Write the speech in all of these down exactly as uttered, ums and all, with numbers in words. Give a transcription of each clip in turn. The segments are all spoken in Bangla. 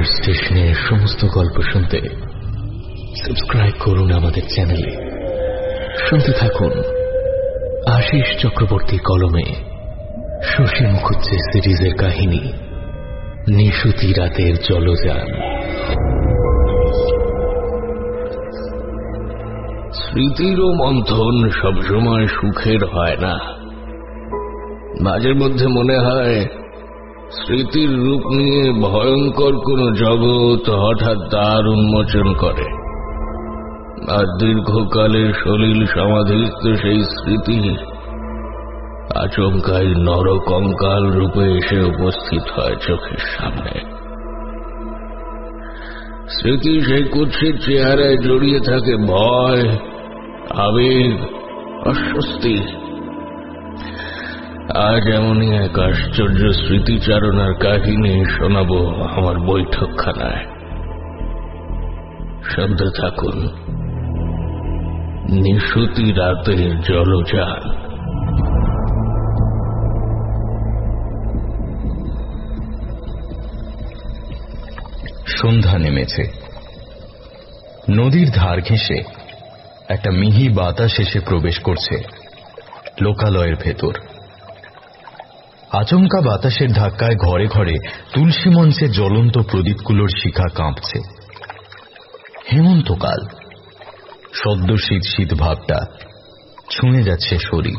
গল্পের স্টেশনের সমস্ত গল্প শুনতে সাবস্ক্রাইব করুন আমাদের চ্যানেলে। শুনতে থাকুন আশিস চক্রবর্তী কলমে শশী মুখুজ্জে সিরিজের কাহিনী নিশুতি রাতের জলযান। স্মৃতিরও মন্থন সবসময় সুখের হয় না। মাঝে মধ্যে মনে হয় স্মৃতির রূপ নিয়ে ভয়ঙ্কর কোন জগৎ হঠাৎ দ্বার উন্মোচন করে, আর দীর্ঘকালের সলিল সমাধিস্থ সেই স্মৃতি আচমকাই নরকঙ্কাল রূপে এসে উপস্থিত হয় চোখের সামনে। স্মৃতি সেই কুৎসিত চেহারায় জড়িয়ে থাকে ভয়, আবেগ, অস্বস্তি। আজ এমনই এক আশ্চর্য স্মৃতিচারণার কাহিনী শোনাব আমার বৈঠকখানায়। শুনতে থাকুন নিশুতি রাতের জলযান। সন্ধ্যা নেমেছে। নদীর ধার ঘেঁষে একটা মিহি বাতাস এসে প্রবেশ করছে লোকালয়ের ভেতর। আচমকা বাতাসের ধাক্কায় ঘরে ঘরে তুলসী মঞ্চে জ্বলন্ত প্রদীপগুলোর শিখা কাঁপছে। হেমন্তকাল, সদ্য শীত শীত ভাবটা ছুঁয়ে যাচ্ছে শরীর।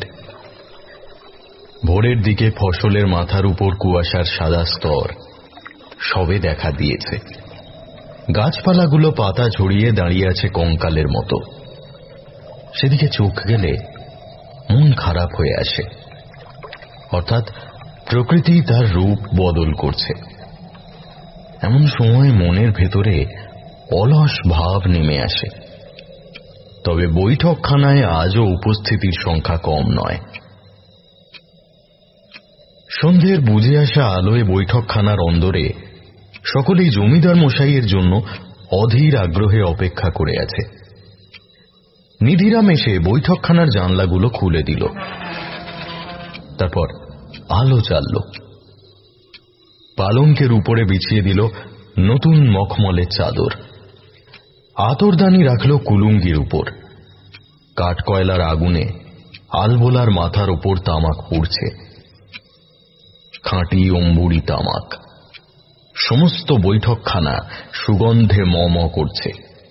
ভোরের দিকে ফসলের মাথার উপর কুয়াশার সাদা স্তর সবে দেখা দিয়েছে। গাছপালাগুলো পাতা ঝরিয়ে দাঁড়িয়ে আছে কঙ্কালের মতো। সেদিকে চোখ গেলে মন খারাপ হয়ে আসে, অর্থাৎ প্রকৃতি তার রূপ বদল করছে। এমন সময় মনের ভেতরে অলস ভাব নেমে আসে। তবে বৈঠকখানায় আজও উপস্থিতির সংখ্যা কম নয়। সন্ধ্যের বুঝে আসা আলোয় বৈঠকখানার অন্দরে সকলেই জমিদার মশাইয়ের জন্য অধীর আগ্রহে অপেক্ষা করে আছে। নিধিরাম এসে বৈঠকখানার জানলাগুলো খুলে দিল। তারপর আলো জ্বালল। পালঙ্কের উপরে বিছিয়ে দিল নতুন মখমলের চাদর। আতরদানি রাখল কুলুঙ্গির উপর। কাঠকয়লার আগুনে আলবোলার মাথার উপর তামাক পুড়ছে, খাঁটি অম্বুরি তামাক। সমস্ত বৈঠকখানা সুগন্ধে ম ম করছে।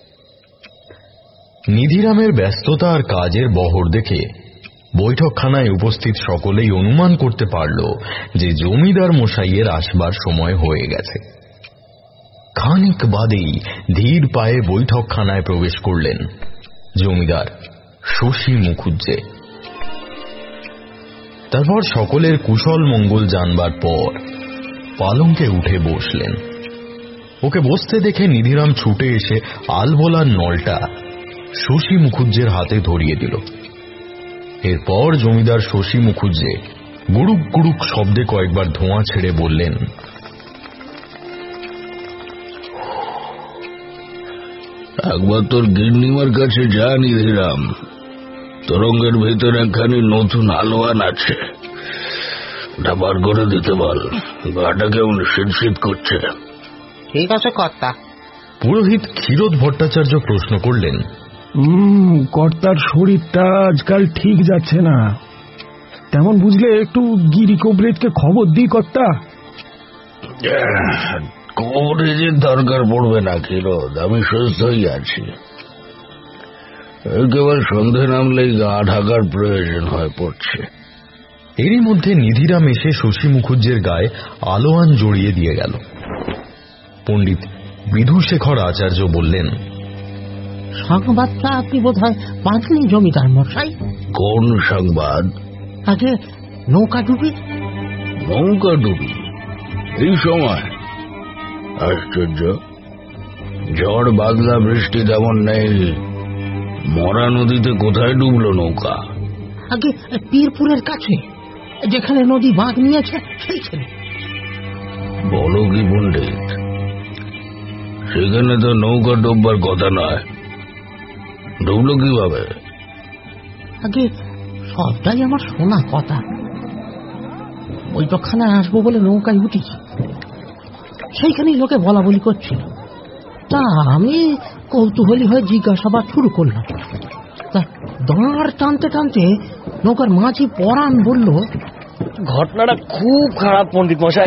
নিধিরামের ব্যস্ততা আর কাজের বহর দেখে বৈঠকখানায় উপস্থিত সকলেই অনুমান করতে পারল যে জমিদার মশাইয়ের আসবার সময় হয়ে গেছে। খানিক বাদেই ধীর পায়ে বৈঠকখানায় প্রবেশ করলেন জমিদার শশী মুখুজ্জে। তারপর সকলের কুশল মঙ্গল জানবার পর পালঙ্কে উঠে বসলেন। ওকে বসতে দেখে নিধিরাম ছুটে এসে আলবোলার নলটা শশী মুখুজ্জের হাতে ধরিয়ে দিল। এরপর জমিদার শশী মুখুজ্জে গুড়ুক গুড়ুক শব্দে কয়েকবার ধোঁয়া ছেড়ে বললেন, একবার তোর গিন্নিমার কাছে যা নিধিরাম, তরঙ্গের ভেতর একখানি নতুন আলোয়ান আছে, ওটা বার করে দিতে বল। গাটা কেমন শীত শীত করছে। ঠিক আছে কর্তা। পুরোহিত ক্ষীরোদ ভট্টাচার্য প্রশ্ন করলেন, হুম কর্তার শরীরটা আজকাল ঠিক যাচ্ছে না, তেমন বুঝলে একটু গিরি কবরেজকে খবর দিই কর্তা। কবরেজের দরকার পড়বে না ক্ষীরোদ, আমি সুস্থই আছি। কেবল সন্ধে নামলেই গা ঢাকার প্রয়োজন হয়ে পড়ছে। এরই মধ্যে নিধিরাম এসে শশী মুখুজ্জের গায়ে আলোয়ান জড়িয়ে দিয়ে গেল। পণ্ডিত বিধুশেখর আচার্য বললেন, সংবাদটা আপনি বোধ হয় পাঁচলেন জমিদার মশাই। কোন সংবাদ? আগে নৌকা ডুবি। নৌকা ডুবি এই সময়? আশ্চর্য, ঝড় বাদলা বৃষ্টি তেমন নেই, মরা নদীতে কোথায় ডুবলো নৌকা? আগে পীরপুরের কাছে, যেখানে নদী বাঁক নিয়েছে সেইখানে। বলো কি পণ্ডিত, সেখানে তো নৌকা ডুববার কথা নয়, ডুবলো কিভাবে? আগে সবটাই আমার শোনা কথা। বৈঠকখানায় আসবো বলে নৌকায় উঠেছি। সেইখানেই লোকে বলা বলি করছিল। তা আমি কৌতূহলী হয়ে জিজ্ঞাসাবাদ শুরু করলাম। তা দাঁড় টানতে টানতে নৌকার মাঝি পরাণ বলল, ঘটনাটা খুব খারাপ পণ্ডিত মশাই।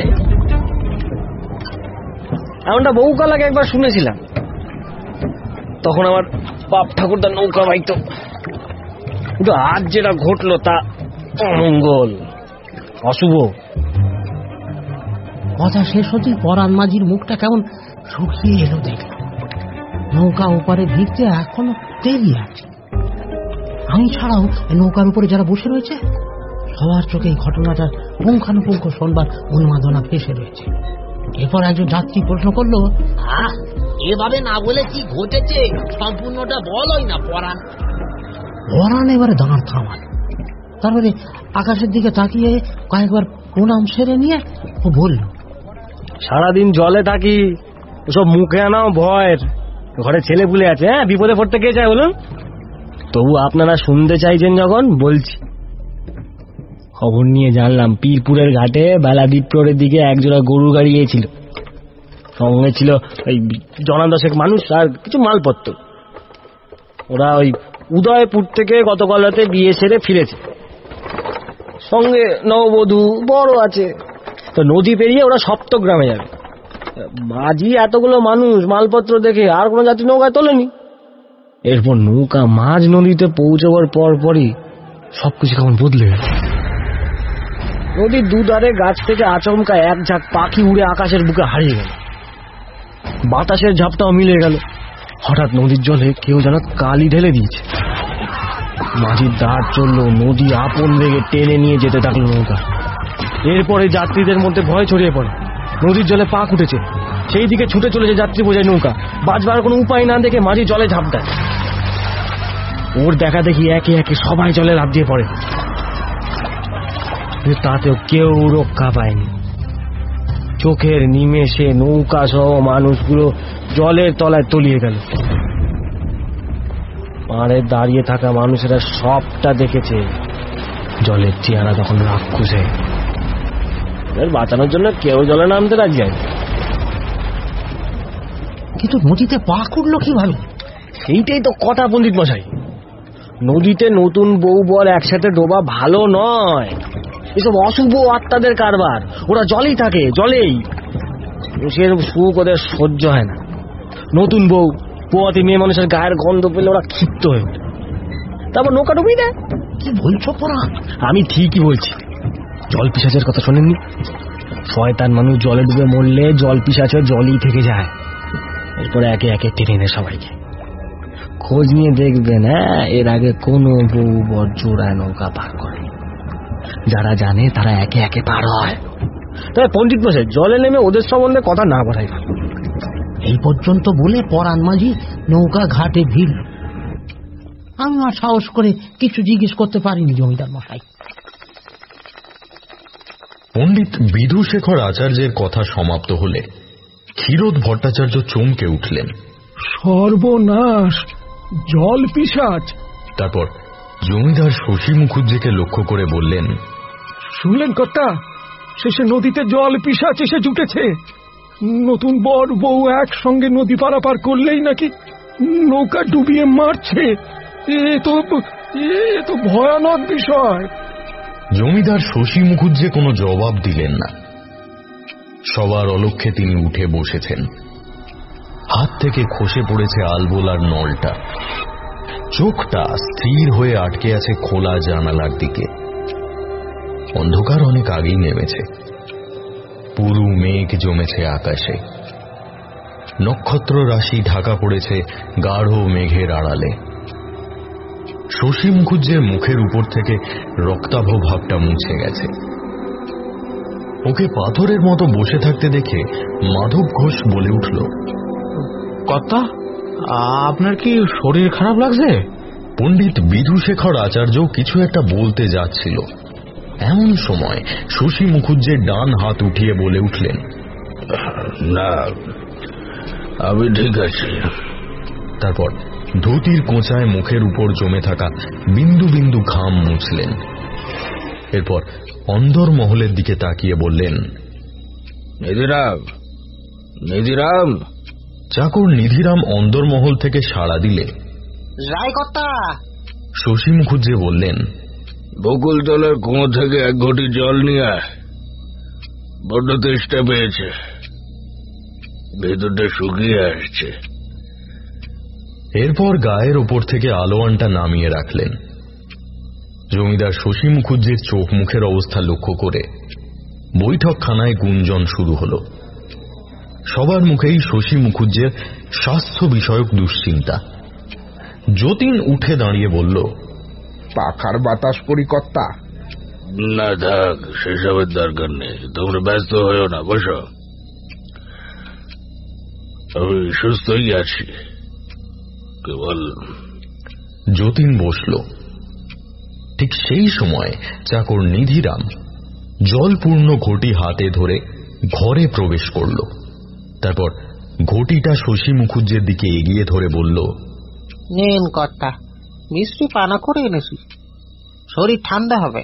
এমনটা বহুকাল আগে একবার শুনেছিলাম, তখন আমার বাপ ঠাকুরদার নৌকা বাইতো, কিন্তু আজ যেটা ঘটলো তা অমঙ্গল, অশুভ। কথা শেষ হতেই পরাণ মাঝির মুখটা কেমন শুকিয়ে এলো দেখলাম। নৌকা ওপারে ভিড়তে এখনো দেরি আছে। আমি ছাড়াও নৌকার উপরে যারা বসে রয়েছে সবার চোখে এই ঘটনাটার পুঙ্খানুপুঙ্খ শোনবার উন্মাদনা ফেসে রয়েছে। এরপর একজন যাত্রী প্রশ্ন করলো, আহ এভাবে না বলে কি ঘটেছে সম্পূর্ণটা বলোই না পরাণ। পরাণ এবারে দাঁড় থামাল, তারপরে আকাশের দিকে তাকিয়ে কয়েকবার প্রণাম সেরে নিয়ে ও বলল, সারাদিন জলে থাকি, ওসব মুখে আনাও ভয়ের। ঘরে ছেলে পুলে আছে, হ্যাঁ বিপদে পড়তে কে চায় বলুন? তবু আপনারা শুনতে চাইছেন যখন বলছি। খবর নিয়ে জানলাম পীরপুরের ঘাটে বেলা দ্বীপ প্রহরের দিকে একজোড়া গরু গাড়ি গিয়েছিল। সঙ্গে ছিল ওই জনা দশেক মানুষ আর কিছু মালপত্র। ওরা ওই উদয়পুর থেকে গতকাল রাতে বিয়ে সেরে ফিরেছে, সঙ্গে নববধূ বড় আছে। তো নদী পেরিয়ে ওরা সপ্তগ্রামে যাবে। মাঝি এতগুলো মানুষ মালপত্র দেখে আর কোনো যাত্রী নৌকায় তোলেনি। এরপর নৌকা মাঝ নদীতে পৌঁছাবার পর পরই সবকিছু কেমন বদলে গেল। নদীর দুধারে গাছ থেকে আচমকা এক ঝাঁক পাখি উড়ে আকাশের বুকে হারিয়ে গেল। বাতাসের ঝাপটাও মিলে গেল। হঠাৎ নদীর জলে কেউ যেন কালি ঢেলে দিয়েছে। মাঝির দাঁড় চললো, নদী আপন বেগে টেনে নিয়ে যেতে থাকলো নৌকা। এরপরে যাত্রীদের মধ্যে ভয় ছড়িয়ে পড়ে। নদীর জলে পাক উঠেছে, সেই দিকে ছুটে চলেছে যাত্রী বোঝাই নৌকা। বাঁচবার কোনো উপায় না দেখে মাঝি জলে ঝাঁপ দেয়। ওর দেখা দেখি একে একে সবাই জলে লাফ দিয়ে পড়ে, তাতেও কেউ রক্ষা পায়নি। চোখের নিমেষে নৌকা সহ মানুষগুলো জলের তলায় তলিয়ে গেল। পাড়ে দাঁড়িয়ে থাকা মানুষেরা সবটা দেখেছে। জলের চেহারা তখন রাক্ষসে। বাঁচানোর জন্য কেউ জলে নামতে রাজি হয়। কিন্তু নদীতে পা করলো কিভাবে? সেইটাই তো কথা পণ্ডিত মশাই। নদীতে নতুন বউ বর একসাথে ডোবা ভালো নয়, এসব অশুভ আত্মাদের কারবার। ওরা জলেই থাকে, জলেই। সে সুখ ওদের সহ্য হয় না। নতুন বউ পোয়াতি মেয়ে মানুষের গায়ের গন্ধ পেলে ওরা ক্ষিপ্ত হয়ে ওঠে, তারপর নৌকা ডুবিয়ে দেয়। কি বলছো পরাণ? আমি ঠিকই বলছি। জল পিশাচের কথা শোনেননি? শয়তান মানুষ জলে ডুবে মরলে জল পিশাচের জলই থেকে যায়। এরপরে একে একে টেনে নেয় সবাইকে। খোঁজ নিয়ে দেখবেন, হ্যাঁ এর আগে কোনো বউ বর জোড়ায় নৌকা পার করে। যারা জানে তারা একে একে পার হয়। তবে পণ্ডিত মশাই, জলে নেমে ওদের সম্বন্ধে কথা না বাড়াই ভালো। এই পর্যন্ত বলে পরাণ মাঝি নৌকা ঘাটে ভিড়ল। আমি আর সাহস করে কিছু জিজ্ঞেস করতে পারিনি জমিদার মশাই। পণ্ডিত বিধুশেখর আচার্যের কথা সমাপ্ত হলে ক্ষীরোদ ভট্টাচার্য চমকে উঠলেন। সর্বনাশ, জল পিশাচ! তারপর জমিদার শশী মুখুজ্জিকে লক্ষ্য করে বললেন, শুনলেন কর্তা? শেষে নদীতে জল পিশাচ এসে জুটেছে। নতুন বর বউ একসঙ্গে নদী পারাপার করলেই নাকি নৌকা ডুবিয়ে মারছে। এ তো এ তো ভয়ানক বিষয়। জমিদার শশী মুখুজ্জি কোনো জবাব দিলেন না। সবার অলক্ষ্যে তিনি উঠে বসেছেন। হাত থেকে খসে পড়েছে আলবোলার নলটা। চোখটা স্থির হয়ে আটকে আছে খোলা জানালার দিকে। অন্ধকার অনেক আগেই নেমেছে। পুরু মেঘ জমেছে আকাশে। নক্ষত্র রাশি ঢাকা পড়েছে গাঢ় মেঘের আড়ালে। শশী মুখুজ্জের মুখের উপর থেকে রক্তাভ ভাবটা মুছে গেছে। ওকে পাথরের মতো বসে থাকতে দেখে মাধব ঘোষ বলে উঠল, কর্তা, আপনার কি শরীর খারাপ লাগছে? পণ্ডিত বিধুশেখর আচার্য কিছু একটা বলতে যাচ্ছিল, এমন সময় শশী মুখুজ্জের ডান হাত উঠিয়ে বলে উঠলেন, না, আমি ঠিক আছি। তারপর ধুতির কোঁচায় মুখের উপর জমে থাকা বিন্দু বিন্দু ঘাম মুছলেন। এরপর অন্দর মহলের দিকে তাকিয়ে বললেন, এদিরা, নিধিরাম। চাকর নিধিরাম অন্দরমহল থেকে সাড়া দিলে যাই কর্তা। শশী মুখুজ্জে বললেন, বকুলতলার কুয়ো থেকে এক ঘটি জল নিয়ে আয়, বড্ড তেষ্টা পেয়েছে, ভেতরটা শুকিয়ে আসছে। এরপর গায়ের ওপর থেকে আলোয়ানটা নামিয়ে রাখলেন। জমিদার শশী মুখুজ্জের চোখ মুখের অবস্থা লক্ষ্য করে বৈঠকখানায় গুঞ্জন শুরু হল। সবার মুখেই শশী মুখুজ্জের স্বাস্থ্য বিষয়ক দুশ্চিন্তা। যতীন উঠে দাঁড়িয়ে বলল, পাখার বাতাস পরিকর্তা। না থাক, সেসবের দরকার নেই, তোমরা ব্যস্ত হয়েও না, বসো। আমি সুস্থই আছি, কেবল। যতীন বসল। ঠিক সেই সময় চাকর নিধিরাম জলপূর্ণ ঘটি হাতে ধরে ঘরে প্রবেশ করল। তারপর ঘটিটা শশী মুখুজ্জের দিকে এগিয়ে ধরে বলল, নিন কর্তা, মিষ্টি পানা করে এনেছি, শরীর ঠান্ডা হবে।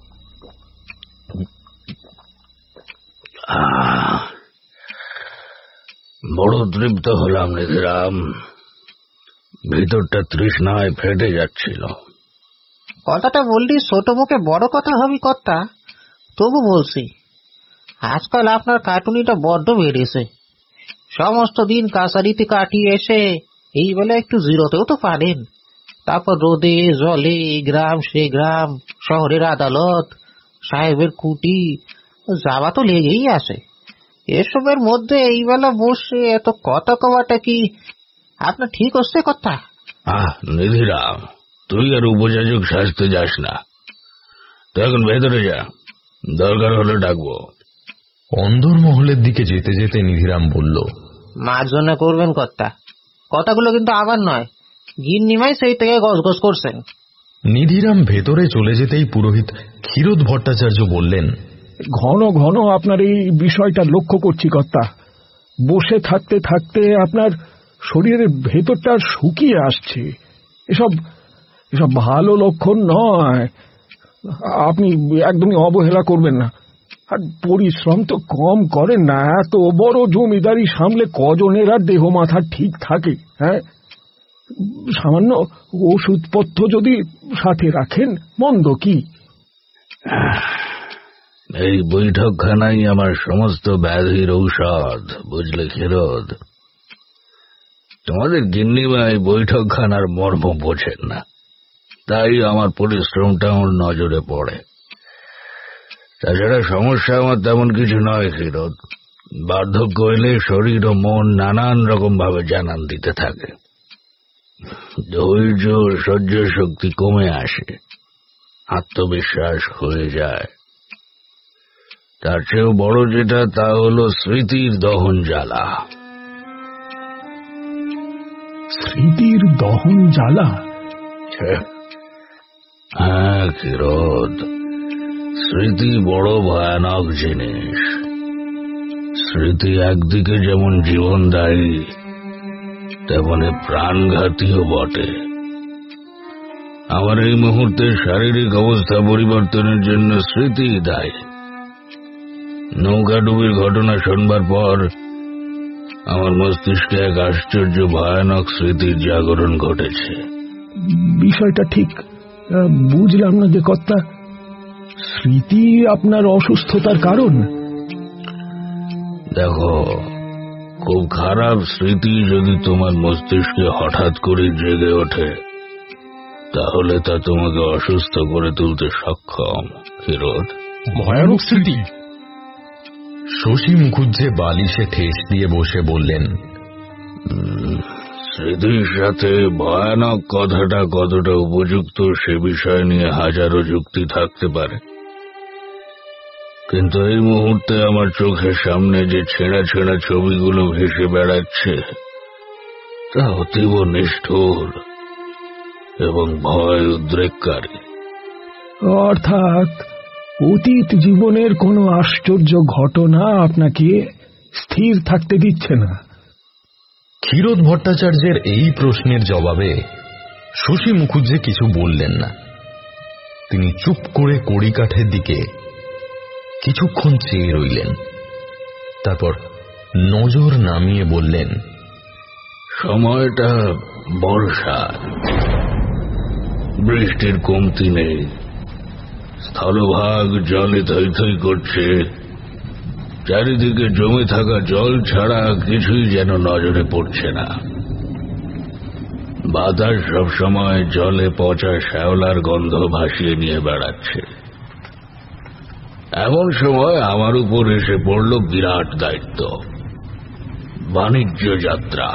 বড় তৃপ্ত হলাম নিধিরাম, ভিতরটা তৃষ্ণায় ফেটে যাচ্ছিল। কথাটা বললি ছোট মুখে বড় কথা হবি কর্তা, তবু বলছি, আজকাল আপনার কাটুনিটা বড্ড বেড়েছে। সমস্ত দিন কাছারিতে কাটিয়ে এসে এই বেলা একটু জিরোতেও তো পারেন। তারপর রোদে জলে গ্রাম সে গ্রাম, শহরের আদালত, সাহেবের কুটি, যাওয়া তো লেগেই আসে। এসবের মধ্যে এই বেলা বসে এত কথা কওয়াটা কি আপনার ঠিক হচ্ছে কথা? আহ নিধিরাম, তুই আর উপযাচক সাজতে যাস না, তুই এখন ভেতরে যা, দরকার হলে ডাকবো। অন্দরমহলের দিকে যেতে যেতে নিধিরাম বলল, মার্জনা করবেন কর্তা, কথাগুলো কিন্তু আবার নয়, গিন্নিমাই সেই থেকে গজগজ করছেন। নিধিরাম ভেতরে চলে যেতেই পুরোহিত ক্ষীরোদ ভট্টাচার্য বললেন, ঘন ঘন আপনার এই বিষয়টা লক্ষ্য করছি কর্তা। বসে থাকতে থাকতে আপনার শরীরের ভেতরটা শুকিয়ে আসছে। এসব এসব ভালো লক্ষণ নয়। আপনি একদমই অবহেলা করবেন না। আর পরিশ্রম তো কম করেন না, এত বড় জমিদারি সামলে কজনের আর দেহ মাথা ঠিক থাকে? হ্যাঁ, সামান্য ওষুধপত্র যদি সাথে রাখেন মন্দ কি? এই বৈঠকখানাই আমার সমস্ত ব্যাধির ঔষধ, বুঝলে ক্ষীরোদ। তোমাদের গিন্নিমা এই বৈঠকখানার মর্ম বোঝেন না, তাই আমার পরিশ্রমটা আমার নজরে পড়ে। তাছাড়া সমস্যা আমার তেমন কিছু নয় ক্ষীরোদ, বার্ধক্য এলে শরীর ও মন নানান রকম ভাবে জানান দিতে থাকে। ধৈর্য সহ্য শক্তি কমে আসে, আত্মবিশ্বাস হয়ে যায়। তার চেয়েও বড় যেটা, তা হলো স্মৃতির দহন জ্বালা। স্মৃতির দহন জ্বালা? হ্যাঁ ক্ষীরোদ, স্মৃতি বড় ভয়ানক জিনিস। স্মৃতি একদিকে যেমন জীবনদায়ী, তেমনি প্রাণঘাতীও বটে। আমার এই মুহূর্তে শারীরিক অবস্থা পরিবর্তনের জন্য স্মৃতি দায়ী। নৌকাডুবির ঘটনা শুনবার পর আমার মস্তিষ্কে এক আশ্চর্য ভয়ানক স্মৃতির জাগরণ ঘটেছে। বিষয়টা ঠিক বুঝলাম না যে কর্তা। স্মৃতি আপনার অসুস্থতার কারণ? দেখো, খুব খারাপ স্মৃতি যদি তোমার মস্তিষ্কে হঠাৎ করে জেগে ওঠে, তাহলে তা তোমাকে অসুস্থ করে তুলতে সক্ষম ক্ষীরোদ। ভয়ানক স্মৃতি? শশী মুখুজ্জে বালিশে ঠেস দিয়ে বসে বললেন, স্মৃতির সাথে ভয়ানক কথাটা কতটা উপযুক্ত সে বিষয় নিয়ে হাজারো যুক্তি থাকতে পারে, কিন্তু এই মুহূর্তে আমার চোখের সামনে যে ছেঁড়া ছেঁড়া ছবিগুলো ভেসে বেড়াচ্ছে, তা অতীব নিষ্ঠুর এবং ভয় উদ্রেককারী। অর্থাৎ অতীত জীবনের কোনো আশ্চর্য ঘটনা আপনাকে স্থির থাকতে দিচ্ছে না? ক্ষীরোদ ভট্টাচার্যের এই প্রশ্নের জবাবে শশী মুখুজ্জে কিছু বললেন না। তিনি চুপ করে কড়িকাঠের দিকে কিছুক্ষণ চেয়ে রইলেন। তারপর নজর নামিয়ে বললেন, সময়টা বর্ষার, বৃষ্টির কমতি নেই, স্থলভাগ জলে থই থই করছে, চারিদিকে জমে থাকা জল ছাড়া কিছুই যেন নজরে পড়ছে না। বাতাস সবসময় জলে পচা শ্যাওলার গন্ধ ভাসিয়ে নিয়ে বেড়াচ্ছে। এমন সময় আমার উপর এসে পড়ল বিরাট দায়িত্ব, বাণিজ্য যাত্রা।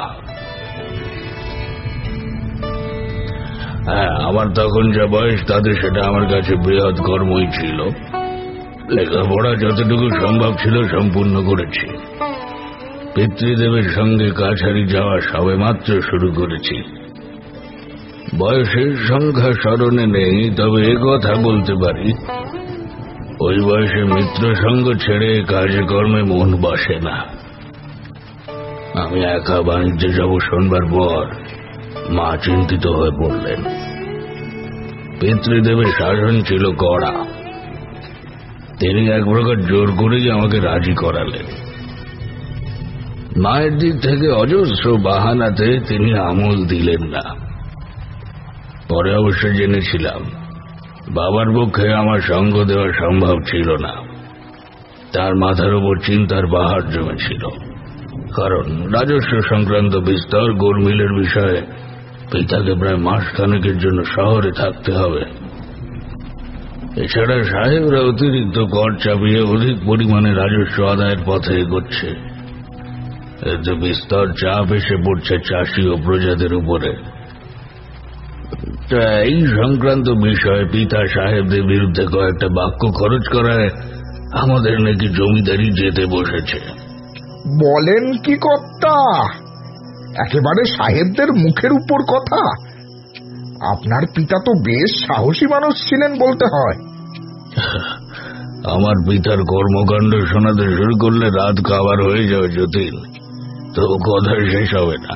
হ্যাঁ, আমার তখন যা বয়স তাতে সেটা আমার কাছে বৃহৎ কর্মই ছিল। লেখাপড়া যতটুকু সম্ভব ছিল সম্পূর্ণ করেছি। পিতৃদেবের সঙ্গে কাছারি যাওয়া সবে মাত্র শুরু করেছি। বয়সের সংখ্যা স্মরণে নেই, তবে এ কথা বলতে পারি, ওই বয়সে মিত্র সঙ্গ ছেড়ে কাজে কর্মে মন বসে না। আমি একা বাণিজ্যে যাব শোনবার পর মা চিন্তিত হয়ে পড়লেন। পিতৃদেবের শাসন ছিল কড়া। তিনি এক প্রকার জোর করেই আমাকে রাজি করালেন। মায়ের দিক থেকে অজস্র বাহানাতে তিনি আমল দিলেন না। পরে অবশ্য জেনেছিলাম বাবার পক্ষে আমার সঙ্গ দেওয়া সম্ভব ছিল না। তার মাথার উপর চিন্তার পাহাড় জমেছিল, কারণ রাজস্ব সংক্রান্ত বিস্তর গোলমিলের বিষয়ে পিতাকে প্রায় মাস খানেকের জন্য শহরে থাকতে হবে। এছাড়া সাহেবরা অতিরিক্ত কর চাপিয়ে অধিক পরিমাণে রাজস্ব আদায়ের পথে এগোচ্ছে। এতে বিস্তর চাপ এসে পড়ছে চাষি ও প্রজাদের উপরে। এই সংক্রান্ত বিষয়ে পিতা সাহেবদের বিরুদ্ধে কয়েকটা বাক্য খরচ করায় আমাদের নাকি জমিদারি যেতে বসেছে। বলেন কি কর্তা, একেবারে সাহেবদের মুখের উপর কথা। আপনার পিতা তো বেশ সাহসী মানুষ ছিলেন বলতে হয়। আমার পিতার কর্মকাণ্ড শোনাতে শুরু করলে রাত কাবার হয়ে যাবে যতীন, তো কথা শেষ হবে না।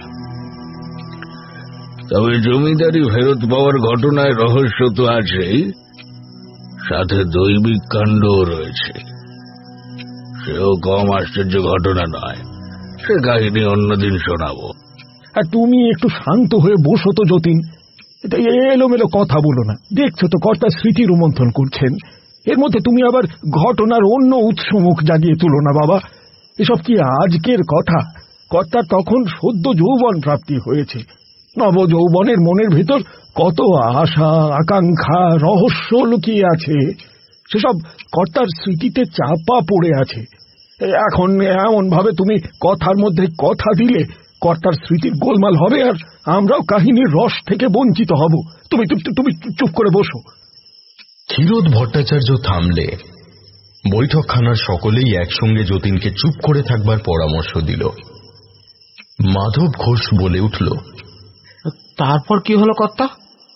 তবে জমিদারি ফেরত পাওয়ার ঘটনায় রহস্য তো আছেই, সাথে দৈবিক কাণ্ডও রয়েছে। সেও কম আশ্চর্য ঘটনা নয়। সে কাহিনী অন্যদিন শোনাবো। আর তুমি একটু শান্ত হয়ে বসো তো যতীন, এটা এলোমেলো কথা বলো না। দেখছো তো কর্তা স্মৃতি রোমন্থন করছেন, এর মধ্যে তুমি আবার ঘটনার অন্য উৎসমুখ জাগিয়ে তুলো না বাবা। এসব কি আজকের কথা? কর্তা তখন সদ্য যৌবন প্রাপ্তি হয়েছে। নব যৌবনের মনের ভেতর কত আশা আকাঙ্ক্ষা রহস্য লুকিয়ে আছে, সেসব কর্তার স্মৃতিতে চাপা পড়ে আছে। এখন এমন ভাবে তুমি কথার মধ্যে কথা দিলে কর্তার স্মৃতির গোলমাল হবে, আর আমরাও কাহিনীর রস থেকে বঞ্চিত হব। তুমি তুমি চুপ করে বসো। ক্ষীরোদ ভট্টাচার্য থামলে বৈঠকখানার সকলেই একসঙ্গে যতীনকে চুপ করে থাকবার পরামর্শ দিল। মাধব ঘোষ বলে উঠল, তারপর কি হলো কর্তা?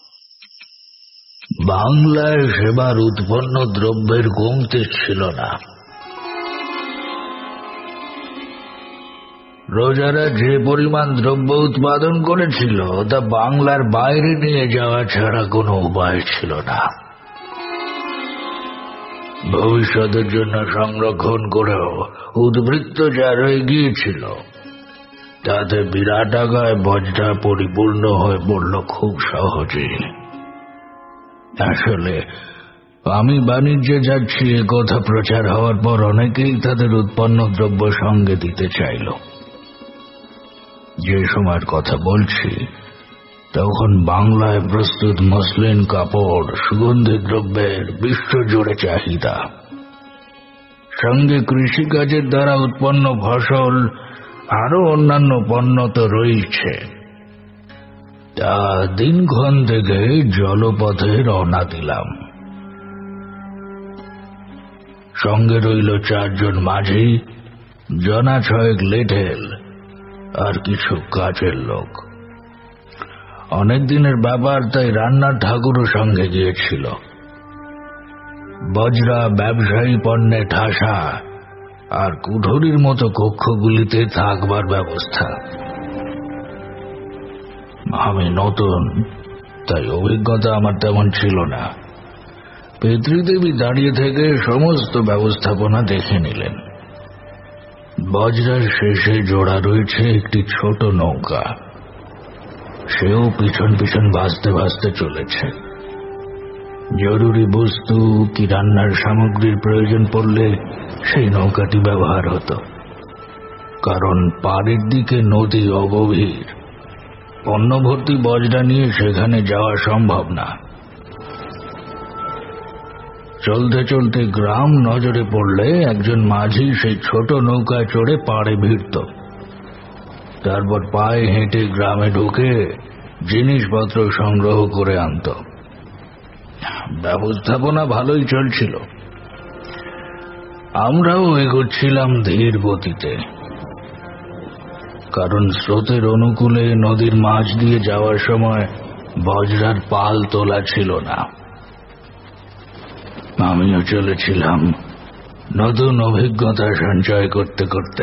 বাংলায় সেবার উৎপন্ন দ্রব্যের কমতি ছিল না। প্রজারা যে পরিমাণ দ্রব্য উৎপাদন করেছিল তা বাংলার বাইরে নিয়ে যাওয়া ছাড়া কোনো উপায় ছিল না। ভবিষ্যতের জন্য সংরক্ষণ করেও উদ্বৃত্ত যা রয়ে গিয়েছিল তাতে বিরাট আকারে বজরা পরিপূর্ণ হয়ে পড়ল খুব সহজেই। আসলে আমি বাণিজ্যে যাচ্ছি এ কথা প্রচার হওয়ার পর অনেকেই তাদের উৎপন্ন দ্রব্য সঙ্গে দিতে চাইল। যে সময়ের কথা বলছি তখন বাংলায় প্রস্তুত মসলিন কাপড় সুগন্ধি দ্রব্যের বিশ্বজুড়ে চাহিদা, সঙ্গে কৃষিকাজের দ্বারা উৎপন্ন ফসল আরো অন্যান্য পণ্য তো রয়েছে। তা দিনক্ষণ থেকে জলপথে রওনা দিলাম। সঙ্গে রইল চারজন মাঝি, জনা ছয়েক লেঠেল আর কিছু কাজের লোক। অনেক দিনের ব্যাপার, তাই রান্নার ঠাকুরও সঙ্গে গিয়েছিল। বজরা ব্যবসায়ী পণ্যে ঠাসা আর কুঠুরির মতো কক্ষগুলিতে থাকবার ব্যবস্থা। আমি নতুন, তাই অভিজ্ঞতা আমার তেমন ছিল না। পিতৃদেবী দাঁড়িয়ে থেকে সমস্ত ব্যবস্থাপনা দেখে নিলেন। বজরার শেষে জোড়া রয়েছে একটি ছোট নৌকা, সেও পিছন পিছন ভাসতে ভাসতে চলেছে। জরুরি বস্তু কি রান্নার সামগ্রীর প্রয়োজন পড়লে সেই নৌকাটি ব্যবহার হতো, কারণ পাড়ের দিকে নদী অগভীর, অন্য ভর্তি বজরা নিয়ে সেখানে যাওয়া সম্ভব না। চলতে চলতে গ্রাম নজরে পড়লে একজন মাঝি সেই ছোট নৌকায় চড়ে পাড়ে ভিড়ত, তারপর পায়ে হেঁটে গ্রামে ঢুকে জিনিসপত্র সংগ্রহ করে আনত। ব্যবস্থাপনা ভালোই চলছিল, আমরাও এগোচ্ছিলাম ধীর গতিতে, কারণ স্রোতের অনুকূলে নদীর মাঝ দিয়ে যাওয়ার সময় বজরার পাল তোলা ছিল না। আমিও চলেছিলাম নতুন অভিজ্ঞতা সঞ্চয় করতে করতে।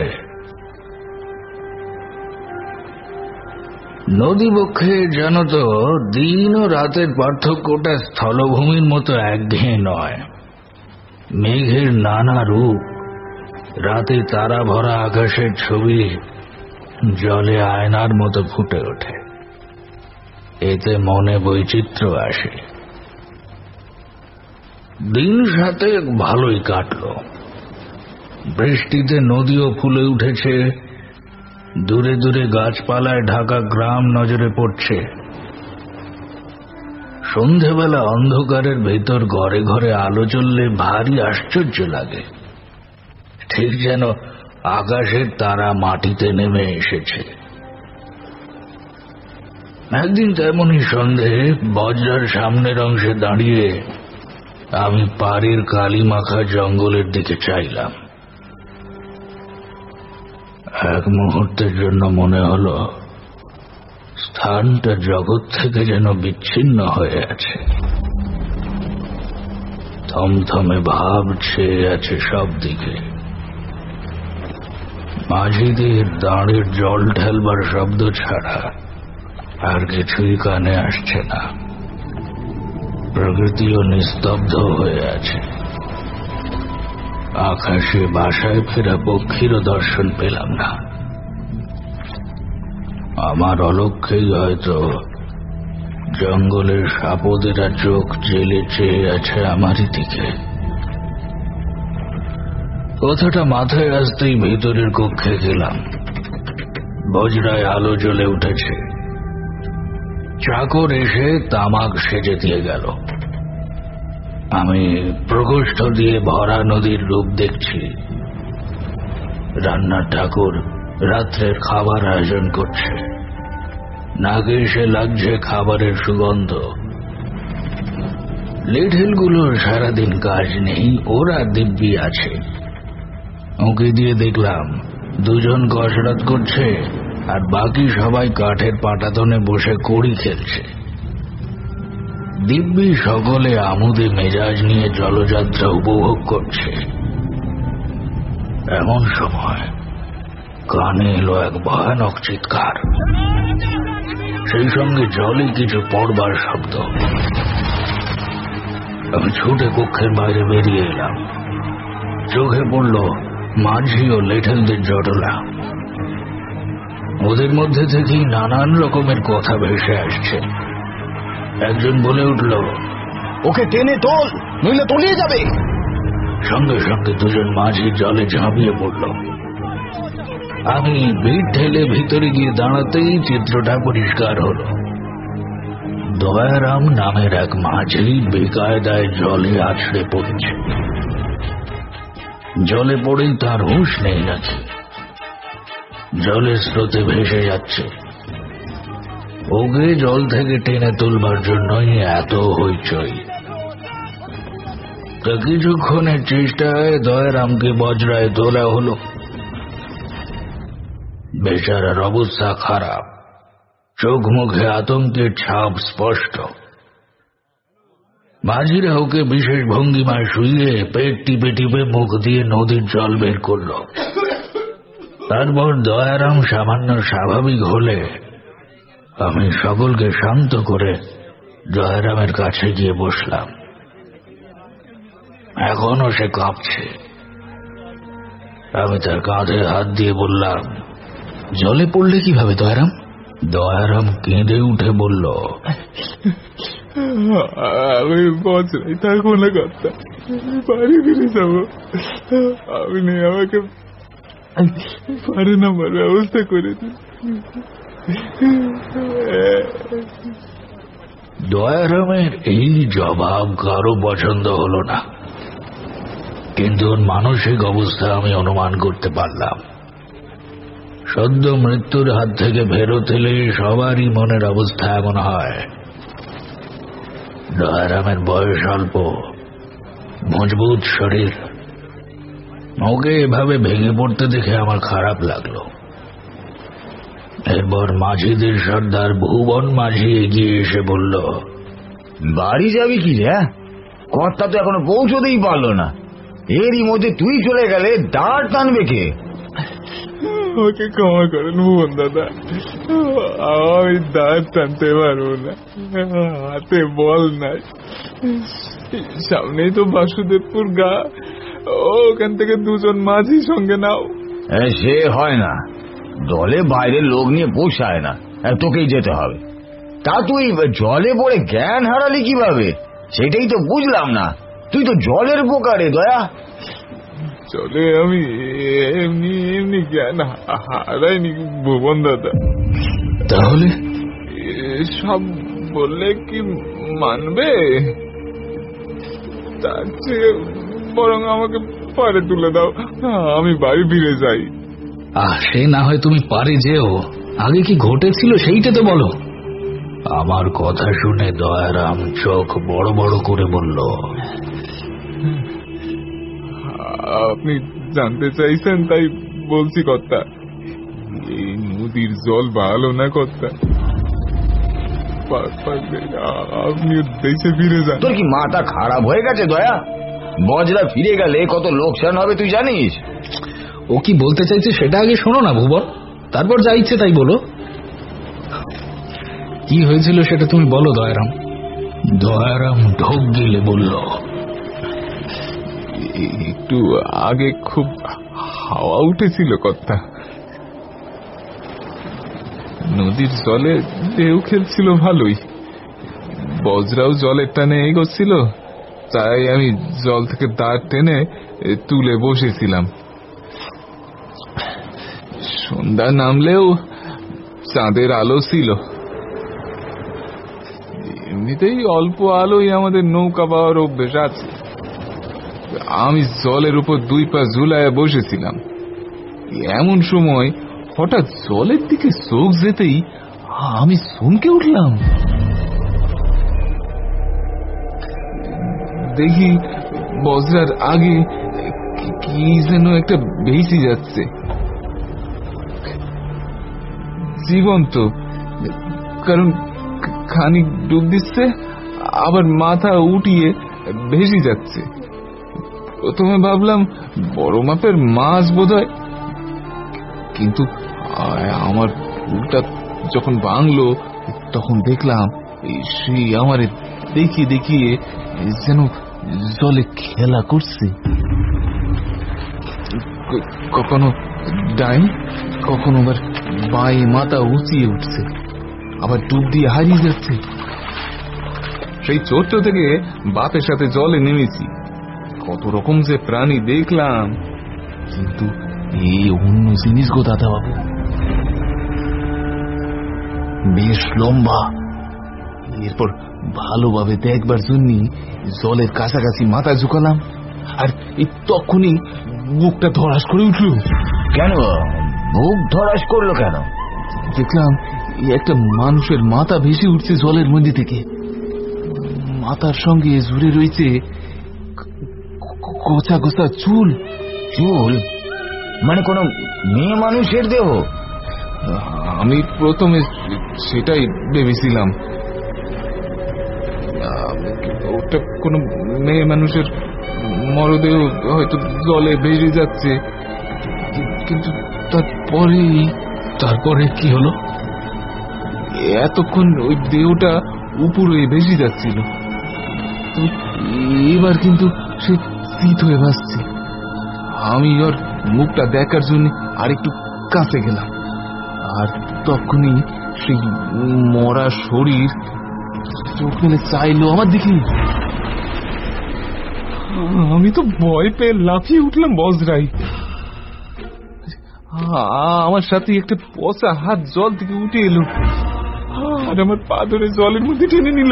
নদীবক্ষে জানো তো, দিন ও রাতের পার্থক্যটা স্থলভূমির মতো একঘেয়ে নয়। মেঘের নানা রূপ, রাতে তারা ভরা আকাশের ছবি জলে আয়নার মতো ফুটে ওঠে, এতে মনে বৈচিত্র্য আসে। দিন সাথে ভালোই কাটল। বৃষ্টিতে নদীও ফুলে উঠেছে, দূরে দূরে গাছপালায় ঢাকা গ্রাম নজরে পড়ছে। সন্ধেবেলা অন্ধকারের ভেতর ঘরে ঘরে আলো জ্বললে ভারী আশ্চর্য লাগে, ঠিক যেন আকাশের তারা মাটিতে নেমে এসেছে। একদিন তেমনই সন্ধে বজরার সামনের অংশে দাঁড়িয়ে আমি পাড়ের কালিমাখা জঙ্গলের দিকে চাইলাম। এক মুহূর্তের জন্য মনে হলো স্থানটা জগৎ থেকে যেন বিচ্ছিন্ন হয়ে আছে। থমথমে ভাব ছেয়ে আছে সব দিকে। মাঝিদের দাঁড়ের জল ঢালবার শব্দ ছাড়া আর কিছুই কানে আসছে না। প্রকৃতিও নিস্তব্ধ হয়ে আছে। আকাশে বাসায় ফেরা পক্ষীরও দর্শন পেলাম না। আমার অলক্ষ্যেই হয়তো জঙ্গলের সাপদেরা চোখ জেলে চেয়ে আছে আমারই দিকে। কথাটা মাথায় আসতেই ভেতরের কক্ষে গেলাম। বজরায় আলো জ্বলে উঠেছে। চাকর এসে তামাক সেজে দিয়ে গেল। আমি প্রকোষ্ঠ দিয়ে ভরা নদীর রূপ দেখছি। রান্নার ঠাকুর রাত্রের খাবার আয়োজন করছে। নাকে এসে লাগছে খাবারের সুগন্ধ। লিঠেলগুলোর সারাদিন কাজ নেই, ওরা দিব্যি আছে। ওকে দিয়ে দেখলাম দুজন কসরত করছে আর বাকি সবাই কাঠের পাটাতনে বসে কড়ি খেলছে। দিব্যি সকলে আমোদে মেজাজ নিয়ে জলযাত্রা উপভোগ করছে। এমন সময় কানে এলো এক ভয়ানক চিৎকার, সেই সঙ্গে জলে কিছু পড়বার শব্দ। আমি ছুটে কক্ষের বাইরে বেরিয়ে এলাম। চোখে পড়ল মাঝি ও লেঠেলদের জটলা। ওদের মধ্যে থেকেই নানান রকমের কথা ভেসে আসছে। একজন বলে উঠল, ওকে টেনে তোল, নইলে তলিয়ে যাবে। সঙ্গে সঙ্গে দুজন মাঝি জলে ঝাঁপিয়ে পড়ল। আমি ভিড় ঠেলে ভিতরে গিয়ে দাঁড়াতেই চিত্রটা পরিষ্কার হল। দয়ারাম নামের এক মাঝি বেকায়দায় জলে আছড়ে পড়ছে। জলে পড়েই তার হুঁশ নেই নাকি, জলের স্রোতে ভেসে যাচ্ছে। ওকে জল থেকে টেনে তুলবার জন্যই এত হইচই। কিছুক্ষণের চেষ্টায় দয়ারামকে বজরায় তোলা হলো। বেচারার অবস্থা খারাপ, চোখ মুখে আতঙ্কের ছাপ স্পষ্ট। মাঝিরা ওকে বিশেষ ভঙ্গিমায় শুইয়ে পেট টিপে টিপে মুখ দিয়ে নদীর জল বের করল। তারপর দয়ারাম সামান্য স্বাভাবিক হলে আমি সকলকে শান্ত করে দয়ারামের কাছে গিয়ে বসলাম। এখনো সে কাঁপছে। আমি তার কাঁধে হাত দিয়ে বললাম, জলে পড়লে কিভাবে দয়ারাম? দয়ারাম কেঁদে উঠে বলল, আমি বছরাই থাকবো না কর্তা, বাড়ি ফিরে যাবো। আপনি আমাকে পারে নামার ব্যবস্থা করে দিন। দয়ারামের এই জবাব কারো পছন্দ হলো না, কিন্তু ওর মানসিক অবস্থা আমি অনুমান করতে পারলাম। সদ্য মৃত্যুর হাত থেকে ফেরত এলে সবারই মনের অবস্থা এমন হয়। দয়ারামের বয়স অল্প, মজবুত শরীর, ওকে এভাবে ভেঙে পড়তে দেখে আমার খারাপ লাগলো। এরপর মাঝিদের সর্দার ভুবন মাঝি এগিয়ে এসে বলল, বাড়ি যাবি কি রে? কর্তা তো এখনো পৌঁছতেই পারলো না, এরই মধ্যে তুই চলে গেলে দাঁড় টানবে কে? আমাকে ক্ষমা করেন ভুবন দাদা, আমি দাঁড় টানতে পারবো না, হাতে বল নাই। সামনেই তো বাসুদেবপুর গা, ওখান থেকে দুজন মাঝি সঙ্গে নাও। সে হয় না, দলে বাইরের লোক নিয়ে পোষায় না, তোকেই যেতে হবে। তা তুই জলে পড়ে জ্ঞান হারালি কিভাবে সেটাই তো বুঝলাম না। তুই তো জলের পোকারে দয়া। চলে আমি এমনি এমনি জ্ঞান হারাইনি ভুবন দাদা। তাহলে সব বললে কি মানবে? তার চেয়ে বরং আমাকে পারে তুলে দাও, আমি বাড়ি ফিরে যাই। আহ, সে না হয় তুমি পারে যেও, আগে কি ঘটেছিল সেইটা তো বলো। আমার কথা শুনে দয়ারাম চোখ বড় বড় করে বলল, আপনি জানতে চাইছেন তাই বলছি কর্তা। এই নদীর জল ভালো না কর্তা, আপনি দেশে ফিরে যান। তোর কি মাথা খারাপ হয়ে গেছে দয়া? বজরা ফিরে গেলে কত লোকসান হবে তুই জানিস? ও কি বলতে চাইছে সেটা আগে শোনো না ভুবন, তারপর যা ইচ্ছে তাই বলো। কি হয়েছিল সেটা তুমি বলো দয়ারাম। দয়ারাম ঢোক গিলে বলল, একটু আগে খুব হাওয়া উঠেছিল কর্তা, নদীর জলে ঢেউ খেলছিল ভালোই, বজরাও জলের টানে এগোচ্ছিল, তাই আমি জল থেকে দাঁড় টেনে তুলে বসেছিলাম। সন্ধ্যা নামলেও চাঁদের আলো ছিল, এমনিতেই অল্প আলোই আমাদের নৌকা পাওয়ার অভ্যেস আছে। আমি জলের উপর দুই পা ঝুলায় বসেছিলাম, এমন সময় হঠাৎ জলের দিকে চোখ যেতেই আমি চমকে উঠলাম। দেখি বজরার আগে কি যেন একটা ভেসে যাচ্ছে, জীবন্ত, কারণ খানিক ডুব দিচ্ছে আবার মাথা উঠিয়ে ভেসে যাচ্ছে। প্রথমে ভাবলাম বড় মাপের মাছ বোধহয়, কিন্তু আমার উল্টা যখন ভাঙলো তখন দেখলাম সেই আমার দেখিয়ে দেখিয়ে যেন জলে খেলা করছে, কখনো ডাইন কখনো আবার বাঁয়ে মাথা উঁচিয়ে উঠছে, আবার ডুব দিয়ে হারিয়ে যাচ্ছে। সেই চোট থেকে বাপের সাথে জলে নেমেছি, কত রকম যে প্রাণী দেখলাম, কিন্তু এই অন্য জিনিস গো দাদা বাবু, বেশ লম্বা। এরপর ভালোভাবে দেখবার জন্য জলের কাছাকাছি মাথা ঝুঁকালাম, আর এই তখনই বুকটা ধরাস করে উঠল। কেন বুক ধরাস করলো কেন? দেখলাম একটা মানুষের মাথা ভেসে উঠছে জলের মধ্যে থেকে, মাথার সঙ্গে জুড়ে রয়েছে গোছা গোছা চুল। চুল মানে কোন মেয়ে মানুষের দেহ? আমি প্রথমে সেটাই ভেবেছিলাম, ওটা কোনো মেয়ে মানুষের মরদেহ হয়তো জলে ভেসে যাচ্ছে, কিন্তু তারপরেই তারপরে কি হলো? এতক্ষণ ওই দেহটা উপরে ভেসে যাচ্ছিল, এবার কিন্তু সে স্থিত হয়ে ভাসছে। আমি ওর মুখটা দেখার জন্য আর একটু কাছে গেলাম, আর তখনই সেই মরা শরীর চোখ মেলে চাইলো আমার দিকে। আমি তো ভয় পেয়ে লাফিয়ে উঠলাম বজরাই। আমার সাথে একটা পচা হাত জল থেকে উঠে এলো আর আমার পা ধরে জলের মধ্যে টেনে নিল।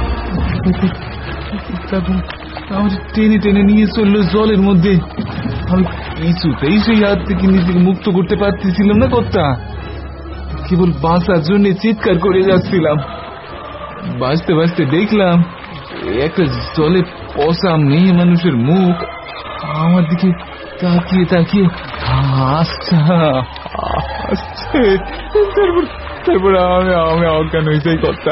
আমার টেনে টেনে নিয়ে চললো জলের মধ্যে। আমি কিছুতেই সেই হাত থেকে নিজেকে মুক্ত করতে পারতেছিলাম না কর্তা। কেবল বাঁচার জন্য চিৎকার করে যাচ্ছিলাম। বাঁচতে বাঁচতে দেখলাম একটা জলে পচা মেয়ে মানুষের মুখ আমার দিকে তাকিয়ে তাকিয়ে আসছে আসছে তারপর তারপর আমি আমি অজ্ঞান হয়েছে কর্তা।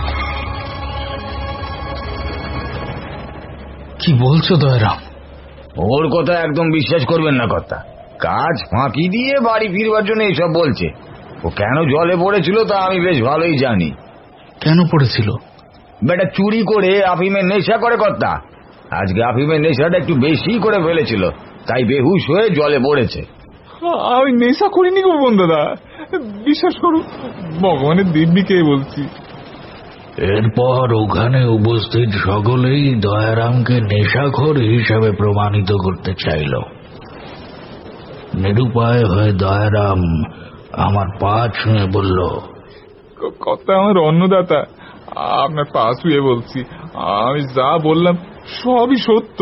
কি বলছো দয়ারাম? ওর কথা একদম বিশ্বাস করবেন না কর্তা। কাজ ফাঁকি দিয়ে বাড়ি ফিরবার জন্য এইসব বলছে। ও কেন জলে পড়েছিল তা আমি বেশ ভালোই জানি। কেন পড়েছিল? বেটা চুরি করে আফিমের নেশা করে কর্তা। আজকে আফিমের নেশাটা একটু বেশি করে ফেলেছিল, তাই বেহুশ হয়ে জলে পড়েছে। আমি নেশা করিনি গো বন্ধুদা, বিশ্বাস করো, ভগবানের দিব্যিকে বলছি। এরপর ওখানে উপস্থিত সকলেই দয়ারামকে নেশাখোর হিসাবে প্রমাণিত করতে চাইল। নিরুপায় হয়ে দয়ারাম আমার পা ছুঁয়ে বলল, কথা আমার অন্নদাতা, আপনার পা ছুঁয়ে বলছি, আমি যা বললাম সবই সত্য।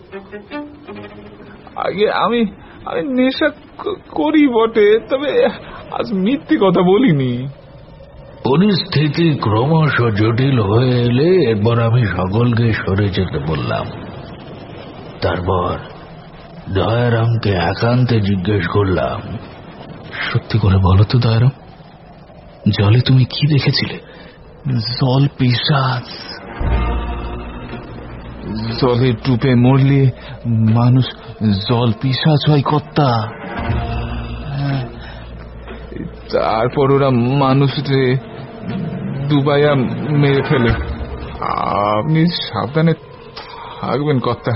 আগে আমি আমি নেশা করি বটে, তবে আজ মিথ্যে কথা বলিনি। পরিস্থিতি ক্রমশ জটিল হয়ে এলে এরপর আমি সকলকে সরে যেতে বললাম। তারপর দয়ারামকে একান্তে জিজ্ঞেস করলাম, সত্যি করে বলো তো দয়ারাম, জলে তুমি কি দেখেছিলে? জল পিশাচ। জলে ডুবে মরলে মানুষ জল পিশাচ হয় কর্তা। তারপর ওরা মানুষকে ডুবাইয়া মেরে ফেলে। আপনি সাবধানে থাকবেন কর্তা,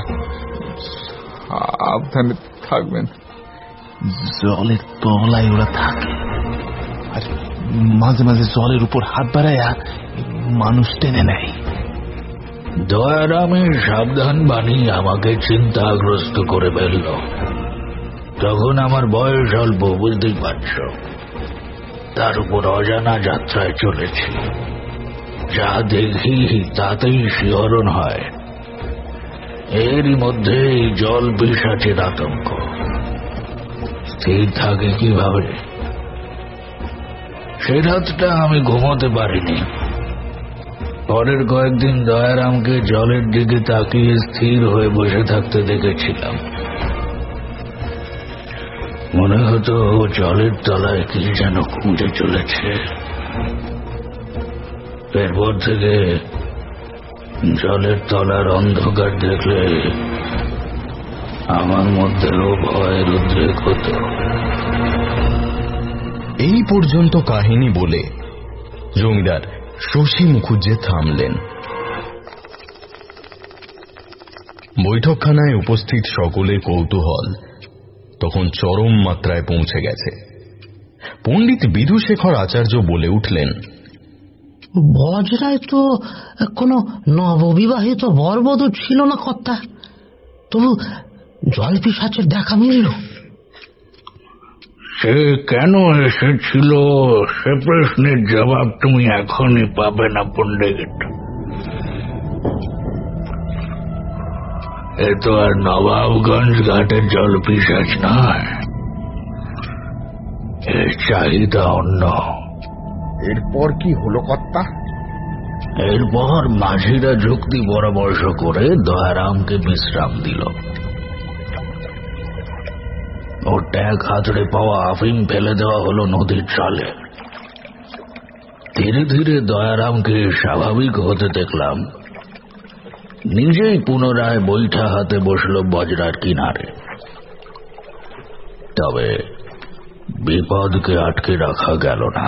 সাবধানে থাকবেন। জলের তলায় ওরা থাকে আর মাঝে মাঝে জলের উপর হাত বাড়ায় মানুষ টেনে নেয়। দয়ারামের সাবধান বাণী আমাকে চিন্তাগ্রস্ত করে ফেলল। তখন আমার বয়স অল্প, বুঝতেই পারছ। তার উপর অজানা যাত্রায় চলেছি। যা দেখি তাতেই শিহরণ হয়। এরই মধ্যে এই জল পিশাচের আতঙ্ক। স্থির থাকে কিভাবে? সে রাতটা আমি ঘুমোতে পারিনি। পরের কয়েকদিন দয়ারামকে জলের দিকে তাকিয়ে স্থির হয়ে বসে থাকতে দেখেছিলাম। মনে হতো জলের তলায় কি যেন খুঁজে চলেছে। এরপর থেকে জলের তলার অন্ধকার দেখলে আমার মধ্যেও ভয়ের উদ্রেক হতো। এই পর্যন্ত কাহিনী বলে জমিদার শশী মুখুজ্জে থামলেন। বৈঠকখানায় উপস্থিত সকলের কৌতূহল তখন চরম মাত্রায় পৌঁছে গেছে। পণ্ডিত বিধুশেখর আচার্য বলে উঠলেন, বজরায় তো কোনো নববিবাহিত বরবধূ ছিল না কর্তা, তবু জল পিশাচের দেখা মিলল। সে কেন এসেছিল সে প্রশ্নের জবাব তুমি এখনই পাবে না পণ্ডিত। এ তো আর নবাবগঞ্জ ঘাটের জল পিশাচ নয়, এর চাহিদা অন্য। এরপর কি হলো কর্তা? এরপর মাঝিরা যুক্তি পরামর্শ করে দয়ারামকে বিশ্রাম দিল। ও ট্যাগ হাতড়ে পাওয়া আফিম ফেলে দেওয়া হলো নদীর জলে। ধীরে ধীরে দয়ারামকে স্বাভাবিক হতে দেখলাম। নিজেই পুনরায় বৈঠা হাতে বসল বজরার কিনারে। তবে বিপদকে আটকে রাখা গেল না।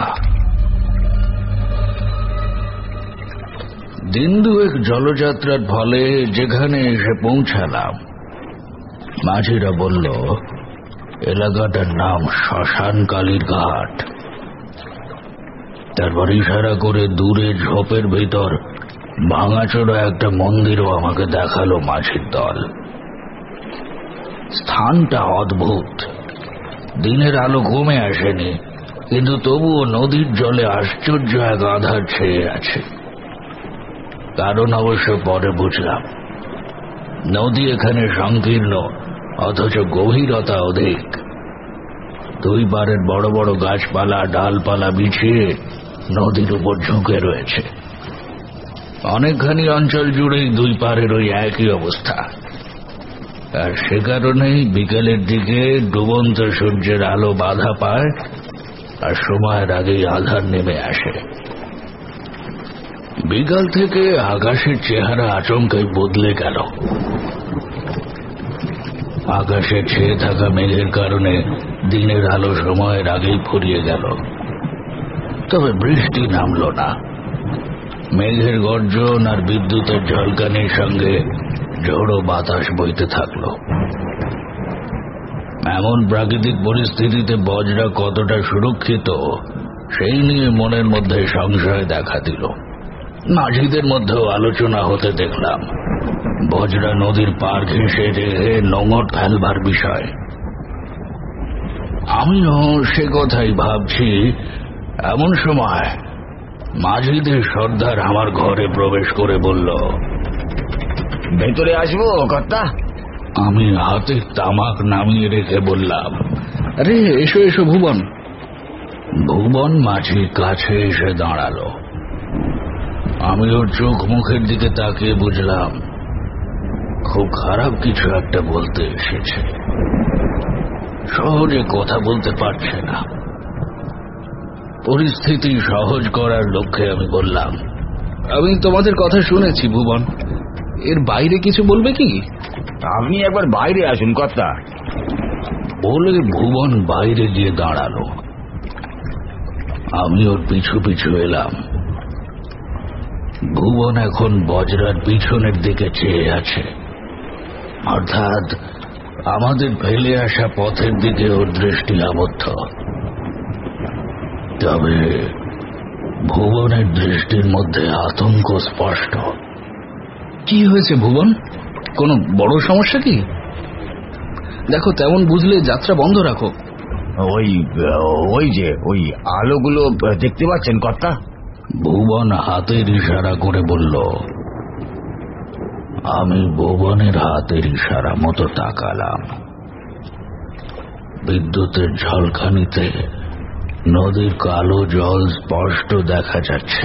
দিন দুয়েক জলযাত্রার ফলে যেখানে এসে পৌঁছালাম, মাঝিরা বলল, এলাকাটার নাম শ্মশান কালীর ঘাট। তারপর ইশারা করে দূরে ঝোপের ভিতর ভাঙাচোরা একটা মন্দিরও আমাকে দেখালো মাঝির দল। স্থানটা অদ্ভুত, দিনের আলো কমে আসেনি, কিন্তু তবুও নদীর জলে আশ্চর্য এক আধার ছেয়ে আছে। কারণ অবশ্য পরে বুঝলাম, নদী এখানে সংকীর্ণ অথচ গভীরতা অধিক। দুই পারের বড় বড় গাছপালা ডালপালা বিছিয়ে নদীর উপর ঝুঁকে রয়েছে। অনেকখানি অঞ্চল জুড়েই দুই পারের ওই একই অবস্থা। আর সে কারণেই বিকেলের দিকে ডুবন্ত সূর্যের আলো বাধা পায় আর সময়ের আগেই আধার নেমে আসে। বিকাল থেকে আকাশের চেহারা আচমকাই বদলে গেল। আকাশে ছেয়ে থাকা মেঘের কারণে দিনের আলো সময়ের আগেই ফুরিয়ে গেল, তবে বৃষ্টি নামল না। মেঘের গর্জন আর বিদ্যুতের ঝলকানির সঙ্গে ঝোড়ো বাতাস বইতে থাকলো। এমন প্রাকৃতিক পরিস্থিতিতে বজরা কতটা সুরক্ষিত সেই নিয়ে মনের মধ্যে সংশয় দেখা দিল। মাঝিদের মধ্যেও আলোচনা হতে দেখলাম বজরা নদীর পার ঘেঁষে রেখে নোঙর ফেলবার বিষয়। আমিও সে কথাই ভাবছি, এমন সময় মাঝিদের সর্দার আমার ঘরে প্রবেশ করে বলল, ভেতরে আসবো কর্তা? আমি হাতে তামাক নামিয়ে রেখে বললাম, আরে এসো এসো ভুবন। ভুবন মাঝির কাছে এসে দাঁড়ালো। আমি ওর চোখ মুখের দিকে তাকিয়ে বুঝলাম খুব খারাপ কিছু একটা বলতে এসেছে। সহজে কথা বলতে পারছে না। পরিস্থিতি সহজ করার লক্ষ্যে আমি বললাম, আমি তোমাদের কথা শুনেছি ভুবন, এর বাইরে কিছু বলবে কি? আপনি একবার বাইরে আসুন কর্তা। বলে ভুবন বাইরে গিয়ে দাঁড়ালো। আমি ওর পিছু পিছু এলাম। ভুবন এখন বজরার পিছনের দিকে চেয়ে আছে, অর্থাৎ আমাদের ফেলে আসা পথের দিকে ওর দৃষ্টি আবদ্ধ। তবে ভুবনের দৃষ্টির মধ্যে আতঙ্ক স্পষ্ট। কি হয়েছে ভুবন? কোনো বড় সমস্যা কি? দেখো, তেমন বুঝলে যাত্রা বন্ধ রাখো। ওই ওই যে ওই আলোগুলো দেখতে পাচ্ছেন কর্তা? ভুবন হাতের ইশারা করে বলল। আমি ভুবনের হাতের ইশারা মতো তাকালাম। বিদ্যুতের ঝলকানিতে নদীর কালো জল স্পষ্ট দেখা যাচ্ছে।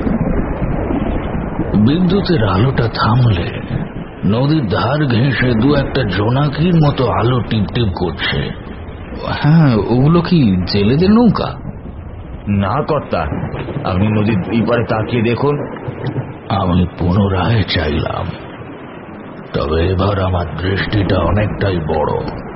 বিদ্যুতের আলোটা থামলে নদীর ধার ঘেঁষে দু একটা জোনাকির মতো আলো টিপটিপ করছে। হ্যাঁ, ওগুলো কি জেলেদের নৌকা? না কর্তা, আপনি নদীর দুই পারে তাকিয়ে দেখুন। আমি পুনরায় চাইলাম, তবে এবার আমার দৃষ্টিটা অনেকটাই বড়।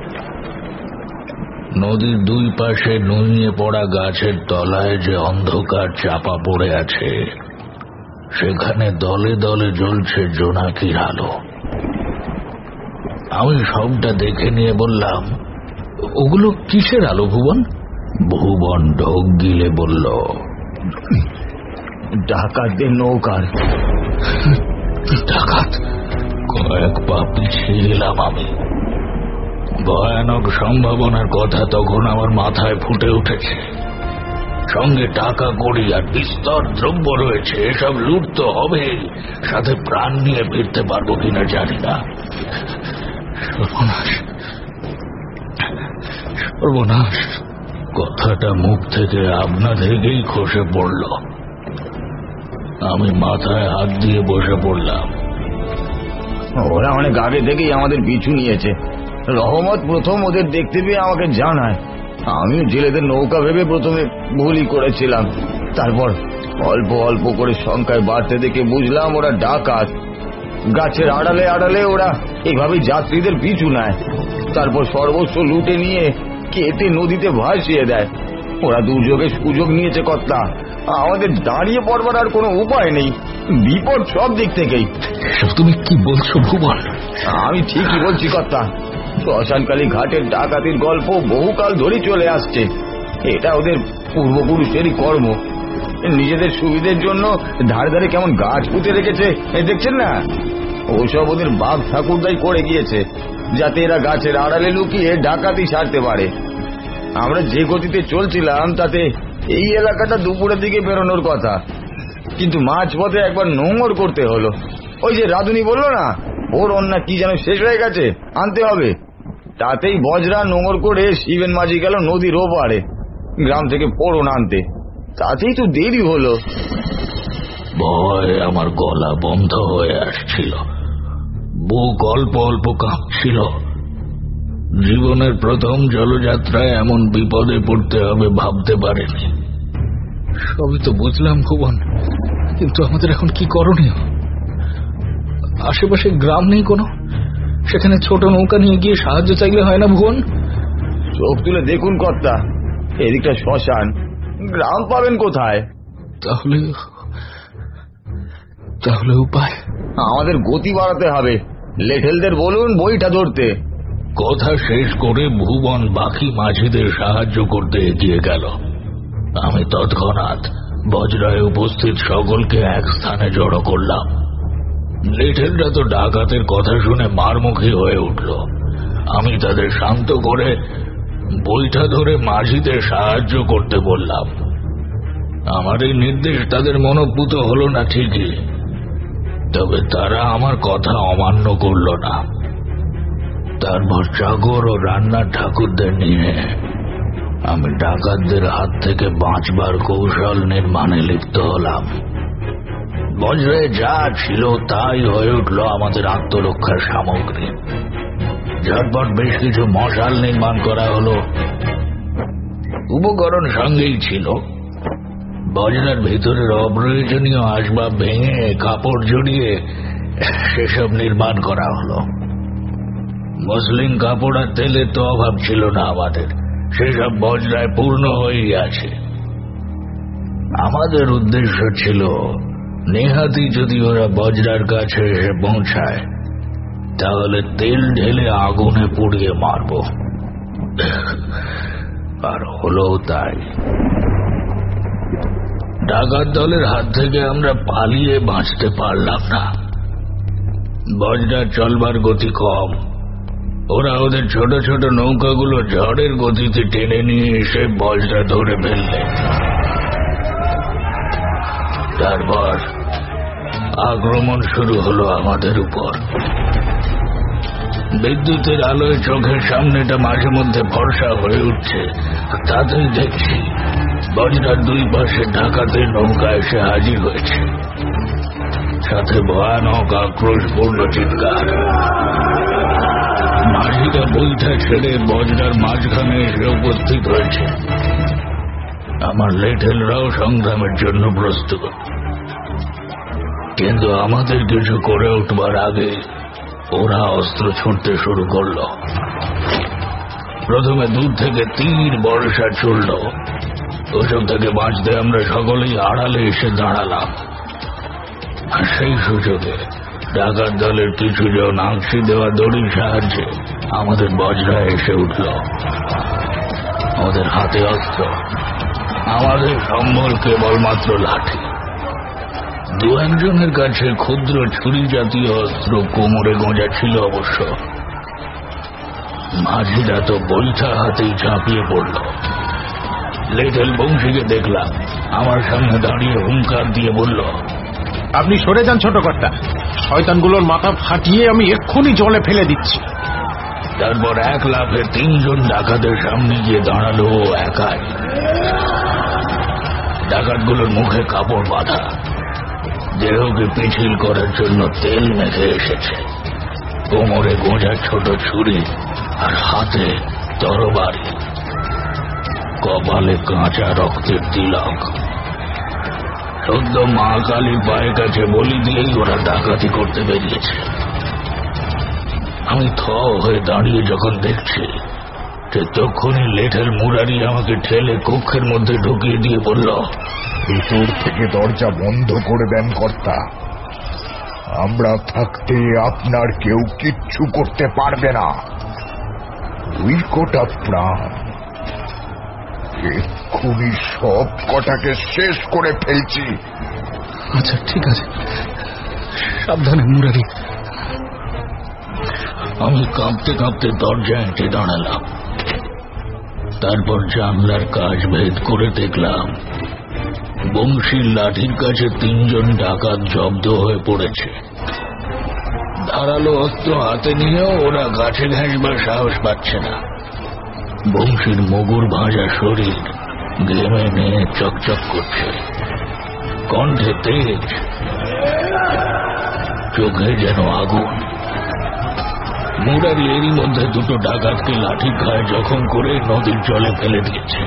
নদীর দুই পাশে নুইয়ে পড়া গাছের তলায় যে অন্ধকার চাপা পড়ে আছে, সেখানে দলে দলে জ্বলছে জোনাকির আলো। আমি সবটা দেখে নিয়ে বললাম, ওগুলো কিসের আলো ভুবন? ভুবন ঢোক গিলে বলল, ডাকাতদের নৌকার। ডাকাত? কয়েক পা পিছিয়ে এলাম আমি। ভয়ানক সম্ভাবনার কথা তখন আমার মাথায় ফুটে উঠেছে। সঙ্গে টাকা কড়ি আর বিস্তর দ্রব্য রয়েছে, এসব লুট তো হবে, সাথে প্রাণ নিয়ে ফিরতে পারবো কিনা জানি না। সর্বনাশ, সর্বনাশ। কথাটা মুখ থেকে আপনা থেকেই খসে পড়ল। আমি মাথায় হাত দিয়ে বসে পড়লাম। ওরা অনেক আগে থেকেই আমাদের পিছু নিয়েছে। রহমত প্রথম ওদের দেখতে পেয়ে আমাকে জানায়। আমিও জেলেদের নৌকা ভেবে প্রথমে ভুলই করেছিলাম, তারপর অল্প অল্প করে সংখ্যায় বাড়তে দেখে বুঝলাম ওরা ডাকাত। গাছের আড়ালে আড়ালে ওরা এভাবেই যাত্রীদের পিছু নেয়, তারপর সর্বস্ব লুটে নিয়ে কেটে নদীতে ভাসিয়ে দেয়। ওরা দুর্যোগের সুযোগ নিয়েছে কর্তা। আমাদের দাঁড়িয়ে পড়বার আর কোনো উপায় নেই, বিপদ সব দিক থেকেই। তুমি কি বলছো ভুবন? আমি ঠিকই বলছি কর্তা। শ্মশানকালী ঘাটের ডাকাতির গল্প বহুকাল ধরে চলে আসছে। এটা ওদের পূর্বপুরুষেরই কর্ম। নিজেদের সুবিধের জন্য ধারে ধারে কেমন গাছ পুঁতে রেখেছে দেখছেন না? ওসব ওদের বাঘ ঠাকুরদাই করে গিয়েছে, যাতে এরা গাছের আড়ালে লুকিয়ে ডাকাতি সারতে পারে। আমরা যে গতিতে চলছিলাম তাতে এই এলাকাটা দুপুরের দিকে বেরোনোর কথা, কিন্তু মাঝপথে একবার নোংর করতে হলো। ওই যে রাধুনি বললো না, ওর অন্য কি যেন শেষ হয়ে গেছে, আনতে হবে। তাতেই বজরা নোংর করে শিবেন মাঝি গেল নদীর ওপারে গ্রাম থেকে পোড়ন আনতে। তাতেই তো দেরি হলো। ভয় আমার গলা বন্ধ হয়ে আসছিল, বুক অল্প অল্প কাঁপছিল। জীবনের প্রথম জলযাত্রায় এমন বিপদে পড়তে হবে ভাবতে পারিনি। সবই তো বুঝলাম ভুবন, কিন্তু আমাদের এখন কি করণীয়? আশেপাশে গ্রাম নেই কোনো? সেখানে ছোট নৌকা নিয়ে গিয়ে সাহায্য চাইলে হয় না ভুবন? চোখ তুলে দেখুন কর্তা, এদিকটা শ্মশান, গ্রাম পাবেন কোথায়? তাহলে তাহলে উপায়? আমাদের গতি বাড়াতে হবে। লেঠেলদের বলুন বইটা ধরতে। কথা শেষ করে ভুবন বাকি মাঝিদের সাহায্য করতে এগিয়ে গেল। আমি তৎক্ষণাৎ বজরায় উপস্থিত সকলকে এক স্থানে জড়ো করলাম। লেঠেলরা তো ডাকাতের কথা শুনে মারমুখী হয়ে উঠল। আমি তাদের শান্ত করে বইটা ধরে মাঝিদের সাহায্য করতে বললাম। আমার এই নির্দেশ তাদের মনোপুত হলো না ঠিকই, তবে তারা আমার কথা অমান্য করল না। তারপর চাকর ও রান্নার ঠাকুরদের নিয়ে আমি ডাকাতদের হাত থেকে বাঁচবার কৌশল নির্মাণে লিপ্ত হলাম। বজ্রে যা ছিল তাই হয়ে উঠল আমাদের আত্মরক্ষার সামগ্রী। ঝটপট বেশ কিছু মশাল নির্মাণ করা হলো। উপকরণ সঙ্গেই ছিল। বজরার ভিতরের অপ্রয়োজনীয় আসবাব ভেঙে কাপড় জড়িয়ে সেসব নির্মাণ করা হলো। মসলিন কাপড় আর তেলের তো অভাব ছিল না আমাদের, সেসব বজরায় পূর্ণ হয়েই আছে। আমাদের উদ্দেশ্য ছিল নেহাতি যদি ওরা বজরার কাছে এসে পৌঁছায় তাহলে তেল ঢেলে আগুনে পুড়িয়ে মারব। আর হলো তাই। ডাকাত দলের হাত থেকে আমরা পালিয়ে বাঁচতে পারলাম না। বজরার চলবার গতি কম, ওরা ওদের ছোট ছোট নৌকাগুলো ঝড়ের গতিতে টেনে নিয়ে এসে বজরা ধরে ফেললে। তারপর আক্রমণ শুরু হলো আমাদের উপর। বিদ্যুতের আলোয় চোখের সামনেটা মাঝে মধ্যে ফর্সা হয়ে উঠছে, তাতেই দেখছি বজরার দুই পাশে ডাকাতের নৌকা এসে হাজির হয়েছে, সাথে ভয়ানক আক্রোশপূর্ণ চিৎকার। মাঝিরা বইটা ছেড়ে বজরার মাঝখানে এসে উপস্থিত হয়েছে। আমার লেঠেলরাও সংগ্রামের জন্য প্রস্তুত, কিন্তু আমাদের কিছু করে উঠবার আগে ওরা অস্ত্র ছুঁড়তে শুরু করল। প্রথমে দূর থেকে তীর বর্ষা চলল। ওসব থেকে বাঁচতে আমরা সকলেই আড়ালে এসে দাঁড়ালাম। আর সেই সুযোগে ডাকাত দলের কিছু জন আংশি দেওয়া দড়ির সাহায্যে আমাদের বজরায় এসে উঠল। ওদের হাতে অস্ত্র, আমাদের সম্বল কেবলমাত্র লাঠি। দু একজনের কাছে ক্ষুদ্র ছুরি জাতীয় অস্ত্র কোমরে গোঁজা ছিল অবশ্য। মাঝিরা তো বৈঠা হাতেই ঝাঁপিয়ে পড়ল। লেঠেল বংশীকে দেখলাম আমার সামনে দাঁড়িয়ে হুঙ্কার দিয়ে বলল, আপনি সরে যান ছোট কর্তা, শয়তানগুলোর মাথা ফাটিয়ে আমি এক্ষুনি জলে ফেলে দিচ্ছি। তারপর এক লাফে তিনজন ডাকাতের সামনে গিয়ে দাঁড়ালো একাই। ডাকাতগুলোর মুখে কাপড় বাঁধা, দেহকে পিছিল করার জন্য তেল মেখে এসেছে, কোমরে গোঁজা ছোট ছুরি আর হাতে তরবারি, কপালে কাঁচা রক্তের তিলক। সদ্য মা কালীর পায়ের কাছে বলি দিয়েই ওরা ডাকাতি করতে বেরিয়েছে। আমি থ হয়ে দাঁড়িয়ে যখন দেখছি, ঠিক তখনই লেঠেল মুরারি আমাকে ঠেলে কক্ষের মধ্যে ঢুকিয়ে দিয়ে বলল, ভিতর থেকে দরজা বন্ধ করে দেন কর্তা, আমরা থাকতে আপনার কেউ কিচ্ছু করতে পারবে না। দুই কোটা প্রাণ, এক্ষুনি সব কটাকে শেষ করে ফেলছি। আচ্ছা ঠিক আছে, সাবধানে মুরারি। আমি কাঁপতে কাঁপতে দরজায় এঁটে দাঁড়ালাম। তারপর জানলার কাজ ভেদ করে দেখলাম বংশীর লাঠির কাছে তিনজন ডাকাত জব্দ হয়ে পড়েছে। ধারালো অস্ত্র হাতে নিয়েও ওরা গাছে ঘেঁষবার সাহস পাচ্ছে না। বংশীর মগুর ভাঁজা শরীর ঘেমে নিয়ে চকচক করছে, কণ্ঠে তেজ, চোখে যেন আগুন। মুরারি এরই মধ্যে দুটো ডাকাতকে লাঠির ঘায়ে জখম করে নদীর জলে ফেলে দিয়েছে।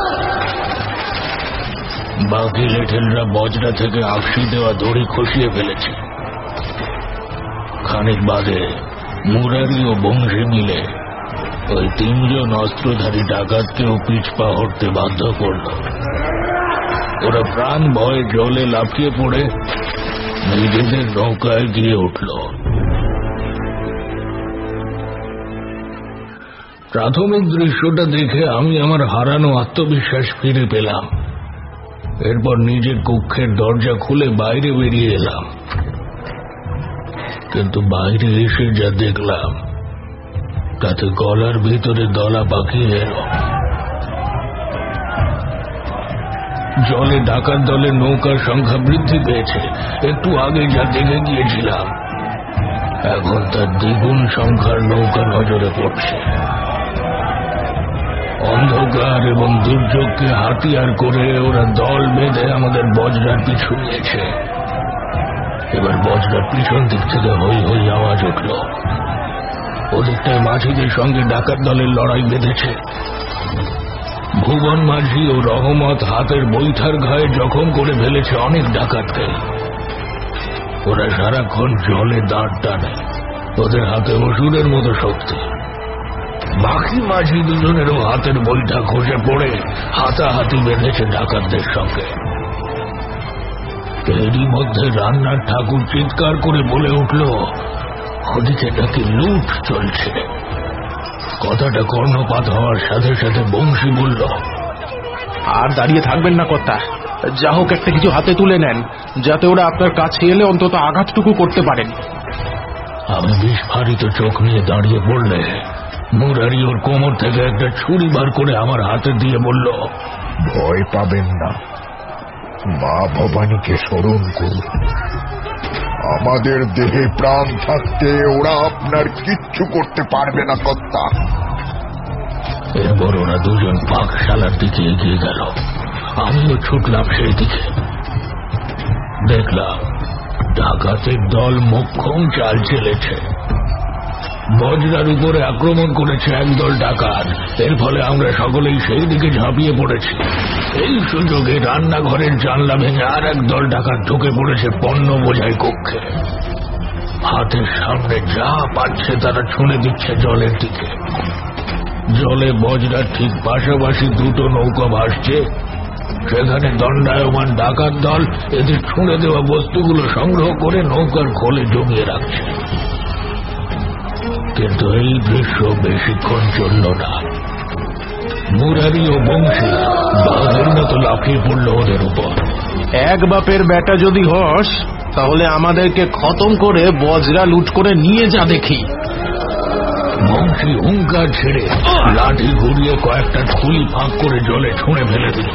বাকি লেঠেলরা বজরা থেকে আঁকশি দেওয়া দড়ি খসিয়ে ফেলেছে। খানিক বাদে মুরারি ও বংশী মিলে ওই তিনজন অস্ত্রধারী ডাকাতকেও পিছপা হটতে বাধ্য করল। ওরা প্রাণ ভয়ে জলে লাফিয়ে পড়ে নিজেদের নৌকায় গিয়ে উঠল। প্রাথমিক দৃশ্যটা দেখে আমি আমার হারানো আত্মবিশ্বাস ফিরে পেলাম। এরপর নিজের কক্ষের দরজা খুলে বাইরে বেরিয়ে এলাম। কিন্তু বাইরে এসে যা দেখলাম তাতে গলার ভিতরে দলা পাকিয়ে এলো। জলে ডাকাত দলের নৌকার সংখ্যা বৃদ্ধি পেয়েছে। একটু আগে যা দেখে গিয়েছিলাম এখন তার দ্বিগুণ সংখ্যার নৌকা নজরে পড়ছে। অন্ধকার এবং দুর্যোগকে হাতিয়ার করে ওরা দল বেঁধে আমাদের বজরার পিছু নিয়েছে। এবার বজরার পিছন দিক থেকে হই হই আওয়াজ উঠল। ওদিকটায় মাঝিদের সঙ্গে ডাকাত দলের লড়াই বেঁধেছে। ভুবন মাঝি ও রহমত হাতের বৈঠার ঘায়ে জখম করে ফেলেছে অনেক ডাকাতকে। ওরা সারাক্ষণ জলে দাঁড় টানে, ওদের হাতে অসুরের মতো শক্তি। বাকি মাঝি দুজনেরও হাতের বৈঠা খসে পড়ে হাতাহাতি বেঁধেছে ডাকাতদের সঙ্গে। এরই মধ্যে রান্নার ঠাকুর চিৎকার করে বলে উঠল, ওদিকে নাকি লুট চলছে। কথাটা কর্ণপাত হওয়ার সাথে সাথে বংশী বলল, আর দাঁড়িয়ে থাকবেন না কর্তা, যা হোক একটা কিছু হাতে তুলে নেন, যাতে ওরা আপনার কাছে এলে অন্তত আঘাতটুকু করতে পারেন। আমি বিস্ফারিত চোখ নিয়ে দাঁড়িয়ে পড়লে মুরারি ওর কোমর থেকে একটা ছুরি বার করে আমার হাতে দিয়ে বলল, ভয় পাবেন না, মা ভবানীকে স্মরণ করুন। আমাদের দেহে প্রাণ থাকতে ওরা আপনার কিচ্ছু করতে পারবে না কর্তা। এরপর ওরা দুজন পাকশালার দিকে এগিয়ে গেল। আমিও ছুটলাম সেই দিকে। দেখলাম ডাকাতের দল মোক্ষম চাল চেলেছে। বজরার উপরে আক্রমণ করেছে একদল ডাকাত। এর ফলে আমরা সকলেই সেই দিকে ঝাঁপিয়ে পড়েছি। এই সুযোগে রান্নাঘরের জানলা ভেঙে আর এক দল ডাকাত ঢুকে পড়েছে পণ্য বোঝাই কক্ষে। হাতের সামনে যা পাচ্ছে তারা ছুঁড়ে দিচ্ছে জলের দিকে। জলে বজরার ঠিক পাশাপাশি দুটো নৌকা ভাসছে। সেখানে দণ্ডায়মান ডাকাত দল এদের ছুঁড়ে দেওয়া বস্তুগুলো সংগ্রহ করে নৌকার খোলে জমিয়ে রাখছে। কিন্তু এই দৃশ্য বেশিক্ষণ চলল না। মুরারি ও বংশী বাঘের মতো লাফিয়ে পড়ল ওদের উপর। এক বাপের বেটা যদি হস, তাহলে আমাদেরকে খতম করে বজরা লুট করে নিয়ে যা দেখি। বংশী হুঙ্কার ছেড়ে লাঠি ঘুরিয়ে কয়েকটা খুলি ফাঁক করে জলে ছুঁড়ে ফেলে দিল।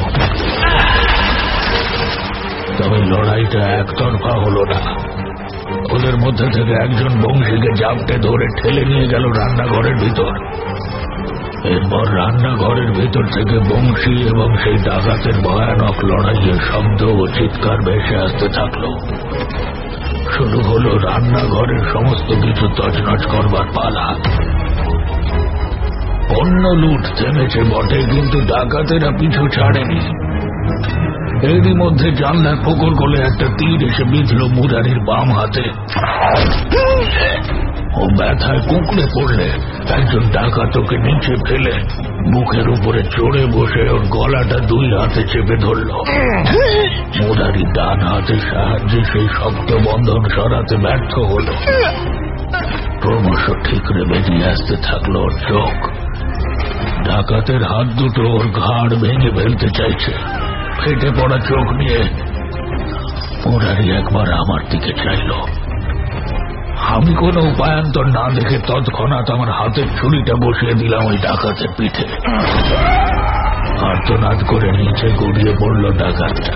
তবে লড়াইটা একতরফা হলো না। ওদের মধ্যে থেকে একজন বংশীকে জাপটে ধরে ঠেলে নিয়ে গেল রান্নাঘরের ভিতর। এরপর রান্নাঘরের ভিতর থেকে বংশী এবং সেই ডাকাতের ভয়ানক লড়াইয়ের শব্দ ও চিৎকার ভেসে আসতে থাকলো। শুরু হলো রান্নাঘরের সমস্ত কিছু তছনছ করবার পালা। অন্য লুট থেমেছে বটে, কিন্তু ডাকাতেরা পিছু ছাড়েনি। এরই মধ্যে জানলার ফোকর কোলে একটা তীর এসে বিঁধল মুরারির বাম হাতে। ও ব্যথায় কুঁকড়ে পড়লে একজন ডাকাত ওকে নিচে ফেলে বুকের উপরে চড়ে বসে ওর গলাটা দুই হাতে চেপে ধরল। মুরারি ডান হাতের সাহায্যে সেই শক্ত বন্ধন সরাতে ব্যর্থ হল। ক্রমশ ঠিকরে বেরিয়ে আসতে থাকলো ওর চোখ। ডাকাতের হাত দুটো ওর ঘাড় ভেঙে ফেলতে চাইছে। ফেটে পড়া চোখ নিয়ে মুরারি একবার আমার দিকে চাইল। আমি কোনো উপায়ান্তর না দেখে তৎক্ষণাৎ আমার হাতের ছুরিটা বসিয়ে দিলাম ওই ডাকাতের পিঠে। আর্তনাদ করে নিচে গড়িয়ে পড়ল ডাকাতটা।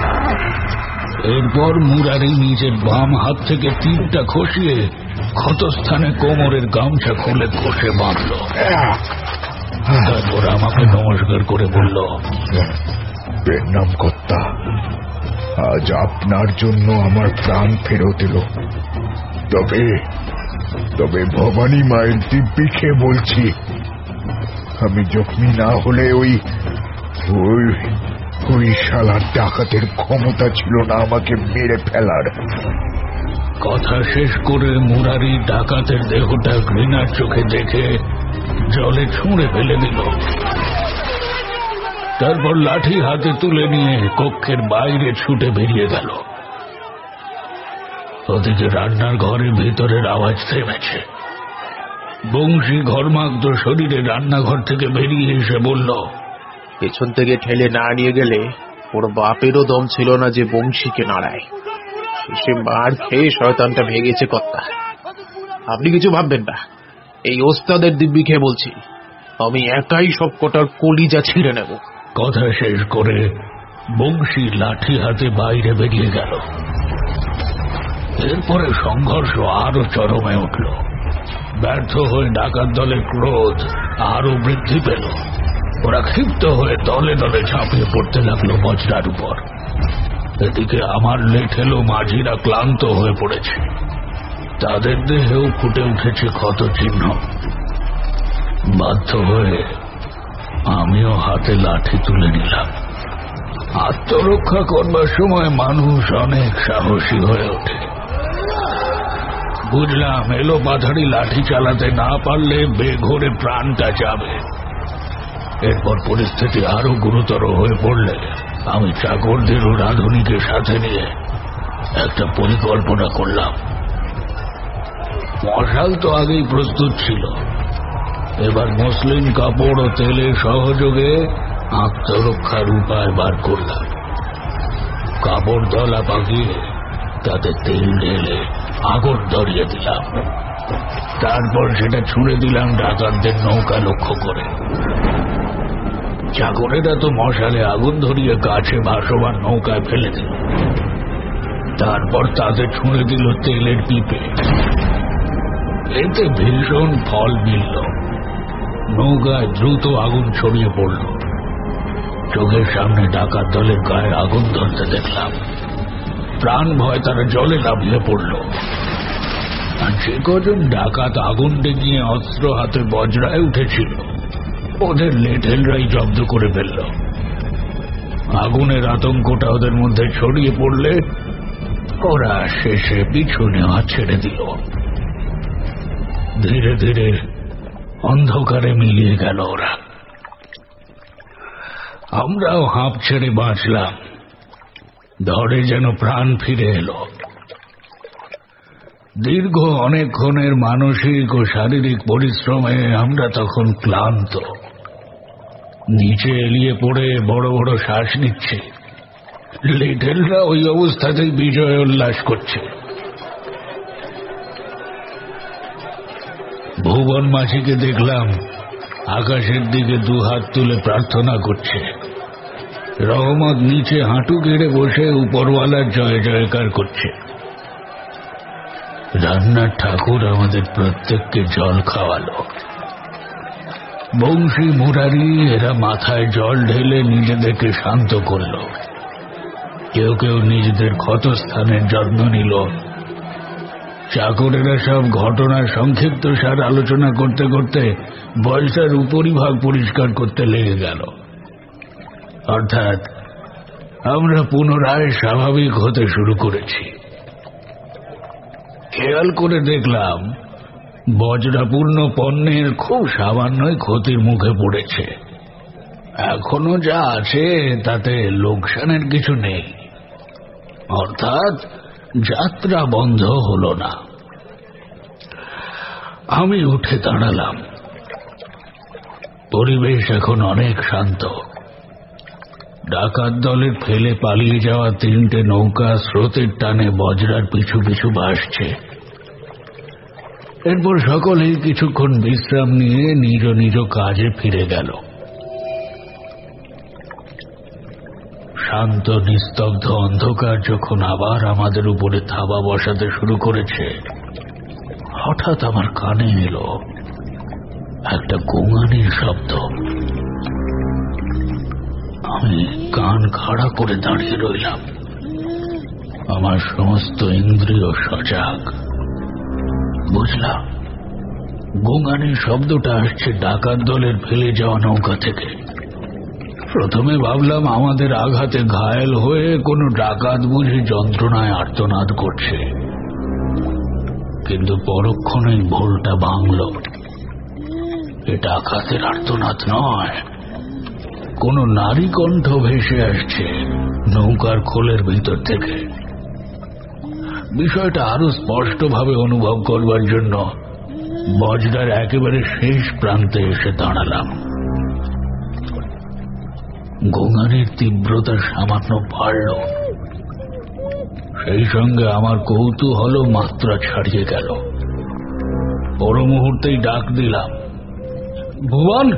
এরপর মুরারি নিজের বাম হাত থেকে তীরটা খসিয়ে ক্ষতস্থানে কোমরের গামছা খুলে কষে বাঁধল। তারপর আমাকে নমস্কার করে বলল, প্রণাম কর্তা, আজ আপনার জন্য আমার প্রাণ ফেরত এলো। তবে তবে ভবানী মায়ের দিব্যি খেয়ে বলছি, আমি জখমি না হলে ওই ওই ওই শালার ডাকাতের ক্ষমতা ছিল না আমাকে মেরে ফেলার। কথা শেষ করে মুরারি ডাকাতের দেহটা ঘৃণার চোখে দেখে জলে ছুঁড়ে ফেলে দিল। তারপর লাঠি হাতে তুলে নিয়ে কক্ষের বাইরে ছুটে বেরিয়ে গেল। ওদিকে রান্নার ঘরের ভিতরের আওয়াজ থেমেছে। বংশী ঘর্মাক্ত শরীরে রান্নাঘর থেকে বেরিয়ে এসে বলল, পেছন থেকে ঠেলে না নিয়ে গেলে ওর বাপেরও দম ছিল না যে বংশীকে নাড়ায়। সে মার খেয়ে শয়তানটা ভেঙেছে কর্তা। আপনি কিছু ভাববেন না, এই ওস্তাদের দিব্যি খেয়ে বলছি, আমি একাই সব কটার কলিজা ছিঁড়ে নেব। কথা শেষ করে বংশী লাঠি হাতে বাইরে বেরিয়ে গেল। এরপরে সংঘর্ষ আরো চরমে উঠল। ব্যর্থ হয়ে ডাকাত দলের ক্রোধ আরো বৃদ্ধি পেল। ওরা ক্ষিপ্ত হয়ে দলে দলে ঝাঁপিয়ে পড়তে লাগলো বজরার উপর। এদিকে আমার লেঠেলো মাঝিরা ক্লান্ত হয়ে পড়েছে। তাদের দেহেও ফুটে উঠেছে ক্ষত চিহ্ন। বাধ্য হয়ে আমিও হাতে লাঠি তুলে নিলাম। আত্মরক্ষা করবার সময় মানুষ অনেক সাহসী হয়ে ওঠে। বুঝলাম এলো পাথারি লাঠি চালাতে না পারলে বেঘোরে প্রাণটা যাবে। এরপর পরিস্থিতি আরো গুরুতর হয়ে পড়লে আমি চাকরদের ও রাঁধুনিকে সাথে নিয়ে একটা পরিকল্পনা করলাম। মশাল তো আগেই প্রস্তুত ছিল। এবার মসলিন কাপড় ও তেলের সহযোগে আত্মরক্ষার উপায় বার করলাম। কাপড় দলা পাকিয়ে তাতে তেল ঢেলে আগুন ধরিয়ে দিলাম। তারপর সেটা ছুঁড়ে দিলাম ডাকাতদের নৌকা লক্ষ্য করে। চাকরেরা তো মশালে আগুন ধরিয়ে কাছে ভাসমান নৌকায় ফেলে দিল। তারপর তাদের ছুঁড়ে দিল তেলের পিপে। এতে ভীষণ ফল মিলল। নৌকায় দ্রুত আগুন ছড়িয়ে পড়ল। চোখের সামনে ডাকাত দলের গায়ে আগুন ধরতে দেখলাম। প্রাণ ভয় তারা জলে লাফিয়ে পড়ল। আর যে কজন ডাকাত আগুন ডেঙিয়ে অস্ত্র হাতে বজরায় উঠেছিল ওদের লেঠেলরাই জব্দ করে ফেলল। আগুনের আতঙ্কটা ওদের মধ্যে ছড়িয়ে পড়লে ওরা শেষে পিছু নেওয়া ছেড়ে দিল। ধীরে ধীরে অন্ধকারে মিলিয়ে গেল ওরা। আমরাও হাঁপ ছেড়ে বাঁচলাম। ধরে যেন প্রাণ ফিরে এলো। দীর্ঘ অনেকক্ষণের মানসিক ও শারীরিক পরিশ্রমে আমরা তখন ক্লান্ত। নিচে এলিয়ে পড়ে বড় বড় শ্বাস নিচ্ছে। লিটলরা ওই অবস্থাতেই বিজয় উল্লাস করছে। ভুবন মাঝিকে দেখলাম আকাশের দিকে দুহাত তুলে প্রার্থনা করছে। রহমত নিচে হাঁটু গেড়ে বসে উপরওয়ালার জয় জয়কার করছে। রান্নার ঠাকুর আমাদের প্রত্যেককে জল খাওয়ালো। বংশী মুরারি এরা মাথায় জল ঢেলে নিজেদেরকে শান্ত করল। কেউ কেউ নিজেদের ক্ষতস্থানের যত্ন নিল। চাকরেরা সব ঘটনার সংক্ষিপ্ত সার আলোচনা করতে করতে বয়সার উপরিভাগ পরিষ্কার করতে লেগে গেল। অর্থাৎ আমরা পুনরায় স্বাভাবিক হতে শুরু করেছি। খেয়াল করে দেখলাম বজ্রাপূর্ণ পণ্যের খুব সামান্যই ক্ষতির মুখে পড়েছে। এখনো যা আছে তাতে লোকসানের কিছু নেই। অর্থাৎ যাত্রা বন্ধ হলো না। আমি উঠে দাঁড়ালাম। পরিবেশ এখন অনেক শান্ত। ডাকাত দলের ফেলে পালিয়ে যাওয়া তিনটে নৌকা স্রোতের টানে বজরার পিছু পিছু ভাসছে। এরপর সকলেই কিছুক্ষণ বিশ্রাম নিয়ে নিজ নিজ কাজে ফিরে গেল। শান্ত নিস্তব্ধ অন্ধকার যখন আবার আমাদের উপরে থাবা বসাতে শুরু করেছে, হঠাৎ আমার কানে এলো একটা গোঙানির শব্দ। আমি কান খাড়া করে দাঁড়িয়ে রইলাম। আমার সমস্ত ইন্দ্রিয় সজাগ। বুঝলাম গোঙানির শব্দটা আসছে ডাকাত দলের ফেলে যাওয়া নৌকা থেকে। প্রথমে ভাবলাম আমাদের আঘাতে ঘায়েল হয়ে কোনো ডাকাত বুঝে যন্ত্রণায় আর্তনাদ করছে, কিন্তু পরক্ষণেই ভুলটা ভাঙল। এ ডাকাতের আর্তনাদ নয়, কোনো নারী কণ্ঠ ভেসে আসছে নৌকার খোলের ভিতর থেকে। বিষয়টা আরো স্পষ্টভাবে অনুভব করবার জন্য বজরার একেবারে শেষ প্রান্তে এসে দাঁড়ালাম। গোঙানির তীব্রতা সামান্য বাড়ল, সেই সঙ্গে আমার কৌতূহল মাত্রা ছাড়িয়ে গেল। পর মুহূর্তেই ডাক দিলাম, ভুবন,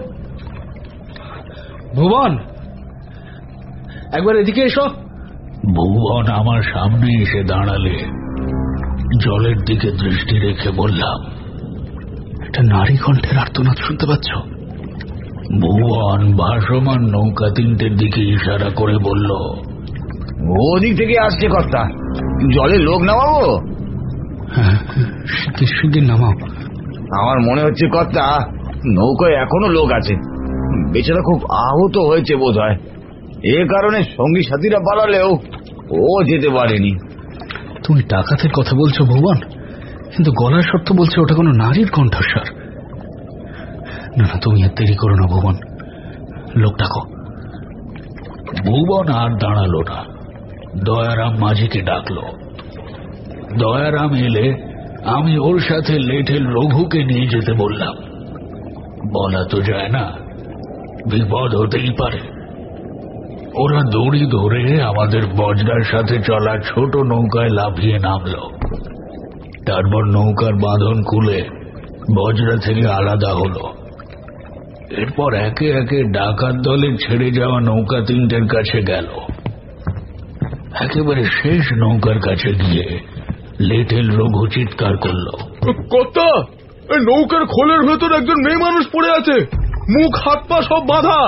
ভুবন, একবার এদিকে এসো। ভুবন আমার সামনে এসে দাঁড়ালে জলের দিকে দৃষ্টি রেখে বললাম, একটা নারী কণ্ঠের আর্তনাদ শুনতে পাচ্ছ? ভুবন ভাসমান নৌকা তিনটের দিকে ইশারা করে বলল, ওদিক থেকে আসছে কর্তা, জলে লোক নামাবো? হ্যাঁ, শিগগির শিগগির নামাও। আমার মনে হচ্ছে কর্তা, নৌকায় এখনো লোক আছে। বেচারা খুব আহত হয়েছে বোধ হয়, এ কারণে সঙ্গী সাথীরা পালালেও ও যেতে পারেনি। তুমি ডাকাতের কথা বলছো ভুবন, কিন্তু গলার শর্ত বলছে ওটা কোনো নারীর কণ্ঠস্বর। না না, তুমি আর দেরি করো না ভুবন, লোক ডাকো। ভুবন আর দাঁড়ালো না, দয়ারাম মাঝিকে ডাকলো। দয়ারাম এলে আমি ওর সাথে লেঠেল রঘুকে নিয়ে যেতে বললাম। বলা তো যায় না, বিপদ হতেই পারে। ওরা দড়ি ধরে আমাদের বজরার সাথে চলা ছোট নৌকায় লাফিয়ে নামলো। তারপর নৌকার বাঁধন খুলে বজরা থেকে আলাদা হলো। এরপর একে একে ডাকাত দলের ছেড়ে যাওয়া নৌকা তিনটের কাছে গেল। একেবারে শেষ নৌকার কাছে গিয়ে লেঠেল রঘু চিৎকার করলো, কর্তা, এই নৌকার খোলের ভেতর একজন মেয়ে মানুষ পড়ে আছে, মুখ হাত পা সব বাঁধা।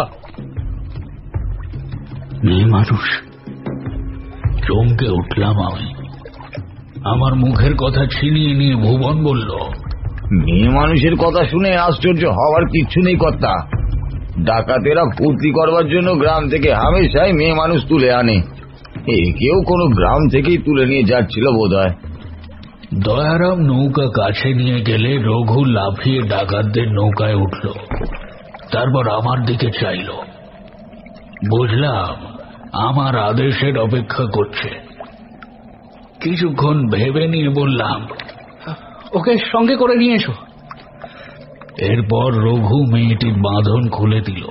মেয়ে মানুষ? চমকে উঠলাম আমি। আমার মুখের কথা ছিনিয়ে নিয়ে ভুবন বলল, মেয়ে মানুষের কথা শুনে আশ্চর্য হওয়ার কিচ্ছু নেই কর্তা। ডাকাতেরা ফুর্তি করবার জন্য গ্রাম থেকে হামেশাই মেয়ে মানুষ তুলে আনে। একেও কোনো গ্রাম থেকেই তুলে নিয়ে যাচ্ছিল বোধ হয়। দয়ারাম নৌকা কাছে নিয়ে গেলে রঘু লাফিয়ে ডাকাতদের নৌকায় উঠল। তারপর আমার দিকে চাইল। বুঝলাম আমার আদেশের অপেক্ষা করছে। কিছুক্ষণ ভেবে নিয়ে বললাম, ওকে সঙ্গে করে নিয়ে এসো। এরপর রঘু মেয়েটির বাঁধন খুলে দিল।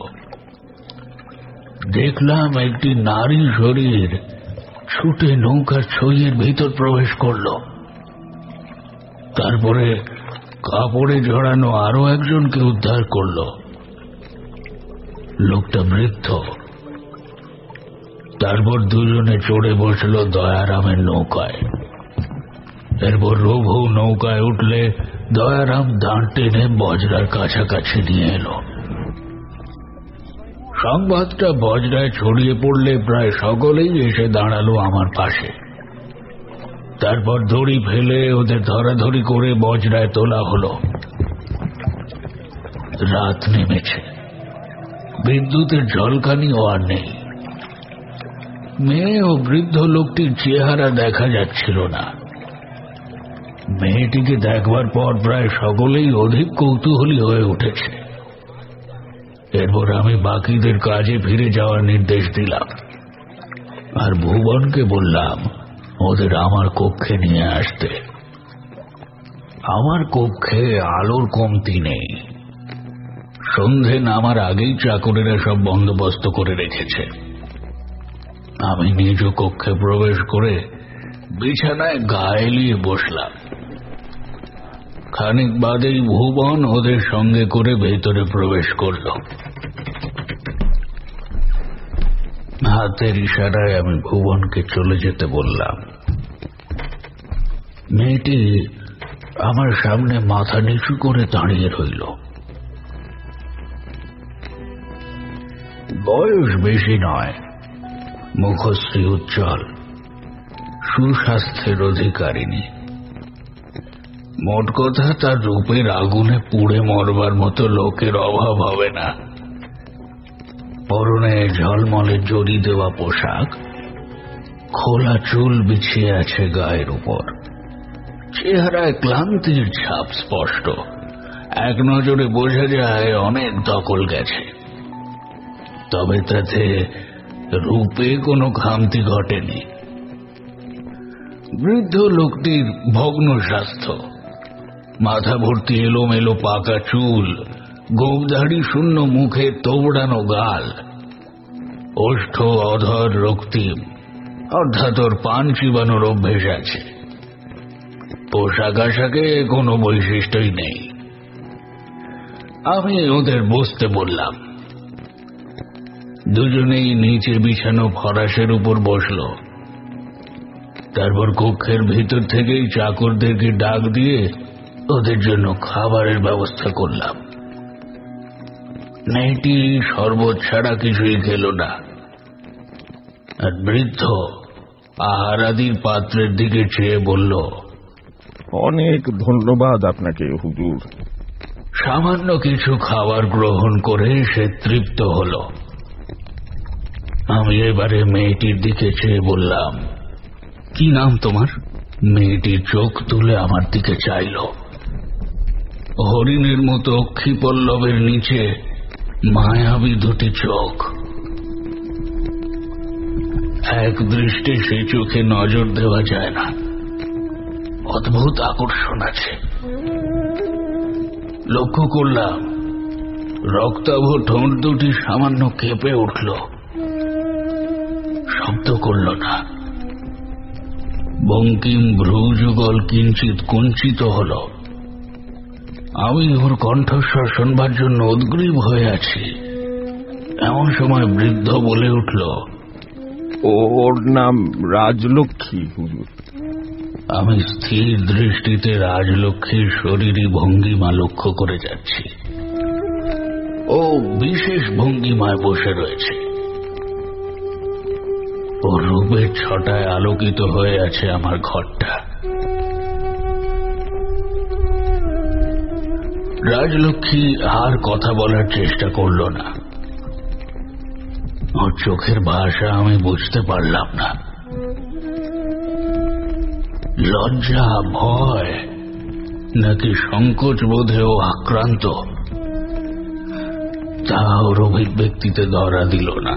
দেখলাম একটি নারী শরীর ছুটে নৌকার ছইয়ের ভিতর প্রবেশ করল। তারপরে কাপড়ে জড়ানো আরো একজনকে উদ্ধার করল। লোকটা বৃদ্ধ। তারপর দুজনে চড়ে বসল দয়ারামের নৌকায়। এরপর রঘু নৌকায় উঠলে দয়ারাম দাঁড় টেনে বজরার কাছাকাছি নিয়ে এলো। সংবাদটা বজরায় ছড়িয়ে পড়লে প্রায় সকলেই এসে দাঁড়ালো আমার পাশে। তারপর দড়ি ফেলে ওদের ধরাধরি করে বজরায় তোলা হলো। রাত নেমেছে, বিদ্যুতের ঝলকানিও আর নেই। মেয়ে ও বৃদ্ধ লোকটির চেহারা দেখা যাচ্ছিল না। মেয়েটিকে দেখবার পর প্রায় সকলেই অধিক কৌতূহলী হয়ে উঠেছে। এরপর আমি বাকিদের কাজে ফিরে যাওয়ার নির্দেশ দিলাম, আর ভুবনকে বললাম ওদের আমার কক্ষে নিয়ে আসতে। আমার কক্ষে আলোর কমতি নেই। সন্ধে নামার আগেই চাকরেরা সব বন্দোবস্ত করে রেখেছে। আমি নিজ কক্ষে প্রবেশ করে বিছানায় গা এলিয়ে বসলাম। খানিক বাদেই ভুবন ওদের সঙ্গে করে ভেতরে প্রবেশ করল। হাতের ইশারায় আমি ভুবনকে চলে যেতে বললাম। মেয়েটি আমার সামনে মাথা নিচু করে দাঁড়িয়ে রইল। বয়স বেশি নয়, মুখশ্রী উজ্জ্বল, সুস্বাস্থ্যের অধিকারিণী। মোট কথা তার রূপের আগুনে পুড়ে মরবার মতো লোকের অভাব হবে না। পরনে ঝলমলে জড়ি দেওয়া পোশাক, খোলা চুল বিছিয়ে আছে গায়ের উপর, চেহারায় ক্লান্তির ছাপ স্পষ্ট। এক নজরে বোঝা যায় অনেক দখল গেছে, তবে তাতে রূপে কোনো খামতি ঘটেনি। বৃদ্ধ লোকটির ভগ্ন স্বাস্থ্য, মাথা ভর্তি এলোমেলো পাকা চুল, গোঁফদাড়ি শূন্য মুখে তোবড়ানো গাল, ওষ্ঠ অধর রক্তিম, অর্থাৎ ওর পান চিবানোর অভ্যেস আছে। পোশাক আশাকে কোনো বৈশিষ্ট্যই নেই। আমি ওদের বসতে বললাম। দুজনেই নিচে বিছানো ফরাসের উপর বসল। তারপর কক্ষের ভিতর থেকেই চাকরদেরকে ডাক দিয়ে ওদের জন্য খাবারের ব্যবস্থা করলাম। মেয়েটি শরবত ছাড়া কিছুই খেল না, আর বৃদ্ধ আহারাদির পাত্রের দিকে চেয়ে বলল, অনেক ধন্যবাদ আপনাকে হুজুর। সামান্য কিছু খাবার গ্রহণ করে সে তৃপ্ত হল। আমি এবারে মেয়েটির দিকে চেয়ে বললাম, কি নাম তোমার? মেয়েটি চোখ তুলে আমার দিকে চাইল। হরিণের মতো অক্ষিপল্লবের নিচে মায়াবী দুটি চোখ। এক দৃষ্টে সেই চোখে নজর দেওয়া যায় না, অদ্ভুত আকর্ষণ আছে। লক্ষ্য করলাম রক্তাভ ঠোঁট দুটি সামান্য কেঁপে উঠল, শব্দ করল না। বঙ্কিম ভ্রুযুগল কিঞ্চিত কুঞ্চিত হল। আমি ওর কণ্ঠস্বর শুনবার জন্য উদ্গ্রীব হয়ে আছি। এমন সময় বৃদ্ধ বলে উঠল, ওর নাম রাজলক্ষ্মী হুজুর। আমি স্থির দৃষ্টিতে রাজলক্ষ্মীর শরীরী ভঙ্গিমা লক্ষ্য করে যাচ্ছি। ও বিশেষ ভঙ্গিমায় বসে রয়েছে। ওর রূপের ছটায় আলোকিত হয়ে আছে আমার ঘরটা। রাজলক্ষ্মী আর কথা বলার চেষ্টা করল না। ওর চোখের ভাষা আমি বুঝতে পারলাম না। লজ্জা, ভয় নাকি সংকোচ বোধেও আক্রান্ত, তা ওর অভিব্যক্তিতে ধরা দিল না।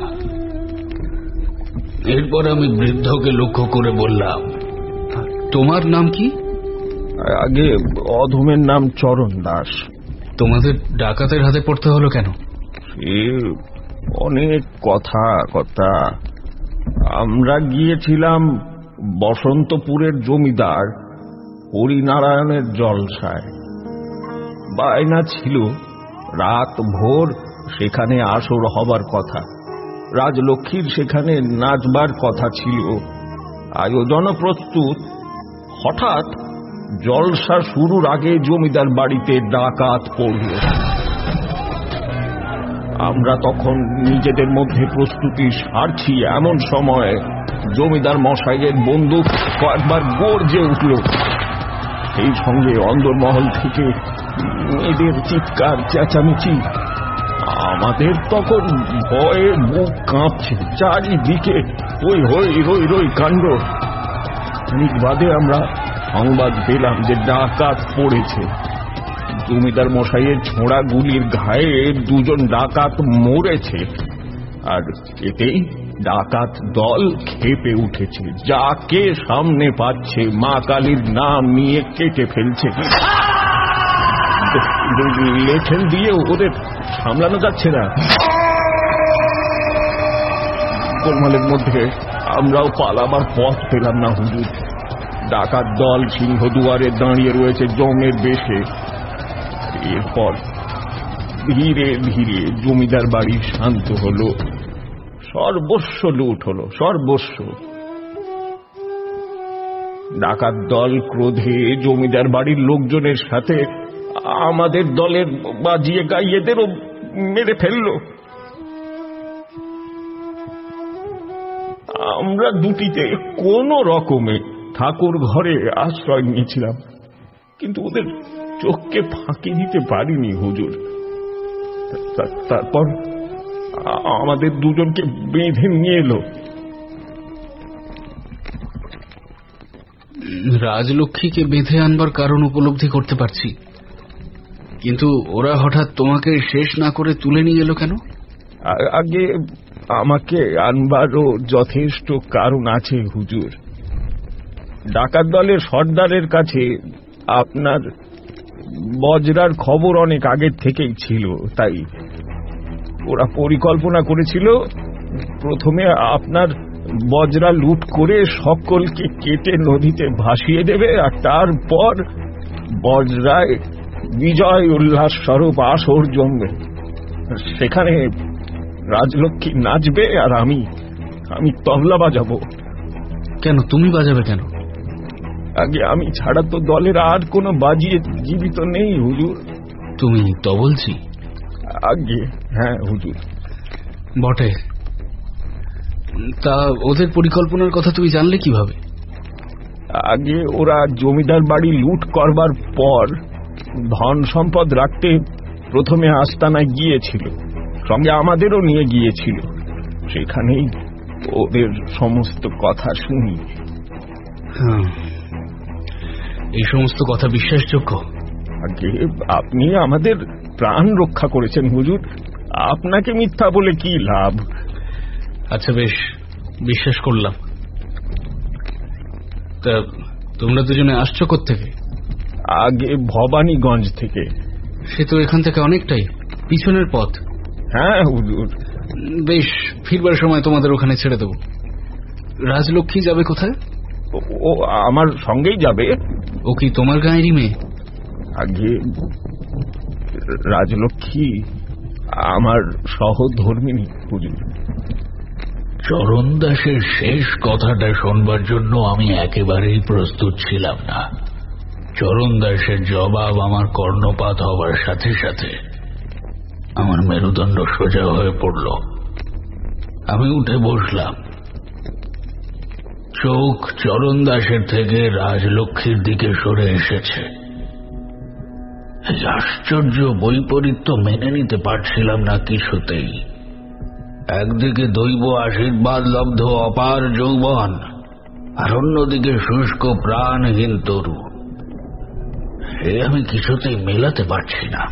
এরপর আমি বৃদ্ধকে লক্ষ্য করে বললাম, তোমার নাম কি? আগে অধমের নাম চরণ দাস। তোমাদের ডাকাতের হাতে পড়তে হলো কেন? সে অনেক কথা কথা। আমরা গিয়েছিলাম বসন্তপুরের জমিদার হরিনারায়ণের জলসায়। বায়না ছিল রাত ভোর সেখানে আসর হবার কথা। রাজলক্ষ্মীর সেখানে নাচবার কথা ছিল, আয়োজন প্রস্তুত। হঠাৎ জলসা শুরুর আগে জমিদার বাড়িতে ডাকাত পড়ল। আমরা তখন নিজেদের মধ্যে প্রস্তুতি সারছি, এমন সময় জমিদার মশাইয়ের বন্দুক কয়েকবার গর্জে উঠল। সেই সঙ্গে অন্দরমহল থেকে মেয়েদের চিৎকার চেঁচামেচি। আমাদের তখন ভয়ে বুক কাঁপছে, চারিদিকে ওই হই রই রই কাণ্ড। খানিক বাদে আমরা সংবাদ পেলাম যে ডাকাত পড়েছে। জমিদার মশাইয়ের ছোঁড়া গুলির ঘায়ে দুজন ডাকাত মরেছে, আর এতেই ডাকাত দল ক্ষেপে উঠেছে। যাকে সামনে পাচ্ছে মা কালীর নাম নিয়ে কেটে ফেলছে। লেঠেন দিয়ে ওদের সামলানো যাচ্ছে না। গোলমালের মধ্যে আমরাও পালাবার পথ পেলাম না হুজুর। ডাকাত দল সিংহদুয়ারে দাঁড়িয়ে রয়েছে জমের বেশে। এরপর ধীরে ধীরে জমিদার বাড়ি শান্ত হলো, সর্বস্ব লুট হলো, সর্বস্ব। ডাকাত দল ক্রোধে জমিদার বাড়ির লোকজনের সাথে আমাদের দলের বাজিয়ে গাইয়েদেরও মেরে ফেলল। আমরা দুটিতে কোন রকমে ঠাকুর ঘরে আশ্রয় নিয়েছিলাম, কিন্তু ওদের চোখকে ফাঁকি দিতে পারিনি হুজুর। তারপর আমাদের দুজনকে বেঁধে নিয়ে এলো। রাজলক্ষ্মীকে বেঁধে আনবার কারণ উপলব্ধি করতে পারছি, কিন্তু ওরা হঠাৎ তোমাকে শেষ না করে তুলে নিয়ে এলো কেন? আগে আমাকে আনবারও যথেষ্ট কারণ আছে হুজুর। ডাকাত দলের সর্দারের কাছে আপনার বজরার খবর অনেক আগের থেকেই ছিল, তাই ওরা পরিকল্পনা করেছিল প্রথমে আপনার বজরা লুট করে সকলকে কেটে নদীতে ভাসিয়ে দেবে, আর তারপর বজরায় বিজয় উল্লাস স্বরূপ আসর জমবে। সেখানে রাজলক্ষ্মী নাচবে আর আমি আমি তবলা বাজাবো। কেন তুমি বাজাবে কেন? আগে আমি ছাড়া তো দলের আর কোনো বাজিয়ে জীবিত নেই হুজুর। তুমি তো বলছি? আগে হ্যাঁ হুজুর। বটে, তা ওদের পরিকল্পনার কথা তুমি জানলে কিভাবে? আগে ওরা জমিদার বাড়ি লুট করবার পর ধন সম্পদ রাখতে প্রথমে আস্তানায় গিয়েছিল, সঙ্গে আমাদেরও নিয়ে গিয়েছিল। সেখানেই ওদের সমস্ত কথা শুনি। এই সমস্ত কথা বিশ্বাসযোগ্য? আগে আপনি আমাদের প্রাণ রক্ষা করেছেন হুজুর, আপনাকে মিথ্যা বলে কি লাভ? আচ্ছা বেশ, বিশ্বাস করলাম। তা তোমরা দুজনে আসছো কোত্থেকে? আগে ভবানীগঞ্জ থেকে। সে তো এখান থেকে অনেকটাই পিছনের পথ। হ্যাঁ হুজুর। বেশ, ফিরবার সময় তোমাদের ওখানে ছেড়ে দেব। রাজলক্ষ্মী যাবে কোথায়? ও আমার সঙ্গেই যাবে। ও কি তোমার গাঁয়েরই মেয়ে? আগে রাজলক্ষ্মী আমার সহধর্মিনী হুজুর। চরণ দাসের শেষ কথাটা শোনবার জন্য আমি একেবারেই প্রস্তুত ছিলাম না। চরণ দাসের জবাব আমার কর্ণপাত হবার সাথে সাথে আমার মেরুদণ্ড সোজা হয়ে পড়ল। আমি উঠে বসলাম। চোখ চরণ দাসের থেকে রাজলক্ষ্মীর দিকে সরে এসেছে। আশ্চর্য বৈপরীত্য মেনে নিতে পারছিলাম না কিছুতেই। একদিকে দৈব আশীর্বাদ লব্ধ অপার যৌবন, আর অন্যদিকে শুষ্ক প্রাণহীন তরু। এ আমি কিছুতেই মেলাতে পারছি না।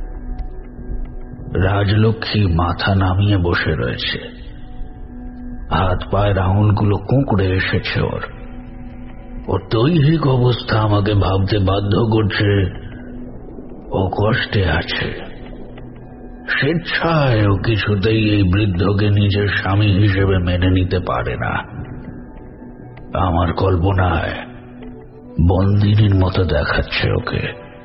রাজলক্ষ্মী মাথা নামিয়ে বসে রয়েছে, হাত পায়ের আঙুলগুলো কুঁকড়ে এসেছে। ওর ওর দৈহিক অবস্থা আমাকে ভাবতে বাধ্য করছে ও কষ্টে আছে। স্বেচ্ছায় ও কিছুতেই এই বৃদ্ধকে নিজের স্বামী হিসেবে মেনে নিতে পারে না। আমার কল্পনায় বন্দিনীর মতো দেখাচ্ছে ওকে।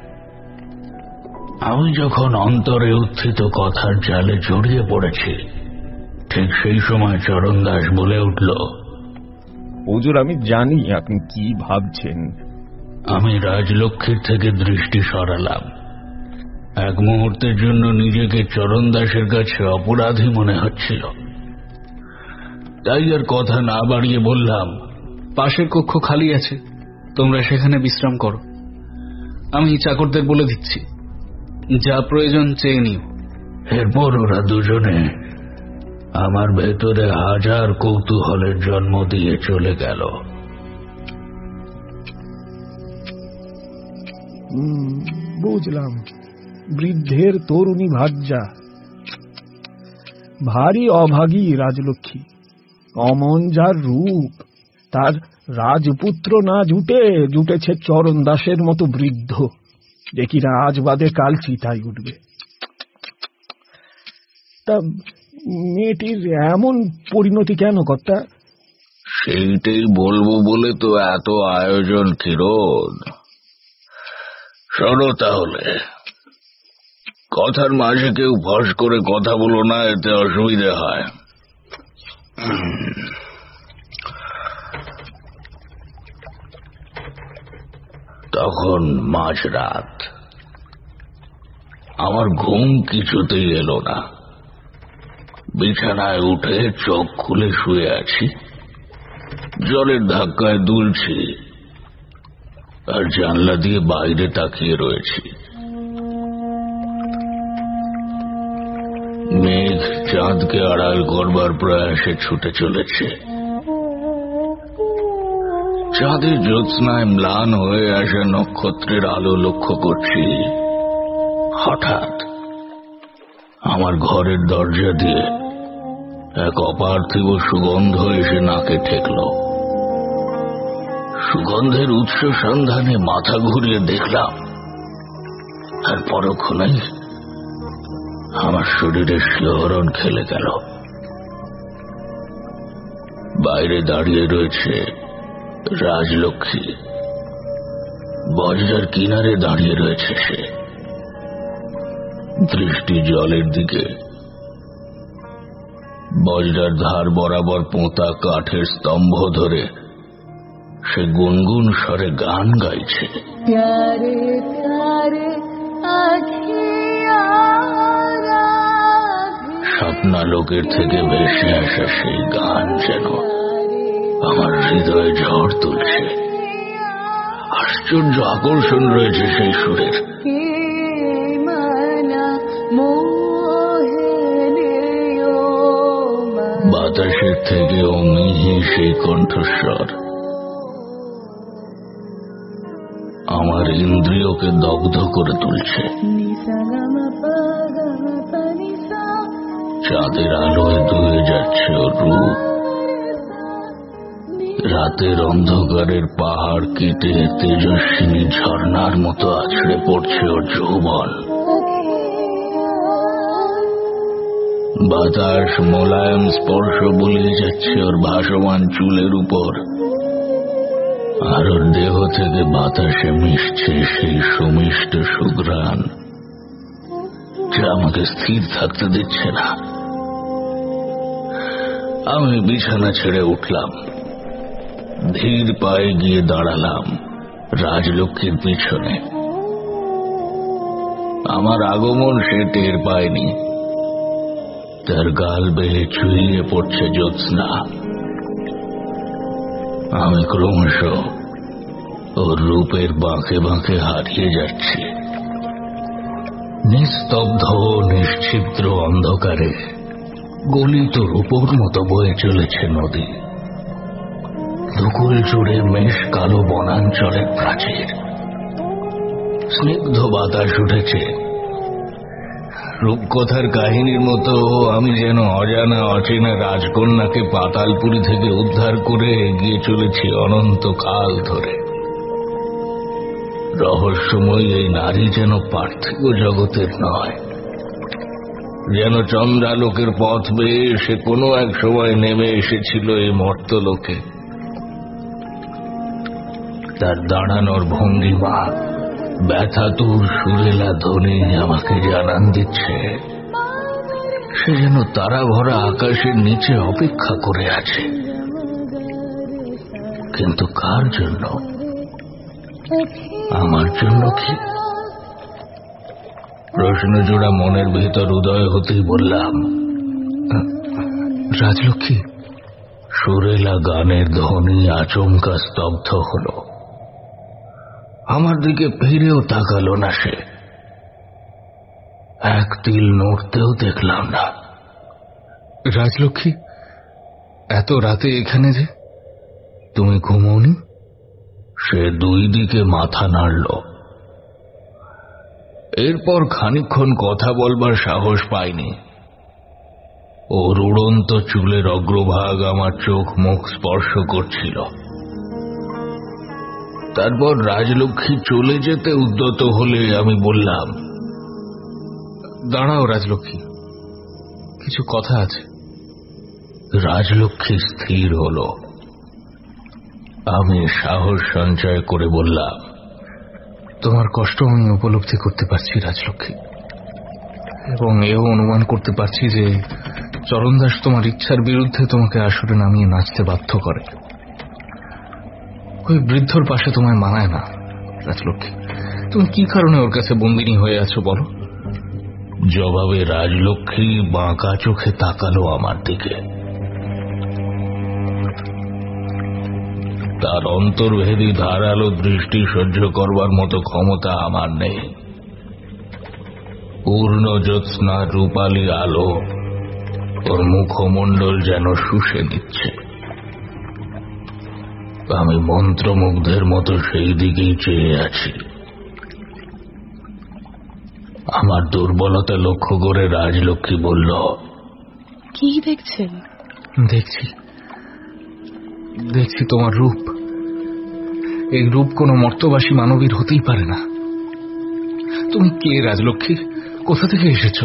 আমি যখন অন্তরে উত্থিত কথার জালে জড়িয়ে পড়েছি, ঠিক সেই সময় চরণ দাস বলে উঠল, হুজুর আমি জানি আপনি কি ভাবছেন। আমি রাজলক্ষ্মীর থেকে দৃষ্টি সরালাম। এক মুহূর্তের জন্য নিজেকে চরণ দাসের কাছে অপরাধী মনে হচ্ছিল। তাই আর কথা না বাড়িয়ে বললাম, পাশের কক্ষ খালি আছে, তোমরা সেখানে বিশ্রাম করো। আমি চাকরদের বলে দিচ্ছি, যা প্রয়োজন চেয়ে নিও। এরপর ওরা দুজনে আমার ভেতরে হাজার কৌতূহলের জন্ম দিয়ে চলে গেল। বুঝলাম, বৃদ্ধের তরুণী ভাজ্যা, ভারী অভাগী রাজলক্ষ্মী। অমন যার রূপ, তার রাজপুত্র না জুটে জুটেছে চরণ দাসের মতো বৃদ্ধ। দেখি না আজ বাদে কাল চিতাই উঠবে। তা মেয়েটির এমন পরিণতি কেন কর্তা? সেইটাই বলবো বলে তো এত আয়োজন কিরণ। শোনো তাহলে, কথার মাঝে কেউ ফস করে কথা বলো না, এতে অসুবিধে হয়। তখন মাঝরাত, আমার ঘুম কিছুতেই এলো না। বিছানায় উঠে চোখ খুলে শুয়ে আছি, জলের ধাক্কায় দুলছি আর জানলা দিয়ে বাইরে তাকিয়ে রয়েছি। মেঘ চাঁদকে আড়াল করবার প্রয়াসে ছুটে চলেছে। চাঁদের জ্যোৎস্নায় ম্লান হয়ে আসা নক্ষত্রের আলো লক্ষ্য করছি। হঠাৎ আমার ঘরের দরজা দিয়ে এক অপার্থিব সুগন্ধ এসে নাকে ঠেকল। সুগন্ধের উৎস সন্ধানে মাথা ঘুরিয়ে দেখলাম, আর পরক্ষণেই আমার শরীরে শিহরণ খেলে গেল। বাইরে দাঁড়িয়ে রয়েছে রাজলক্ষ্মী। বজরার কিনারে দাঁড়িয়ে রয়েছে সে, দৃষ্টি জলের দিকে। বজরার ধার বরাবর পোঁতা কাঠের স্তম্ভ ধরে সে গুনগুন স্বরে গান গাইছে। প্যারে প্যারে স্বপ্নালোকের থেকে ভেসে আসা সেই গান যেন আমার হৃদয়ে ঝড় তুলছে। আশ্চর্য আকর্ষণ রয়েছে সেই সুরের। বাতাসের থেকেও মিহি সেই কণ্ঠস্বর আমার ইন্দ্রিয়কে দগ্ধ করে তুলছে। চাঁদের আলোয় ধুয়ে যাচ্ছে ওর রূপ, রাতের অন্ধকারের পাহাড় কেটে তেজস্বিনী ঝর্ণার মতো আছড়ে পড়ছে ওর যৌবন। বাতাস মোলায়েম স্পর্শ বুলিয়ে যাচ্ছে ওর ভাসমান চুলের উপর, আর ওর দেহ থেকে বাতাসে মিশছে সেই সুমিষ্ট সুঘ্রাণ যা আমাকে স্থির থাকতে দিচ্ছে না। আমি বিছানা ছেড়ে উঠলাম, ধীর পায়ে গিয়ে দাঁড়ালাম রাজলক্ষ্মীর পিছনে। আমার আগমন সে টের পায়নি। তার গাল বেয়ে চুইয়ে পড়ছে জ্যোৎস্না। আমি ক্রমশ ওর রূপের বাঁকে বাঁকে হারিয়ে যাচ্ছি। নিস্তব্ধ নিশ্ছিদ্র অন্ধকারে গলিত রূপোর মতো বয়ে চলেছে নদী। দুকুল জুড়ে মেষ কালো বনাঞ্চলের প্রাচীর। স্নিগ্ধ বাতাস উঠেছে। রূপকথার কাহিনীর মতো আমি যেন অজানা অচেনা রাজকন্যাকে পাতালপুরী থেকে উদ্ধার করে এগিয়ে চলেছি অনন্তকাল ধরে। রহস্যময়ী এই নারী যেন পার্থিব জগতের নয়, যেন চন্দ্রালোকের পথ বেয়ে সে কোনো এক সময় নেমে এসেছিল এই মর্তলোকে। তার দাঁড়ানোর ভঙ্গিমা, ব্যথাতুর সুরেলা ধ্বনি আমাকে জানান দিচ্ছে সে যেন তারা ভরা আকাশের নিচে অপেক্ষা করে আছে। কিন্তু কার জন্য? আমার জন্য কি? প্রশ্ন জোড়া মনের ভেতর উদয় হতেই বললাম, রাজলক্ষ্মী। সুরেলা গানের ধ্বনি আচমকা স্তব্ধ হল। আমার দিকে ফিরেও তাকালো না সে। এক তিল নড়তেও দেখলাম না। রাজলক্ষ্মী, এত রাতে এখানে যে? তুমি ঘুমোনি? সে দুই দিকে মাথা নাড়ল। এরপর খানিকক্ষণ কথা বলবার সাহস পাইনি। ওর উড়ন্ত চুলের অগ্রভাগ আমার চোখ মুখ স্পর্শ করছিল। তারপর রাজলক্ষ্মী চলে যেতে উদ্যত হলে আমি বললাম, দাঁড়াও রাজলক্ষ্মী, কিছু কথা আছে। রাজলক্ষ্মী স্থির হল। আমি সাহস সঞ্চয় করে বললাম, তোমার কষ্ট আমি উপলব্ধি করতে পারছি রাজলক্ষ্মী, এবং এও অনুমান করতে পারছি যে চরণদাস তোমার ইচ্ছার বিরুদ্ধে তোমাকে আসরে নামিয়ে নাচতে বাধ্য করে। ওই বৃদ্ধর পাশে তোমায় মানায় না রাজলক্ষ্মী। তুমি কি কারণে ওর কাছে বন্দিনী হয়ে আছো বলো? জবাবে রাজলক্ষ্মী বাঁকা চোখে তাকালো আমার দিকে। তার অন্তর্ভেদী ধারালো দৃষ্টি সহ্য করবার মতো ক্ষমতা আমার নেই। পূর্ণ জ্যোৎস্নার রূপালী আলো ওর মুখমণ্ডল যেন শুষে দিচ্ছে। আমি মন্ত্রমুগ্ধের মতো সেই দিকেই চেয়ে আছি। আমার দুর্বলতা লক্ষ্য করে রাজলক্ষ্মী বলল, কি দেখছেন? দেখছি দেখছি তোমার রূপ। এই রূপ কোনো মর্তবাসী মানবীর হতেই পারে না। তুমি কে রাজলক্ষ্মী? কোথা থেকে এসেছো?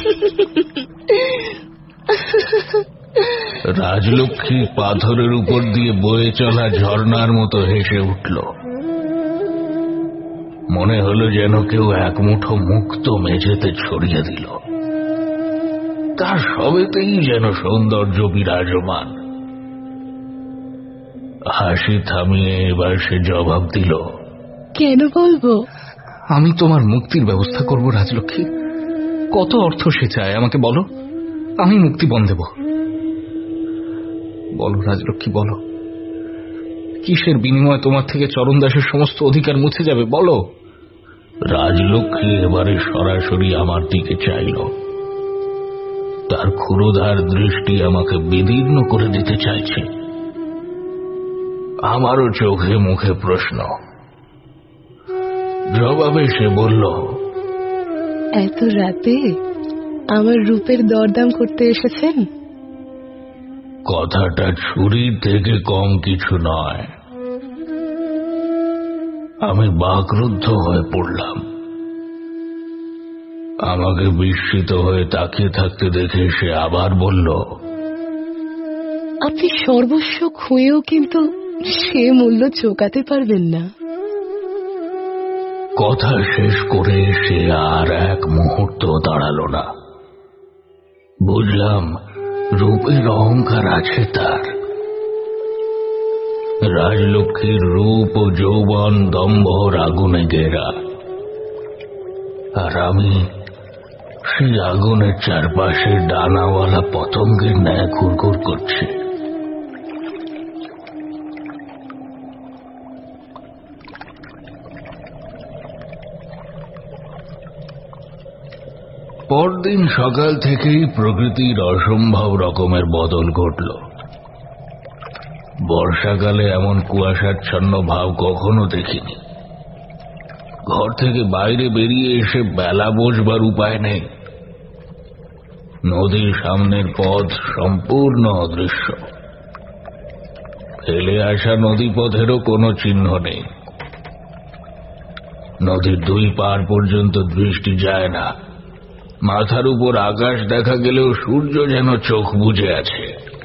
রাজলক্ষ্মী পাথরের উপর দিয়ে বয়ে চলা ঝর্ণার মতো হেসে উঠল। মনে হলো যেন কেউ এক মুঠো মুক্ত মেঝেতে ছড়িয়ে দিল। তার সবেতেই যেন সৌন্দর্য বিরাজমান। হাসি থামিয়ে এবার সে জবাব দিল, কেন বলবো? আমি তোমার মুক্তির ব্যবস্থা করব রাজলক্ষ্মী। কত অর্থ সে চায় আমাকে বলো, আমি মুক্তিপণ দেব। বলো রাজলক্ষ্মী, বলো, কিসের বিনিময়ে তোমার থেকে চরণদাসের সমস্ত অধিকার মুছে যাবে? বলো। রাজলক্ষ্মী এবারে সরাসরি আমার দিকে চাইল। তার ক্ষুরোধার দৃষ্টি আমাকে বিদীর্ণ করে দিতে চাইছে। আমারও চোখে মুখে প্রশ্ন। জবাবে সে বলল, এত রাতে আমার রূপের দরদাম করতে এসেছেন? কথাটা ছুরির থেকে কম কিছু নয়। আমি বাকরুদ্ধ হয়ে পড়লাম। আমাকে বিস্মিত হয়ে তাকিয়ে থাকতে দেখে সে আবার বলল, আপনি সর্বস্ব খুঁয়েও কিন্তু সে মূল্য চোকাতে পারবেন না। কথা শেষ করে সে আর এক মুহূর্ত দাঁড়ালো না। বুঝলাম রূপের অহংকার আছে তার। রাজলক্ষ্মীর রূপ ও যৌবন দম্ভর আগুনে ঘেরা, আর আমি সেই আগুনের চারপাশে ডানাওয়ালা পতঙ্গের ন্যায় ঘুরঘুর করছি। পরদিন সকাল থেকেই প্রকৃতির অসম্ভব রকমের বদল ঘটল। বর্ষাকালে এমন কুয়াশাচ্ছন্ন ভাব কখনো দেখিনি। ঘর থেকে বাইরে বেরিয়ে এসে বেলা বসবার উপায় নেই। নদীর সামনের পথ সম্পূর্ণ অদৃশ্য। ফেলে আসা নদীপথেরও কোনো চিহ্ন নেই। নদীর দুই পার পর্যন্ত দৃষ্টি যায় না। মাথার উপর আকাশ দেখা গেলেও সূর্য যেন চোখ বুজে আছে।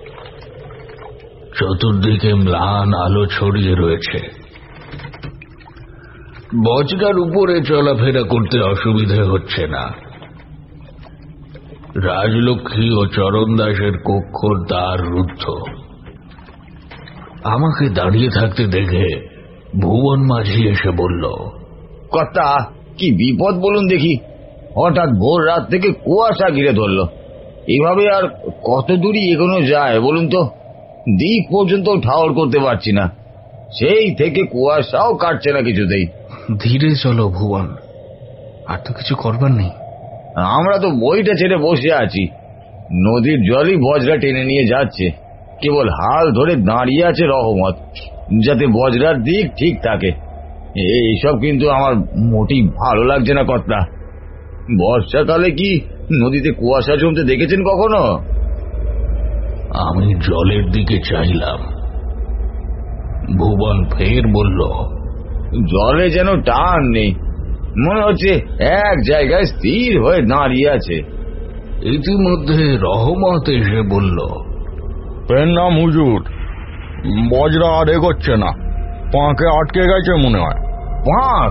চতুর্দিকে ম্লান আলো ছড়িয়ে রয়েছে। বজরার উপরে চলাফেরা করতে অসুবিধে হচ্ছে না। রাজলক্ষ্মী ও চরণদাসের কক্ষর দ্বার রুদ্ধ। আমাকে দাঁড়িয়ে থাকতে দেখে ভুবন মাঝি এসে বলল, কর্তা, কি বিপদ বলুন দেখি। হঠাৎ ভোর রাত থেকে কুয়াশা ঘিরে ধরল। এভাবে আর কত দূরই এগোনো যায় বলুন তো? দিক পর্যন্ত ঠাওর করতে পারছি না। সেই থেকে কুয়াশাও কাটছে না কিছুতেই। ধীরে চলো ভুবন, আর তো কিছু করবার নেই। আমরা তো বইটা ছেড়ে বসে আছি। নদীর জলই বজরা টেনে নিয়ে যাচ্ছে। কেবল হাল ধরে দাঁড়িয়ে আছে রহমত, যাতে বজরার দিক ঠিক থাকে। এইসব কিন্তু আমার মোটেই ভালো লাগছে না কর্তা। বর্ষাকালে কি নদীতে কুয়াশা জমতে দেখেছেন কখনো? আমি জলের দিকে চাইলাম। ভুবন ফের বলল, জলে যেন টান নেই, মনে হচ্ছে এক জায়গায় স্থির হয়ে দাঁড়িয়ে আছে। ইতিমধ্যে রহমত এসে বলল, পেন নাম হুজুর, বজরা আর এগোচ্ছে না, পাঁকে আটকে গেছে মনে হয়। পাঁক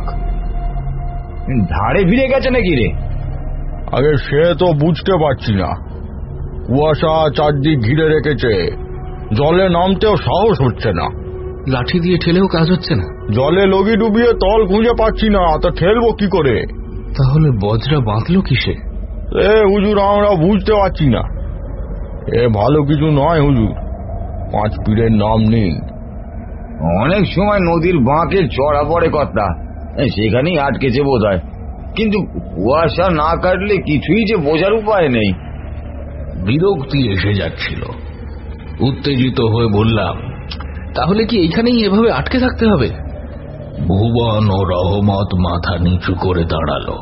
ধারে ভিড়ে গেছে নাকি রে? আগে সে তো বুঝতে পারছি না, কুয়াশা চারদিক ঘিরে রেখেছে, জলে নামতেও সাহস হচ্ছে না। লাঠি দিয়ে ঠেলেও কাজ হচ্ছে না। জলে লগি ডুবিয়ে তল খুঁজে পাচ্ছি না, তো ঠেলবো কি করে? তাহলে বজরা বাঁধলো কিসে? এ হুজুর, আমরা বুঝতে পারছি না। এ ভালো কিছু নয় হুজুর, পাঁচ পীরের নাম নেই। অনেক সময় নদীর বাঁকে চড়া পড়ে কর্তা, সেখানেই আটকেছে বোধ হয়, কিন্তু কুয়াশা না কাটলে কিছুই যে বোঝার উপায় নেই। বিরক্তি এসে যাচ্ছিল। উত্তেজিত হয়ে বললাম, তাহলে কি এইখানেই এভাবে আটকে থাকতে হবে? ভুবন ও রহমত মাথা নিচু করে দাঁড়ালো।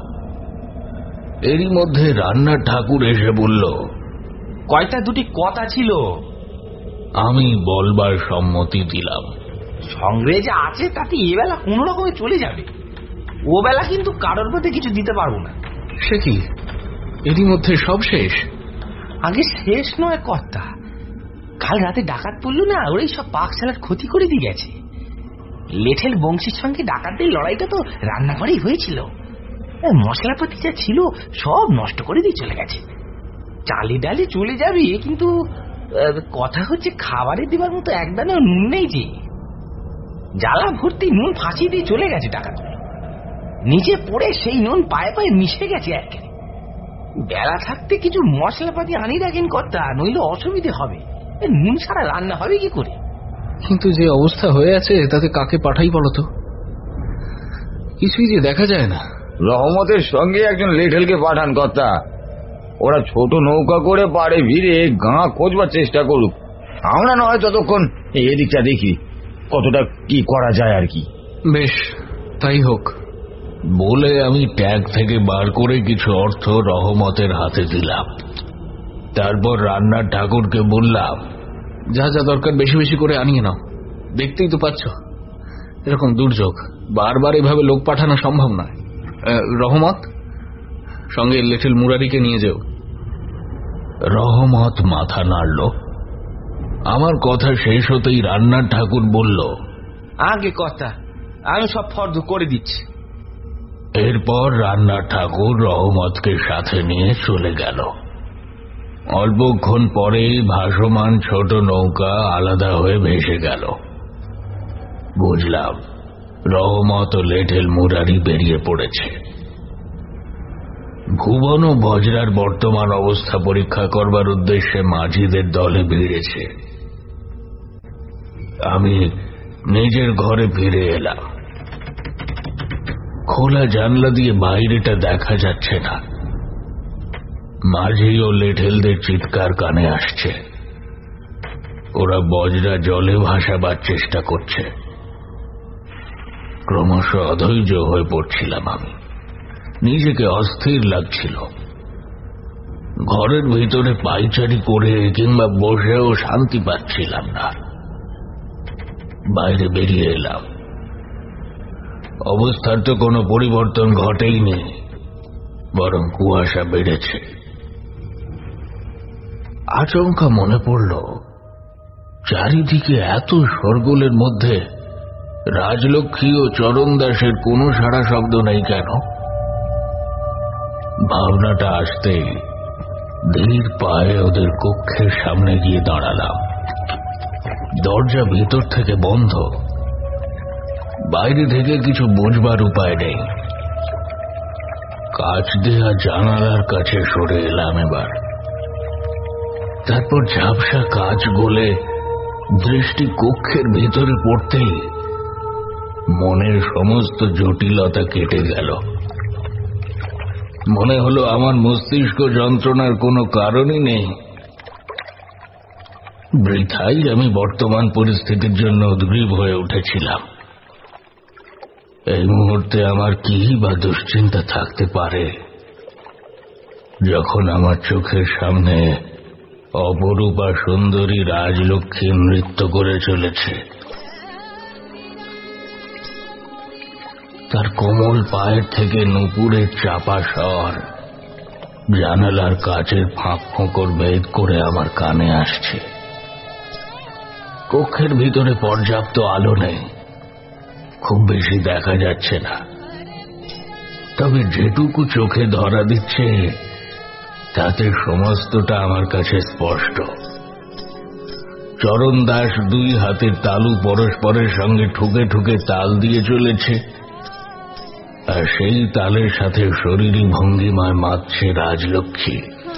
এরই মধ্যে রান্নার ঠাকুর এসে বলল, কয়টা দুটি কথা ছিল। আমি বলবার সম্মতি দিলাম। সঙ্গে যা আছে তাতে এবেলা কোন রকমে চলে যাবে, ও বেলা কিন্তু কারোর মধ্যে কিছু দিতে পারবো না। সে কি, এরই মধ্যে সব শেষ? আগে শেষ নয় কর্তা, কাল রাতে ডাকাত পড়লো না, ওরাই সব পাক ছালার ক্ষতি করে দিয়ে গেছে। লেঠেল বংশীর সঙ্গে ডাকাতদের লড়াইটা তো রান্নাঘরেই হয়েছিল, মশলাপাতি যা ছিল সব নষ্ট করে দিয়ে চলে গেছে। চালি ডালি চলে যাবে, কিন্তু কথা হচ্ছে খাবারে দেবার মতো একদানা নুন নেই যে। জ্বালা ভর্তি নুন ফাঁসি দিয়ে চলে গেছে ডাকাতগুলো, নিচে পড়ে সেই নুন পায়ে পায়ে মিশে গেছে একেবারে। বেলা থাকতে কিছু মশলাপাতি আনি রাখেন কর্তা, নইলে অসুবিধে হবে, নুন ছাড়া রান্না হবে কি করে? কিন্তু যে অবস্থা হয়ে আছে তাতে কাকে পাঠাই বলতো, কিছুই যে দেখা যায় না। রহমতের সঙ্গে একজন লেঠেলকে পাঠান কর্তা, ওরা ছোট নৌকা করে পাড়ে ভিড়ে গাঁ খোঁজবার চেষ্টা করুক, আমরা নয় ততক্ষণ এদিকটা দেখি কতটা কি করা যায় আর কি। বেশ, তাই হোক। বলে আমি ট্যাগ থেকে বার করে কিছু অর্থ রহমতের হাতে দিলাম। তারপর রান্নার ঠাকুরকে বললাম, যা যা দরকার বেশি বেশি করে আনিয়ে নাও। দেখতেই তো পাচ্ছ এরকম দুর্যোগ, বারবার এভাবে লোক পাঠানো সম্ভব নয়। রহমত, সঙ্গে লিটল মুরারিকে নিয়ে যাও। রহমত মাথা নাড়ল। আমার কথা শেষ হতেই রান্নার ঠাকুর বলল, আগে কথা, আমি সব ফর্দ করে দিচ্ছি। এরপর রান্নার ঠাকুর রহমতকে সাথে নিয়ে চলে গেল। অল্পক্ষণ পরেই ভাসমান ছোট নৌকা আলাদা হয়ে ভেসে গেল। বুঝলাম রহমত ও লেঠেল মুরারি বেরিয়ে পড়েছে। ভুবন ও বজরার বর্তমান অবস্থা পরীক্ষা করবার উদ্দেশ্যে মাঝিদের দলে ভিড়েছে। আমি নিজের ঘরে ফিরে এলাম। খোলা জানলা দিয়ে বাইরেটা দেখা যাচ্ছে না। মাঝি ও লেঠেলদের চিৎকার কানে আসছে। ওরা বজরা জলে ভাসাবার চেষ্টা করছে। ক্রমশ অধৈর্য হয়ে পড়ছিলাম আমি, নিজেকে অস্থির লাগছিল। ঘরের ভিতরে পায়চারি করে কিংবা বসেও শান্তি পাচ্ছিলাম না। বাইরে বেরিয়ে এলাম। অবস্থার তো কোনো পরিবর্তন ঘটেইনি, বরং কুয়াশা বেড়েছে। আচমকা মনে পড়ল, চারিদিকে এত শোরগোলের মধ্যে রাজলক্ষ্মী ও চরণ দাসের কোনো সাড়া শব্দ নেই কেন? ভাবনাটা আসতেই ধীর পায়ে ওদের কক্ষের সামনে গিয়ে দাঁড়ালাম। দরজা ভিতর থেকে বন্ধ, বাইরে থেকে কিছু বুঝবার উপায় নেই। কাঁচ দেয়া জানালার কাছে সরে এলাম এবার। তারপর ঝাপসা কাঁচ গলে দৃষ্টি কক্ষের ভিতরে পড়তেই মনের সমস্ত জটিলতা কেটে গেল। মনে হলো আমার মস্তিষ্ক যন্ত্রণার কোনো কারণই নেই। বৃথাই আমি বর্তমান পরিস্থিতির জন্য উদ্গ্রীব হয়ে উঠেছিলাম। এই মুহূর্তে আমার কি বা দুশ্চিন্তা থাকতে পারে, যখন আমার চোখের সামনে অপরূপা সুন্দরী রাজলক্ষ্মী নৃত্য করে চলেছে। তার কোমল পায়ের থেকে নুপুরের চাপা স্বর জানালার কাচের ফাঁক ফোঁকর ভেদ করে আমার কানে আসছে। কক্ষের ভিতরে পর্যাপ্ত আলো নেই, খুব বেশি দেখা যাচ্ছে না, তবে যেটুকু চোখে ধরা দিচ্ছে তাতে সমস্তটা আমার কাছে স্পষ্ট। চরণ দাস দুই হাতের তালু পরস্পরের সঙ্গে ঠুকে ঠুকে তাল দিয়ে চলেছে, আর সেই তালের সাথে শরীরী ভঙ্গিমায় মাতছে রাজলক্ষ্মী।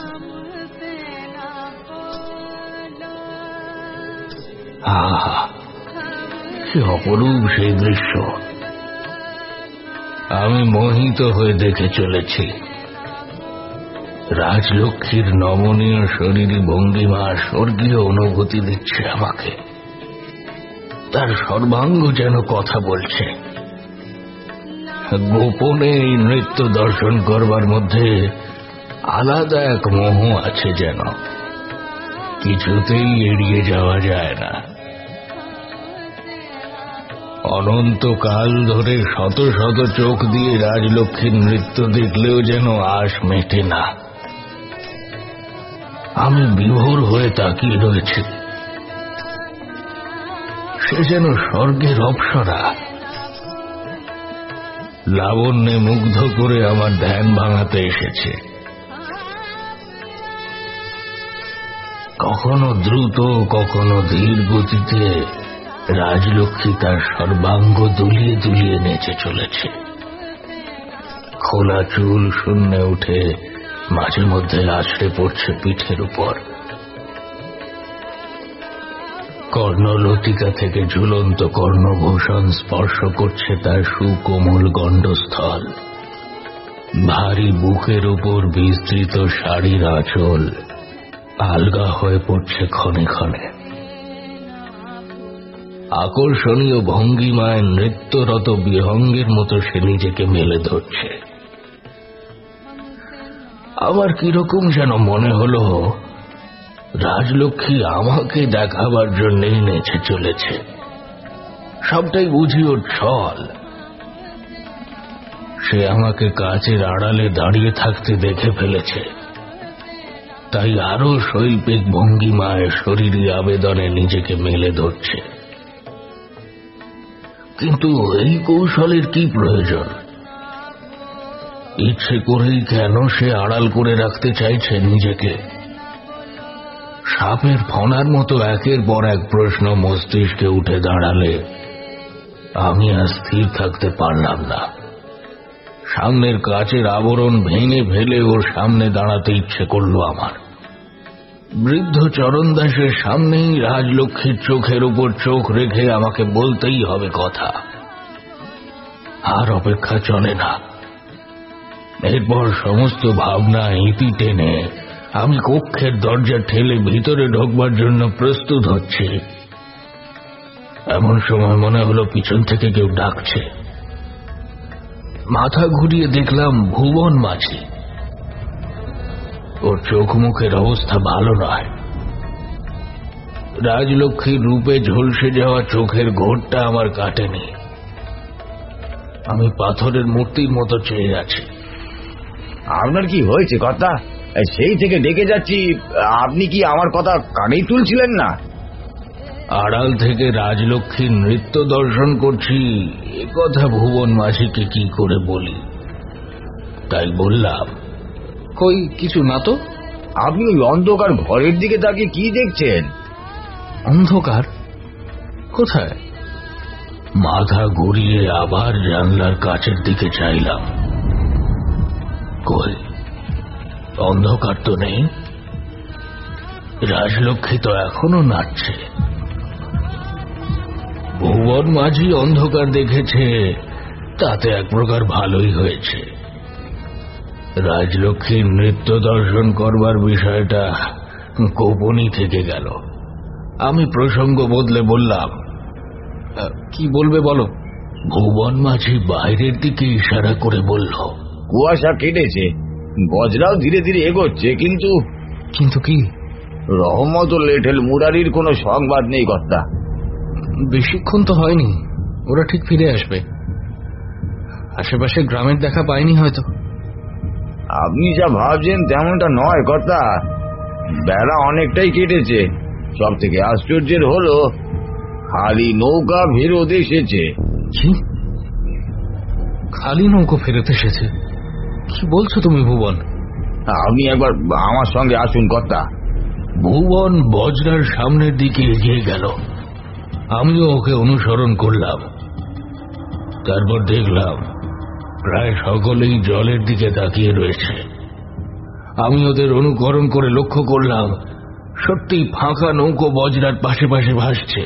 আহা, কি অপরূপ সেই দৃশ্য! আমি মোহিত হয়ে দেখে চলেছি। রাজলক্ষ্মীর নমনীয় শরীরী ভঙ্গিমা স্বর্গীয় অনুভূতি দিচ্ছে আমাকে। তার সর্বাঙ্গ যেন কথা বলছে। গোপনে এই নৃত্য দর্শন করবার মধ্যে আলাদা এক মোহ আছে, যেন কিছুতেই এড়িয়ে যাওয়া যায় না। অনন্তকাল ধরে শত শত চোখ দিয়ে রাজলক্ষ্মীর নৃত্য দেখলেও যেন আশ মেটে না। আমি বিভোর হয়ে তাকিয়ে রয়েছি। সে যেন স্বর্গের অপ্সরা, লাবণ্যে মুগ্ধ করে আমার ধ্যান ভাঙাতে এসেছে। কখনো দ্রুত, কখনো ধীর গতিতে রাজলক্ষ্মী তার সর্বাঙ্গ দুলিয়ে দুলিয়ে নেচে চলেছে। খোলা চুল শূন্যে উঠে মাঝে মধ্যে আছড়ে পড়ছে পিঠের উপর। কর্ণলতিকা থেকে ঝুলন্ত কর্ণভূষণ স্পর্শ করছে তার সুকোমল গণ্ডস্থল। ভারী বুকের উপর বিস্তৃত শাড়ির আঁচল আলগা হয়ে পড়ছে ক্ষণে ক্ষণে। আকর্ষণীয় ভঙ্গিমায় নৃত্যরত বিহঙ্গের মতো সে নিজেকে মেলে ধরছে। আমার কিরকম যেন মনে হলো রাজলক্ষ্মী আমাকে দেখাবার জন্যই নেচে চলেছে। সবটাই বুঝি ওর ছল। সে আমাকে কাচের আড়ালে দাঁড়িয়ে থাকতে দেখে ফেলেছে, তাই আরো শৈল্পিক ভঙ্গিমায় শরীরী আবেদনে নিজেকে মেলে ধরছে। কিন্তু এই কৌশলের কি প্রয়োজন? ইচ্ছে করেই কেন সে আড়াল করে রাখতে চাইছে নিজেকে? সাপের ফণার মতো একের পর এক প্রশ্ন মস্তিষ্কে উঠে দাঁড়ালে আমি আর স্থির থাকতে পারলাম না। সামনের কাচের আবরণ ভেঙে ফেলে ওর সামনে দাঁড়াতে ইচ্ছে করলো আমার। বৃদ্ধ চরণদাসের সামনেই রাজলক্ষ্মীর চোখের উপর চোখ রেখে আমাকে বলতেই হবে কথা। আর অপেক্ষা চলে না। এরপর সমস্ত ভাবনা ইতি টেনে আমি কক্ষের দরজা ঠেলে ভিতরে ঢোকবার জন্য প্রস্তুত হচ্ছি। এমন সময় মনে হলো পিছন থেকে কেউ ডাকছে। মাথা ঘুরিয়ে দেখলাম ভুবন মাঝি। ওর চোখ মুখের অবস্থা ভালো নয়। রাজলক্ষ্মীর রূপে ঝলসে যাওয়া চোখের ঘোরটা আমার কাটেনি। আমি পাথরের মূর্তির মতো চেয়ে আছি। আপনার কি হয়েছে কথা? সেই থেকে ডেকে যাচ্ছি, আপনি কি আমার কথা কানেই তুলছিলেন না? আড়াল থেকে রাজলক্ষ্মীর নৃত্য দর্শন করছি, এ কথা ভুবন মাঝিকে কি করে বলি? তাই বললাম, কই কিছু না তো। আপনি ওই অন্ধকার ঘরের দিকে তাকিয়ে কি দেখছেন? অন্ধকার কোথায়? মাথা ঘুরিয়ে আবার জানলার কাছের দিকে চাইলাম। কই, অন্ধকার তো নেই। রাজলক্ষ্মী তো এখনো নাচছে। ভুবন মাঝি অন্ধকার দেখেছে, তাতে এক প্রকার ভালোই হয়েছে। রাজলক্ষ্মীর নৃত্য দর্শন করবার বিষয়টা গোপনই থেকে গেল। আমি প্রসঙ্গ বদলে বললাম, কি বলবে বলো? ভুবন মাঝি বাইরের দিকে ইশারা করে বলল, কুয়াশা কেটেছে, বজরাও ধীরে ধীরে এগোচ্ছে, কিন্তু কিন্তু কি? রহমত ও লেঠেল মুরারির কোনো সংবাদ নেই কর্তা। বেশিক্ষণ তো হয়নি, ওরা ঠিক ফিরে আসবে। আশেপাশে গ্রামের দেখা পাইনি হয়তো। আপনি যা ভাবছেন তেমনটা নয় কর্তা, বেলা অনেকটাই কেটেছে। সব থেকে আশ্চর্যের হলো খালি নৌকা ফেরত এসেছে। কি? খালি নৌকো ফেরত এসেছে? কি বলছো তুমি ভুবন? আপনি একবার আমার সঙ্গে আসুন কর্তা। ভুবন বজরার সামনের দিকে এগিয়ে গেল। আমিও ওকে অনুসরণ করলাম। তারপর দেখলাম প্রায় সকলেই জলের দিকে তাকিয়ে রয়েছে। আমি ওদের অনুকরণ করে লক্ষ্য করলাম সত্যি ফাঁকা নৌকো বজরার পাশে পাশে ভাসছে।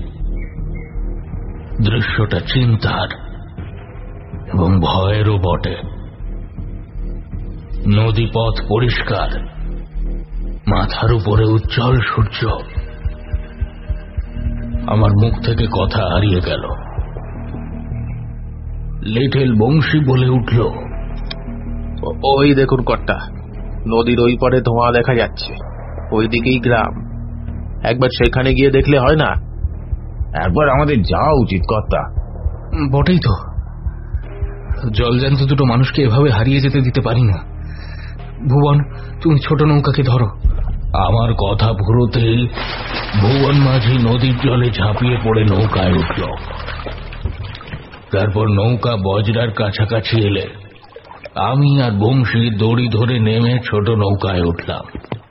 দৃশ্যটা চিন্তার এবং ভয়েরও বটে। নদীপথ পরিষ্কার, মাথার উপরে উজ্জ্বল সূর্য। আমার মুখ থেকে কথা হারিয়ে গেল। লিটল বংশী বলে উঠল, ওই দেখুন কর্তা, নদীর ওই পারে ধোঁয়া দেখা যাচ্ছে, ওই দিকেই গ্রাম। একবার সেখানে গিয়ে দেখলে হয় না? একবার আমাদের যাওয়া উচিত কর্তা। বটেই তো, জলজ্যান্ত দুটো মানুষকে এভাবে হারিয়ে যেতে দিতে পারি না। ভুবন, তুমি ছোট নৌকাকে ধরো। আমার কথা পুরোতেই ভুবন মাঝি নদীর জলে ঝাঁপিয়ে পড়ে নৌকায় উঠল। তারপর নৌকা বজরার কাছাকাছি এলে আমি আর বংশী দড়ি ধরে নেমে ছোট নৌকায় উঠলাম।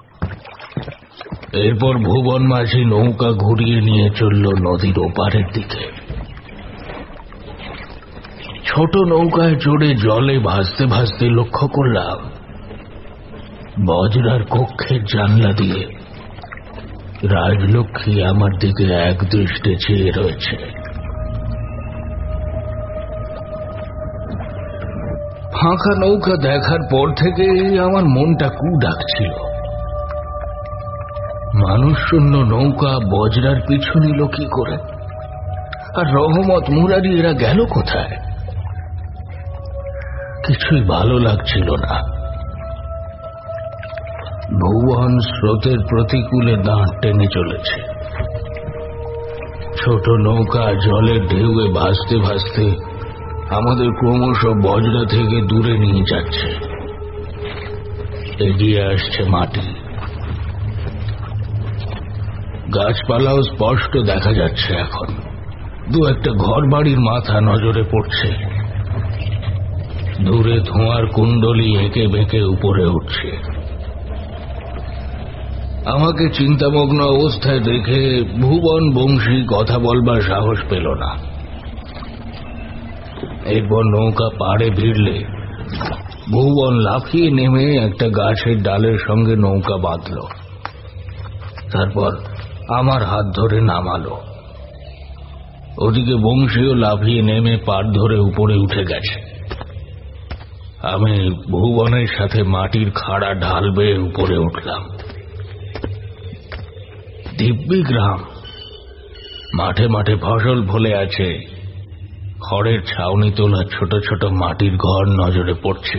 এরপর ভুবন মাঝি নৌকা ঘুরিয়ে নিয়ে চলল নদীর ওপারের দিকে। ছোট নৌকায় চড়ে জলে ভাসতে ভাসতে লক্ষ্য করলাম বজরার কক্ষের জানলা দিয়ে রাজলক্ষ্মী আমার দিকে এক দৃষ্টে চেয়ে রয়েছে। ফাঁকা নৌকা দেখার পর থেকে আমার মনটা কু ডাকছিল। মানুষ শূন্য নৌকা বজরার পিছু নিল কি করে? আর রহমত, মুরারি এরা গেল কোথায়? কিছুই ভালো লাগছিল না। ভুবন স্রোতের প্রতিকূলে দাঁড় টেনে চলেছে। ছোট নৌকা জলের ঢেউয়ে ভাসতে ভাসতে আমাদের ক্রমশ বজরা থেকে দূরে নিয়ে যাচ্ছে। এগিয়ে আসছে মাটি, গাছপালাও স্পষ্ট দেখা যাচ্ছে। এখন দু একটা ঘর বাড়ির মাথা নজরে পড়ছে। দূরে ধোঁয়ার কুণ্ডলি এঁকে বেঁকে উপরে উঠছে। আমাকে চিন্তামগ্ন অবস্থায় দেখে ভুবন বংশী কথা বলবার সাহস পেল না। এরপর নৌকা পাড়ে ভিড়লে ভুবন লাফিয়ে নেমে একটা গাছের ডালের সঙ্গে নৌকা বাঁধল। তারপর আমার হাত ধরে নামালো। ওদিকে বংশীও লাফিয়ে নেমে পাড় ধরে উপরে উঠে গেছে। আমি ভুবনের সাথে মাটির খাড়া ঢাল বেয়ে উপরে উঠলাম। দিব্যি গ্রাম, মাঠে মাঠে ফসল ফলে আছে। খড়ের ছাউনি তোলা ছোট ছোট মাটির ঘর নজরে পড়ছে।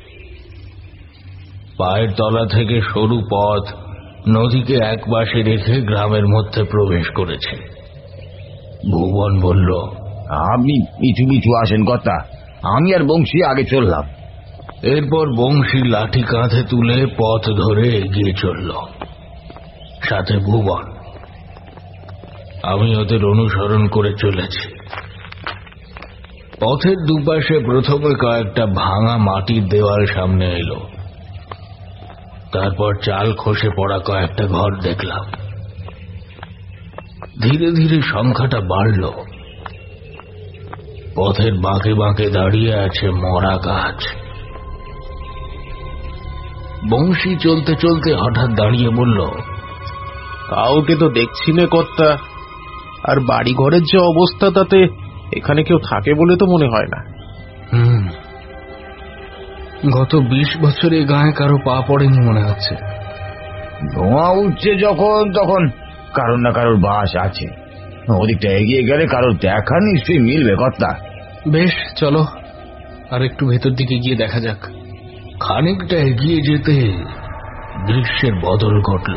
পায়ের তলা থেকে সরু পথ নদীকে এক পাশে রেখে গ্রামের মধ্যে প্রবেশ করেছে। ভুবন বলল, আপনি পিছু পিছু আসেন কর্তা, আমি আর বংশী আগে চললাম। এরপর বংশী লাঠি কাঁধে তুলে পথ ধরে এগিয়ে চলল, সাথে ভুবন। আমি ওদের অনুসরণ করে চলেছি। পথের দুপাশে প্রথমে কয়েকটা ভাঙা মাটির দেওয়াল সামনে এলো। তারপর চাল খসে পড়া কয়েকটা ঘর দেখলাম। ধীরে ধীরে সংখ্যাটা বাড়ল। পথের বাঁকে বাঁকে দাঁড়িয়ে আছে মরা গাছ। বংশী চলতে চলতে হঠাৎ দাঁড়িয়ে বলল, কাউকে তো দেখছি না কর্তা, আর বাড়ি ঘরের যে অবস্থা তাতে এখানে কেউ থাকে বলে তো মনে হয় না। হুম, গত বিশ বছরে গায়ে কারো পা পড়েনি মনে হচ্ছে। ধোঁয়া উঠছে যখন তখন কারোর না কারোর বাস আছে। ওদিকটা এগিয়ে গেলে কারোর দেখা নিশ্চয়ই মিলবে কর্তা। বেশ, চলো আর একটু ভেতর দিকে গিয়ে দেখা যাক। খানিকটা এগিয়ে যেতে দৃশ্যের বদল ঘটল।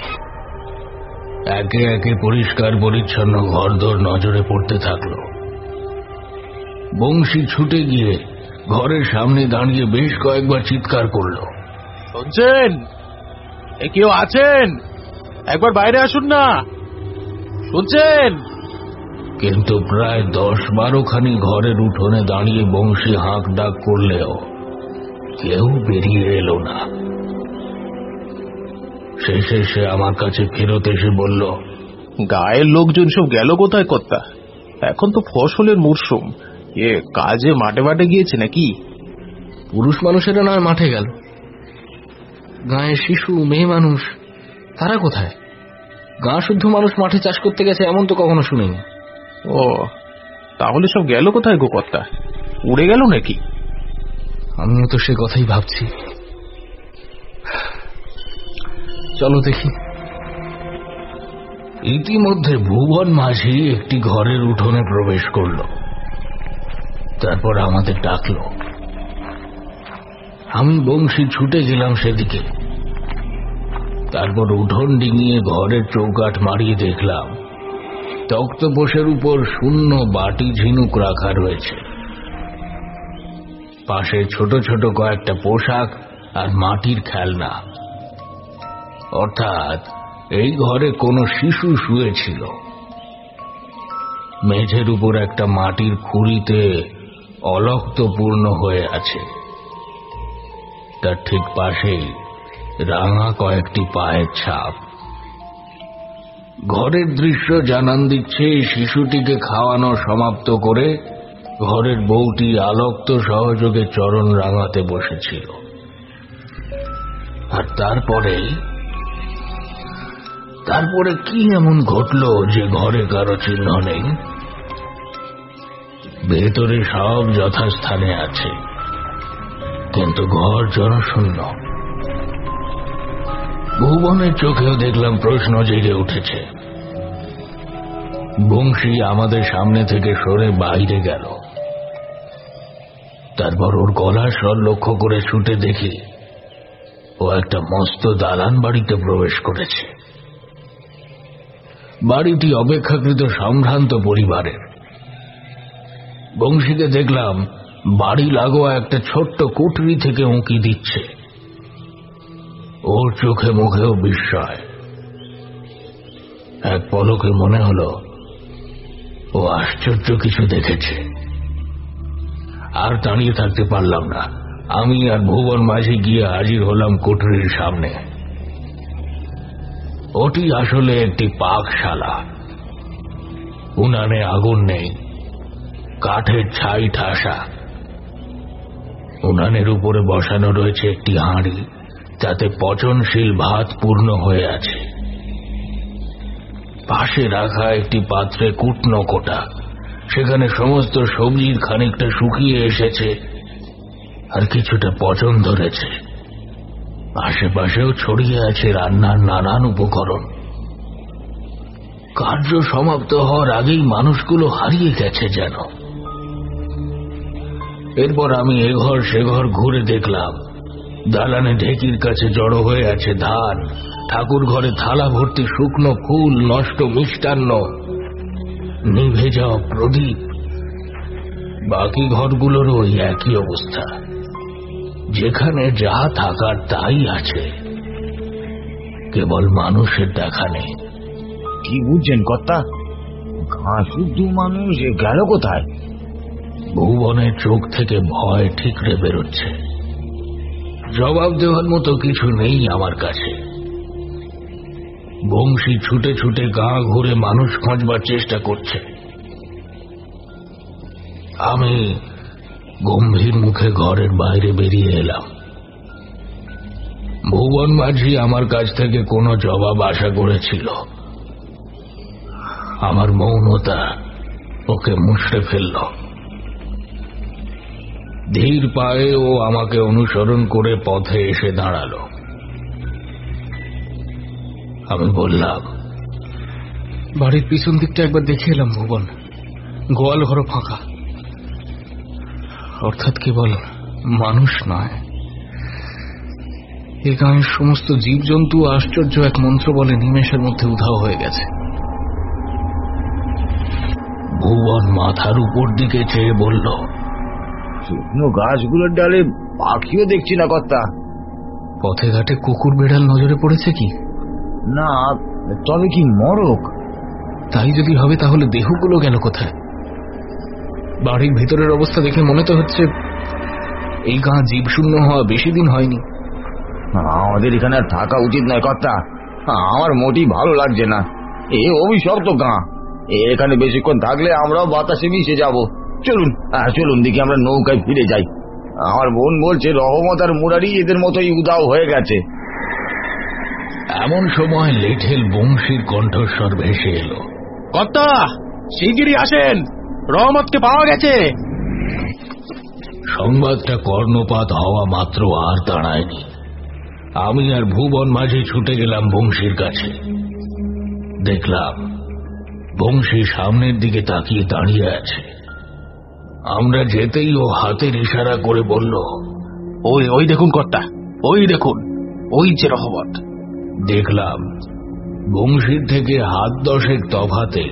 একে একে পরিষ্কার পরিচ্ছন্ন ঘরদোর নজরে পড়তে থাকলো। বংশী ছুটে গিয়ে ঘরের সামনে দাঁড়িয়ে বেশ কয়েকবার চিৎকার করলো। শুনছেন? এ কেউ আছেন? একবার বাইরে আসুন না। শুনছেন? কিন্তু প্রায় দশ বারোখানি ঘরের উঠোনে দাঁড়িয়ে বংশী হাঁক ডাক করলেও কেউ বেরিয়ে এলো না। শেষে সে আমার কাছে ফেরত এসে বলল, গায়ের লোকজন সব গেল কোথায় কর্তা? এখন তো ফসলের মরশুম, এ কাজে মাঠে মাঠে গিয়েছে নাকি? পুরুষ মানুষেরা নয় মাঠে গেল, গাঁয়ের শিশু মেয়ে মানুষ তারা কোথায়? গাঁ শুদ্ধ মানুষ মাঠে চাষ করতে গেছে এমন তো কখনো শুনিনি। ও, তাহলে সব গেল কোথায় গো কর্তা? উড়ে গেল নাকি? আমিও তো সে কথাই ভাবছি। চলো দেখি। ইতিমধ্যে ভুবন মাঝি একটি ঘরের উঠোনে প্রবেশ করল, তারপর আমাদের ডাকল। আমি বংশী ছুটে গেলাম সেদিকে। তারপর উঠোন ডিঙিয়ে ঘরের চৌকাঠ মারিয়ে দেখলাম তক্তপোষের উপর শূন্য বাটি ঝিনুক রাখা রয়েছে। পাশে ছোট ছোট কয়েকটা পোশাক আর মাটির খেলনা, অর্থাৎ এই ঘরে কোনো শিশু শুয়েছিল। মেঝের উপর একটা মাটির খুঁড়িতে অলক্তপূর্ণ হয়ে আছে, তার ঠিক পাশেই রাঙা কয়েকটি পায়ের ছাপ। ঘরের দৃশ্য জানান দিচ্ছে শিশুটিকে খাওয়ানো সমাপ্ত করে ঘরের বউটি আলক্ত সহযোগে চরণ রাঙাতে বসেছিল। আর তারপরেই তারপরে কি এমন ঘটল যে ঘরে কারো চিহ্ন নেই? ভেতরে সব যথাস্থানে আছে, কিন্তু ঘর জনশূন্য। ভুবনের চোখেও দেখলাম প্রশ্ন জেগে উঠেছে। বংশী আমাদের সামনে থেকে সরে বাইরে গেল। তারপর ওর গলার স্বর লক্ষ্য করে ছুটে দেখি ও একটা মস্ত দালান বাড়িতে প্রবেশ করেছে। বাড়িটি অপেক্ষাকৃত সম্ভ্রান্ত পরিবারের। বংশীকে দেখলাম বাড়ি লাগোয়া একটা ছোট্ট কুঠরি থেকে উঁকি দিচ্ছে। ওর চোখে মুখেও বিস্ময়। এক পলকে মনে হলো ও আশ্চর্য কিছু দেখেছে। আর দাঁড়িয়ে থাকতে পারলাম না, আমি আর ভুবন মাঝি গিয়ে হাজির হলাম কুঠরির সামনে। ওটি আসলে একটি পাকশালা। উনানে আগুন নেই, কাঠের ছাই ঠাসা। উনানের উপরে বসানো রয়েছে একটি হাঁড়ি, তাতে পচনশীল ভাত পূর্ণ হয়ে আছে। পাশে রাখা একটি পাত্রে কুটনো কোটা, সেখানে সমস্ত সবজির খানিকটা শুকিয়ে এসেছে আর কিছুটা পচন ধরেছে। আশেপাশেও ছড়িয়ে আছে রান্নার নানান উপকরণ। কার্য সমাপ্ত হওয়ার আগেই মানুষগুলো হারিয়ে গেছে যেন। এরপর আমি এ ঘর সে ঘর ঘুরে দেখলাম দালানে ঢেকির কাছে জড়ো হয়ে আছে ধান, ঠাকুর ঘরে থালা ভর্তি শুকনো ফুল, নষ্ট মিষ্টান্ন, নিভে যাওয়া প্রদীপ। বাকি ঘরগুলোরও ওই একই অবস্থা, যেখানে যা থাকার তাই আছে, কেবল মানুষের দেখা নেই। কি বুঝছেন কর্তা? ঘাস শুদ্ধ মানুষ গেল কোথায়? ভুবনের চোখ থেকে ভয় ঠিকরে বেরোচ্ছে। জবাব দেওয়ার মতো কিছু নেই আমার কাছে। বংশী ছুটে ছুটে গা ঘুরে মানুষ খোঁজবার চেষ্টা করছে। আমি গম্ভীর মুখে ঘরের বাইরে বেরিয়ে এলাম। ভুবন মাঝি আমার কাছ থেকে কোনো জবাব আশা করেছিল। আমার মৌনতা ওকে মুষড়ে ফেলল। ধীর পায়ে ও আমাকে অনুসরণ করে পথে এসে দাঁড়ালো। আমি বললাম, বাড়ির পিছন দিকটা একবার দেখে এলাম ভুবন, গোয়াল ঘর ফাঁকা, অর্থাৎ কেবল মানুষ নয়, এ গাঁয়ের সমস্ত জীবজন্তু আশ্চর্য এক মন্ত্র বলে নিমেষের মধ্যে উধাও হয়ে গেছে। ভুবন মাথার উপর দিকে চেয়ে বলল, শুকনো গাছগুলোর ডালে পাখিও দেখছি না কর্তা। পথে ঘাটে কুকুর বেড়াল নজরে পড়েছে কি? না, তবে কি মরক? তাই যদি হবে তাহলে দেহগুলো গেল কোথায়? বাড়ির ভেতরের অবস্থা দেখে মনে তো হচ্ছে এই গাঁ জীবশূন্য হওয়া বেশি দিন হয়নি। আমাদের এখানে আর থাকা উচিত নয় কর্তা, আমার মোটেই ভালো লাগছে না। এ অভিশপ্ত গাঁ, এখানে বেশিক্ষণ থাকলে আমরাও বাতাসে মিশে যাব। চলুন চলুন দেখি আমরা নৌকায় ফিরে যাই। আমার বোন বলছে রহমত আর মুরারি এদের মতোই উদাও হয়ে গেছে। এমন সময় লেঠেল বংশীর কণ্ঠস্বর ভেসে এলো। কর্তা, শিগগিরই আসেন, রহমতকে পাওয়া গেছে। সংবাদটা কর্ণপাত হওয়া মাত্র আর দাঁড়ায়নি। আমি আর ভুবন মাঝে ছুটে গেলাম বংশীর কাছে। দেখলাম বংশী সামনের দিকে তাকিয়ে দাঁড়িয়ে আছে। আমরা যেতেই ও হাতের ইশারা করে বলল, ওই ওই দেখুন কর্তা, ওই দেখুন, ওই যে রহমত। দেখলাম বংশীর থেকে হাত দশেক তফাতে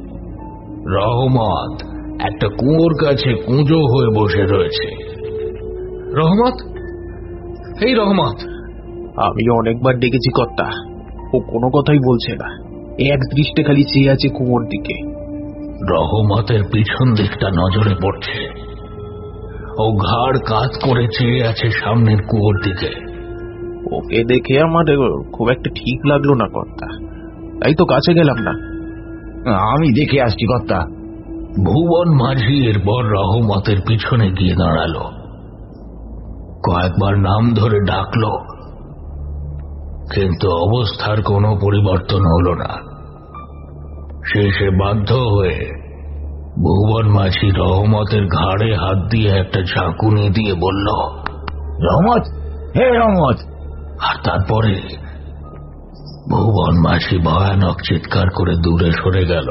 রহমত একটা কুয়োর কাছে কুঁজো হয়ে বসে রয়েছে। রহমত, এই রহমত। আমি অনেকবার ডেকেছি কর্তা, ও কোনো কথাই বলছে না, এক দৃষ্টে খালি চেয়ে আছে কুয়োর দিকে। রহমতের পিছন দিকটা নজরে পড়ছে। ও ঘাড় কাত করে চেয়ে আছে সামনের কুয়োর দিকে। ওকে দেখে আমার খুব একটা ঠিক লাগলো না কর্তা, তাই তো কাছে গেলাম না। আমি দেখে আসছি কর্তা। ভুবন মাঝি এরপর রহমতের পিছনে গিয়ে দাঁড়ালো। কয়েকবার নাম ধরে ডাকলো, কিন্তু অবস্থার কোনো পরিবর্তন হলো না। শেষে বাধ্য হয়ে ভুবন মাঝি রহমতের ঘাড়ে হাত দিয়ে একটা ঝাঁকুনি দিয়ে বলল, রহমত, হে রহমত। আর তারপরে ভুবন মাঝি ভয়ানক চিৎকার করে দূরে সরে গেল।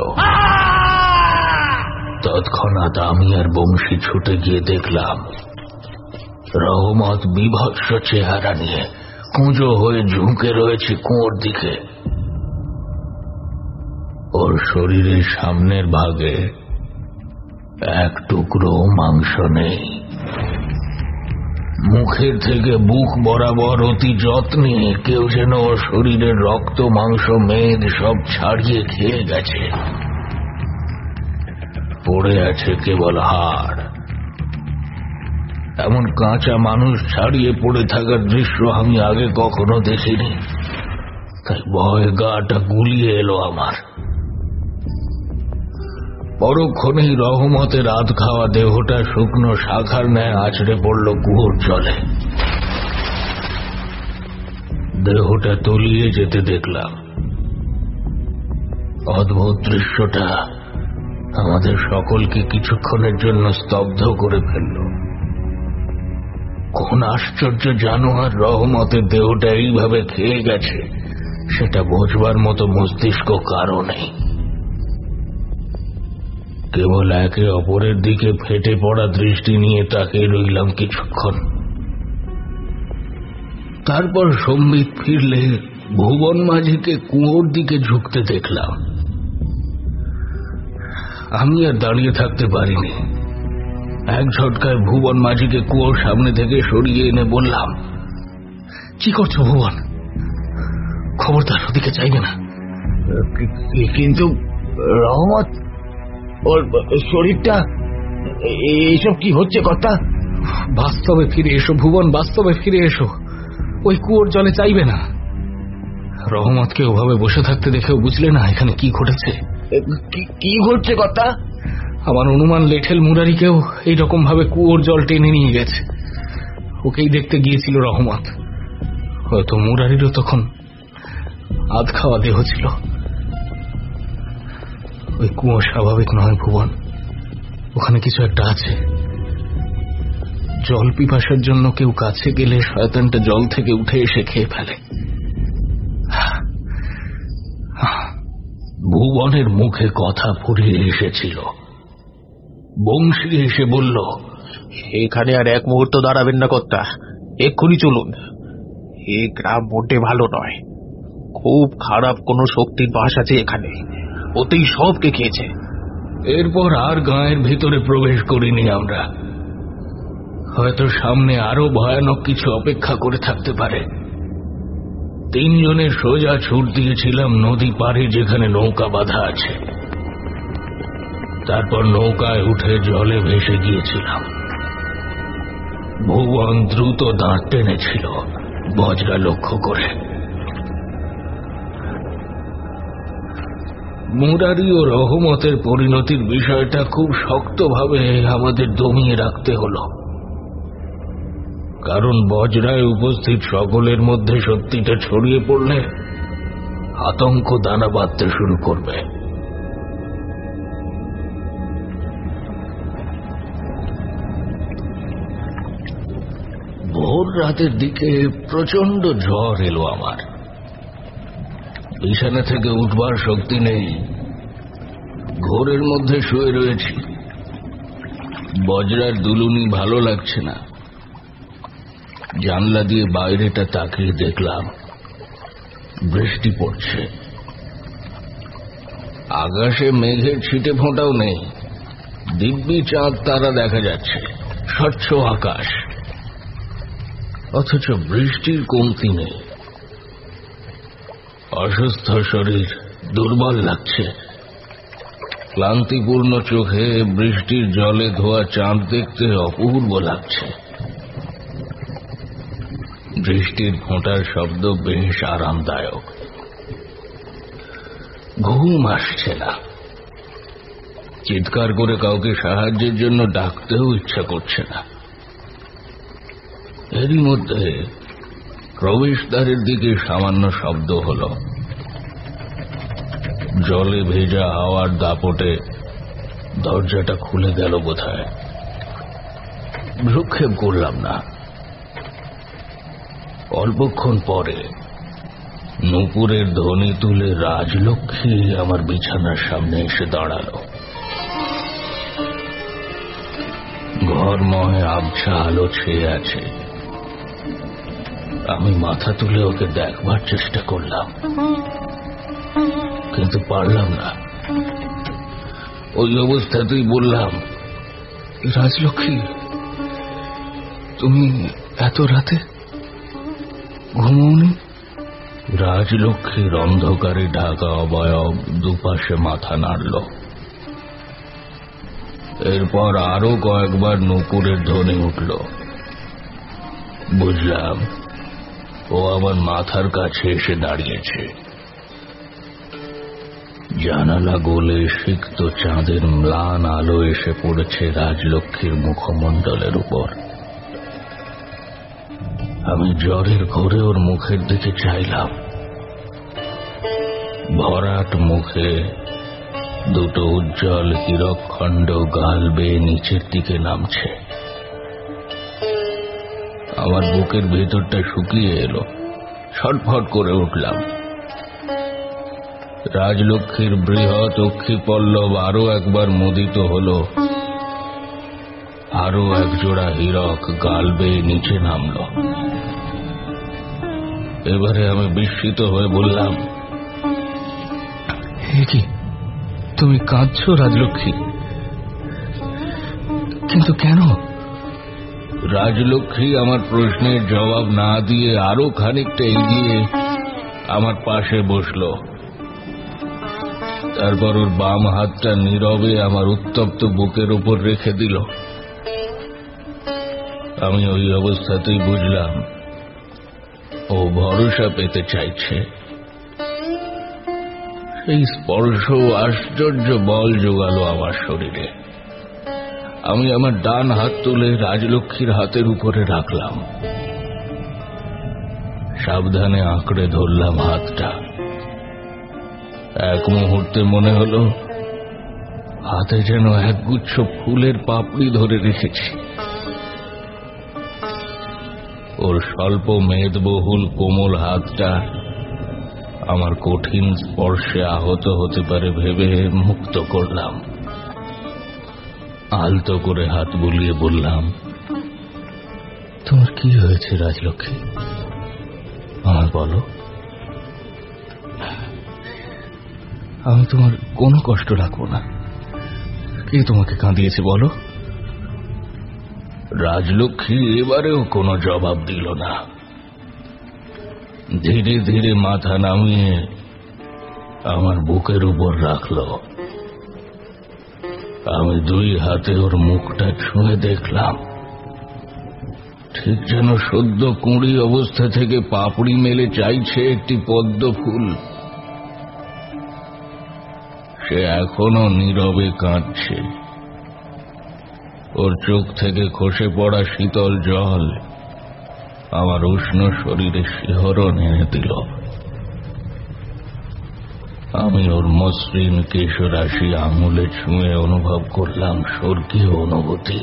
তৎক্ষণাৎ আমি আর বংশী ছুটে গিয়ে দেখলাম রহমত বিভৎস চেহারা নিয়ে কুঁজো হয়ে ঝুঁকে রয়েছে কুয়োর দিকে। ওর শরীরের সামনের ভাগে এক টুকরো মাংস নেই। মুখের থেকে বুক বরাবর অতি যত্নে কেউ যেন ওর শরীরের রক্ত মাংস মেদ সব ছাড়িয়ে খেয়ে গেছে। পড়ে আছে কেবল হাড়। এমন কাঁচা মানুষ ছাড়িয়ে পড়ে থাকার দৃশ্য আমি আগে কখনো দেখিনি, তাই ভয়ে গাটা গুলিয়ে এলো আমার। পরক্ষণেই রহমতের আধ খাওয়া দেহটা শুকনো শাখার ন্যায় আছড়ে পড়ল কুয়োর জলে। দেহটা তলিয়ে যেতে দেখলাম। অদ্ভুত দৃশ্যটা আমাদের সকলকে কিছুক্ষণের জন্য স্তব্ধ করে ফেলল। কোন আশ্চর্য জানোয়ার রহমতের দেহটা এইভাবে খেয়ে গেছে সেটা বোঝবার মতো মস্তিষ্ক কারো নেই। কেবল একে অপরের দিকে ফেটে পড়া দৃষ্টি নিয়ে তাকিয়ে রইলাম কিছুক্ষণ। তারপর সম্বিত ফিরলে ভুবন মাঝিকে কুয়োর দিকে ঝুঁকতে দেখলাম। আমি আর দাঁড়িয়ে থাকতে পারিনি। এক ঝটকায় ভুবন মাঝিকে কুয়োর সামনে থেকে সরিয়ে এনে বললাম, কি করছো ভুবন? খবরদার ওদিকে চাইবে না। কিন্তু রহমত, ওর শরীরটা, এইসব কি হচ্ছে কর্তা? বাস্তবে ফিরে এসো ভুবন, বাস্তবে ফিরে এসো। ওই কুয়োর জলে চাইবে না। রহমতকে ওভাবে বসে থাকতে দেখেও বুঝলে না এখানে কি ঘটেছে? কি ঘটছে কর্তা? আমার অনুমান লেঠেল মুরারিকেও এইরকম ভাবে কুয়োর জল টেনে নিয়ে গেছে। ওকেই দেখতে গিয়েছিল রহমত। হয়তো মুরারিরও তখন আধ খাওয়া দেহ ছিল। ওই কুয়ো স্বাভাবিক নয় ভুবন, ওখানে কিছু একটা আছে। জল পিপাসার জন্য কেউ কাছে গেলে শয়তানটা জল থেকে উঠে এসে খেয়ে ফেলে। ভুবনের মুখে কথা ফুরিয়ে এসেছিল। বংশী এসে বলল, এখানে আর এক মুহূর্ত দাঁড়াবেন না কর্তা, এক্ষুনি চলুন। এই গ্রাম মোটে ভালো নয়, খুব খারাপ কোনো শক্তির বাস আছে এখানে, ওতেই সবকে খেয়েছে। এরপর আর গাঁয়ের ভিতরে প্রবেশ করিনি আমরা। হয়তো সামনে আরো ভয়ানক কিছু অপেক্ষা করে থাকতে পারে। তিনজনের সোজা ছুট দিয়েছিলাম নদী পাড়ে যেখানে নৌকা বাঁধা আছে। তারপর নৌকায় উঠে জলে ভেসে গিয়েছিলাম। ভুবন দ্রুত দাঁড় টেনেছিল বজরা লক্ষ্য করে। মুরারি ও রহমতের পরিণতির বিষয়টা খুব শক্তভাবে আমাদের দমিয়ে রাখতে হল, কারণ বজরায় উপস্থিত সকলের মধ্যে সত্যিটা ছড়িয়ে পড়লে আতঙ্ক দানা বাঁধতে শুরু করবে। ভোর রাতের দিকে প্রচন্ড জ্বর এলো আমার। বিছানা থেকে উঠবার শক্তি নেই, ঘোরের মধ্যে শুয়ে রয়েছি। বজরার দুলুনি ভালো লাগছে না। জানলা দিয়ে বাইরেটা তাকিয়ে দেখলাম বৃষ্টি পড়ছে। আকাশে মেঘের ছিটে ফোঁটাও নেই, দিব্যি চাঁদ তারা দেখা যাচ্ছে, স্বচ্ছ আকাশ, অথচ বৃষ্টির কমতি নেই। অসুস্থ শরীর, দুর্বল লাগছে। ক্লান্তিপূর্ণ চোখে বৃষ্টির জলে ধোয়া চাঁদ দেখতে অপূর্ব লাগছে। বৃষ্টির ফোঁটার শব্দ বেশ আরামদায়ক। ঘুম আসছে না। চিৎকার করে কাউকে সাহায্যের জন্য ডাকতেও ইচ্ছা করছে না। এরই মধ্যে প্রবেশদ্বারের দিকে সামান্য শব্দ হল। জলে ভেজা হাওয়ার দাপটে দরজাটা খুলে গেল বোধহয়। ভ্রুক্ষেপ করলাম না। অল্পক্ষণ পরে নূপুরের ধ্বনি তুলে রাজলক্ষ্মী আমার বিছানার সামনে এসে দাঁড়ালো। ঘরময় আবছা আলো ছেয়ে আছে। আমি মাথা তুলে ওকে দেখবার চেষ্টা করলাম, কিন্তু পারলাম না। ওই অবস্থাতেই বললাম, রাজলক্ষ্মী, তুমি এত রাতে ঘুমোওনি? রাজলক্ষ্মীর অন্ধকারে ঢাকা অবয়ব দুপাশে মাথা নাড়ল। এরপর আরো কয়েকবার নূপুরের ধ্বনি উঠল। বুঝলাম ও আমার মাথার কাছে এসে দাঁড়িয়েছে। জানালা গলে সিক্ত চাঁদের ম্লান আলো এসে পড়েছে রাজলক্ষ্মীর মুখমণ্ডলের উপর। আমি জ্বরের ঘোরে ওর মুখের দিকে চাইলাম। ভরাট মুখে দুটো উজ্জ্বল হীরকখণ্ড গাল বেয়ে নিচের দিকে নামছে। আমার বুকের ভেতরটা শুকিয়ে এলো। ছটফট করে উঠলাম। রাজলক্ষ্মীর বৃহৎ অক্ষি পল্লব আরো একবার মুদিত হল। আরো একজোড়া হীরক গাল বেয়ে নিচে নামল। এবারে আমি বিস্মিত হয়ে বললাম, কি তুমি কাঁদছো রাজলক্ষ্মী? কিন্তু কেন? রাজলক্ষ্মী আমার প্রশ্নের জবাব না দিয়ে আরো খানিকটা এগিয়ে আমার পাশে বসল। তারপর ওর বাম হাতটা নীরবে আমার উত্তপ্ত বুকের উপর রেখে দিল। আমি ওই অবস্থাতেই বুঝলাম ও ভরসা পেতে চাইছে। সেই স্পর্শ আশ্চর্য বল জোগালো আমার শরীরে। আমি আমার ডান হাত তুলে রাজলক্ষ্মীর হাতের উপরে রাখলাম। সাবধানে আঁকড়ে ধরলাম হাতটা। এক মুহূর্তে মনে হলো হাতে যেন একগুচ্ছ ফুলের পাপড়ি ধরে রেখেছি। ওর স্বল্প মেদবহুল কোমল হাতটা আমার কঠিন স্পর্শে আহত হতে পারে ভেবে মুক্ত করলাম। আলতো করে হাত বুলিয়ে বললাম, তোমার কি হয়েছে রাজলক্ষ্মী? আমার বলো। আমি তোমার কোনো কষ্ট রাখবো না। কে তোমাকে কাঁদিয়েছে বলো? রাজলক্ষ্মী এবারেও কোনো জবাব দিল না। ধীরে ধীরে মাথা নামিয়ে আমার বুকের উপর রাখল। আমি দুই হাতে ওর মুখটা ছুঁয়ে দেখলাম, ঠিক যেন সদ্য কুঁড়ি অবস্থা থেকে পাপড়ি মেলে চাইছে একটি পদ্ম ফুল। সে এখনো নীরবে কাঁদছে। ওর চোখ থেকে খসে পড়া শীতল জল আমার উষ্ণ শরীরে শিহরণ এনে দিল। আমি ওর মসৃণ কেশরাশি আঙুলে ছুঁয়ে অনুভব করলাম স্বর্গীয় অনুভূতি।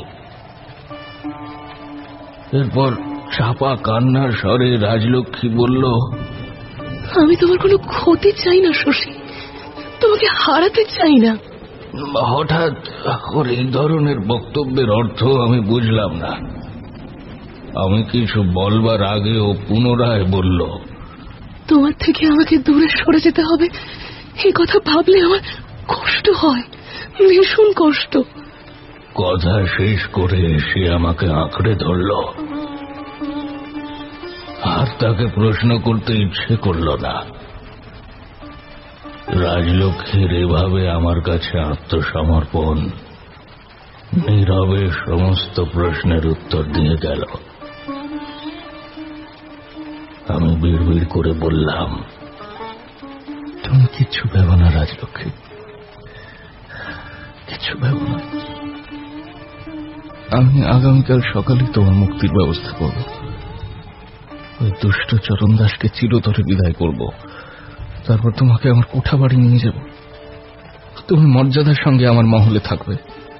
এরপর চাপা কান্নার স্বরে রাজলক্ষ্মী বলল, আমি তোমার কোনো ক্ষতি চাই না শশী, তোমাকে হারাতে চাই না। হঠাৎ ওর এই ধরনের বক্তব্যের অর্থ আমি বুঝলাম না। আমি কিছু বলবার আগে ও পুনরায় বলল, তোমার থেকে আমাকে দূরে সরে যেতে হবে এই কথা ভাবলে আমার কষ্ট হয়, ভীষণ কষ্ট। কথা শেষ করে সে আমাকে আঁকড়ে ধরল, আর তাকে প্রশ্ন করতে ইচ্ছে করল না। রাজলক্ষ্মীর এভাবে আমার কাছে আত্মসমর্পণ নীরবে সমস্ত প্রশ্নের উত্তর দিয়ে গেল। আমি বিড়বিড় করে বললাম, তুমি কিচ্ছু ভেবো না রাজলক্ষ্মী, কিচ্ছু ভেবো না। আমি আগামীকাল সকালে তোমার মুক্তির ব্যবস্থা করব। ওই দুষ্ট চরণ দাসকে চিরতরে বিদায় করব। তারপর তোমাকে আমার কোঠা বাড়ি নিয়ে যাব। তুমি মর্যাদার সঙ্গে আমার মহলে থাকবে।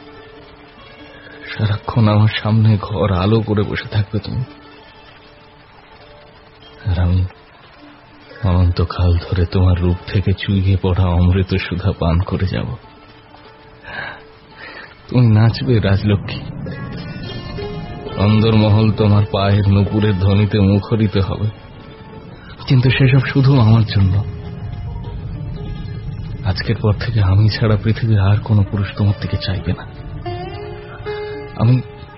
সারাক্ষণ আমার সামনে ঘর আলো করে বসে থাকবে তুমি। আর আমি অনন্তকাল ধরে তোমার রূপ থেকে চুইয়ে পড়া অমৃত সুধা পান করে যাব। তুমি নাচবে রাজলক্ষ্মী, অন্দরমহল তোমার পায়ের নুপুরের ধ্বনিতে মুখরিত হবে, কিন্তু সেসব শুধু আমার জন্য। আজকের পর থেকে আমি ছাড়া পৃথিবীর আর কোনো পুরুষ তোমার দিকে চাইবে না। আমি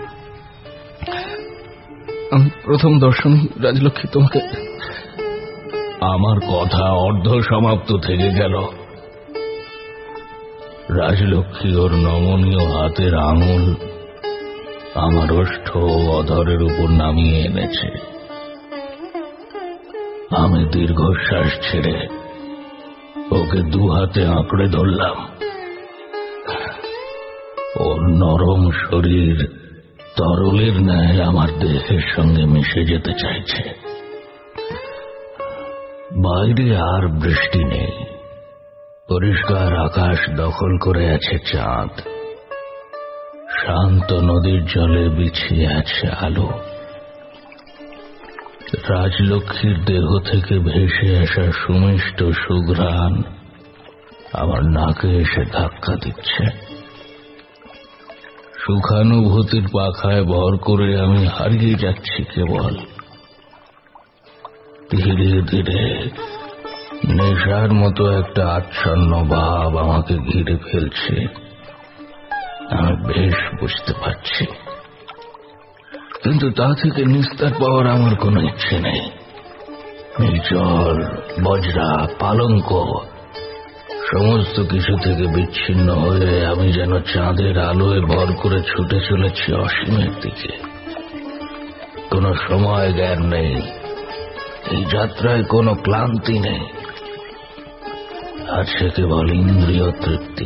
আমি প্রথম দর্শনে রাজলক্ষ্মী তোমাকে। আমার কথা অর্ধ সমাপ্ত থেকে গেল। রাজলক্ষ্মী ওর নমনীয় হাতের আঙুল আমার ওষ্ঠ ও অধরের উপর নামিয়ে এনেছে। আমি দীর্ঘশ্বাস ছেড়ে ওকে দু হাতে আঁকড়ে ধরলাম। ওর নরম শরীর তরলের ন্যায় আমার দেহের সঙ্গে মিশে যেতে চাইছে। বাইরে আর বৃষ্টি নেই, পরিষ্কার আকাশ দখল করে আছে চাঁদ। শান্ত নদীর জলে বিছিয়ে আছে আলো। রাজলক্ষ্মীর দেহ থেকে ভেসে আসা সুমিষ্ট সুঘ্রাণ আমার নাকে এসে ধাক্কা দিচ্ছে। সুখানুভূতির পাখায় ভর করে আমি হারিয়ে যাচ্ছি কেবল। ধীরে ধীরে নেশার মতো একটা আচ্ছন্ন ভাব আমাকে ঘিরে ফেলছে। আমি বেশ বুঝতে পারছি, কিন্তু তা থেকে নিস্তার পাওয়ার আমার কোনো ইচ্ছে নেই। এই জল, বজরা, পালঙ্ক সমস্ত কিছু থেকে বিচ্ছিন্ন হয়ে আমি যেন চাঁদের আলোয় ভর করে ছুটে চলেছি অসীমের দিকে। কোনো সময় জ্ঞান নেই, এই যাত্রায় কোনো ক্লান্তি নেই, আছে কেবল ইন্দ্রিয় তৃপ্তি।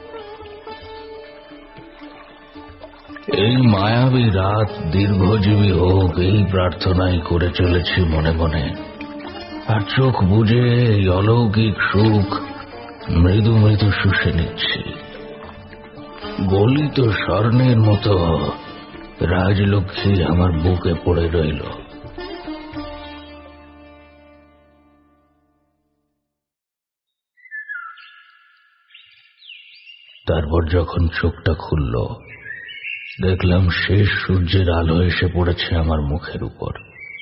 এই মায়াবী রাত দীর্ঘজীবী হোক এই প্রার্থনাই করে চলেছি মনে মনে। আর চোখ বুজে এই অলৌকিক সুখ মৃদু মৃদু শুষে নিচ্ছি। গলিত স্বর্ণের মতো রাজলক্ষ্মী আমার বুকে পড়ে রইল। তারপর যখন চোখটা খুলল, দেখলাম শেষ সূর্যের আলো এসে পড়েছে আমার মুখের উপর।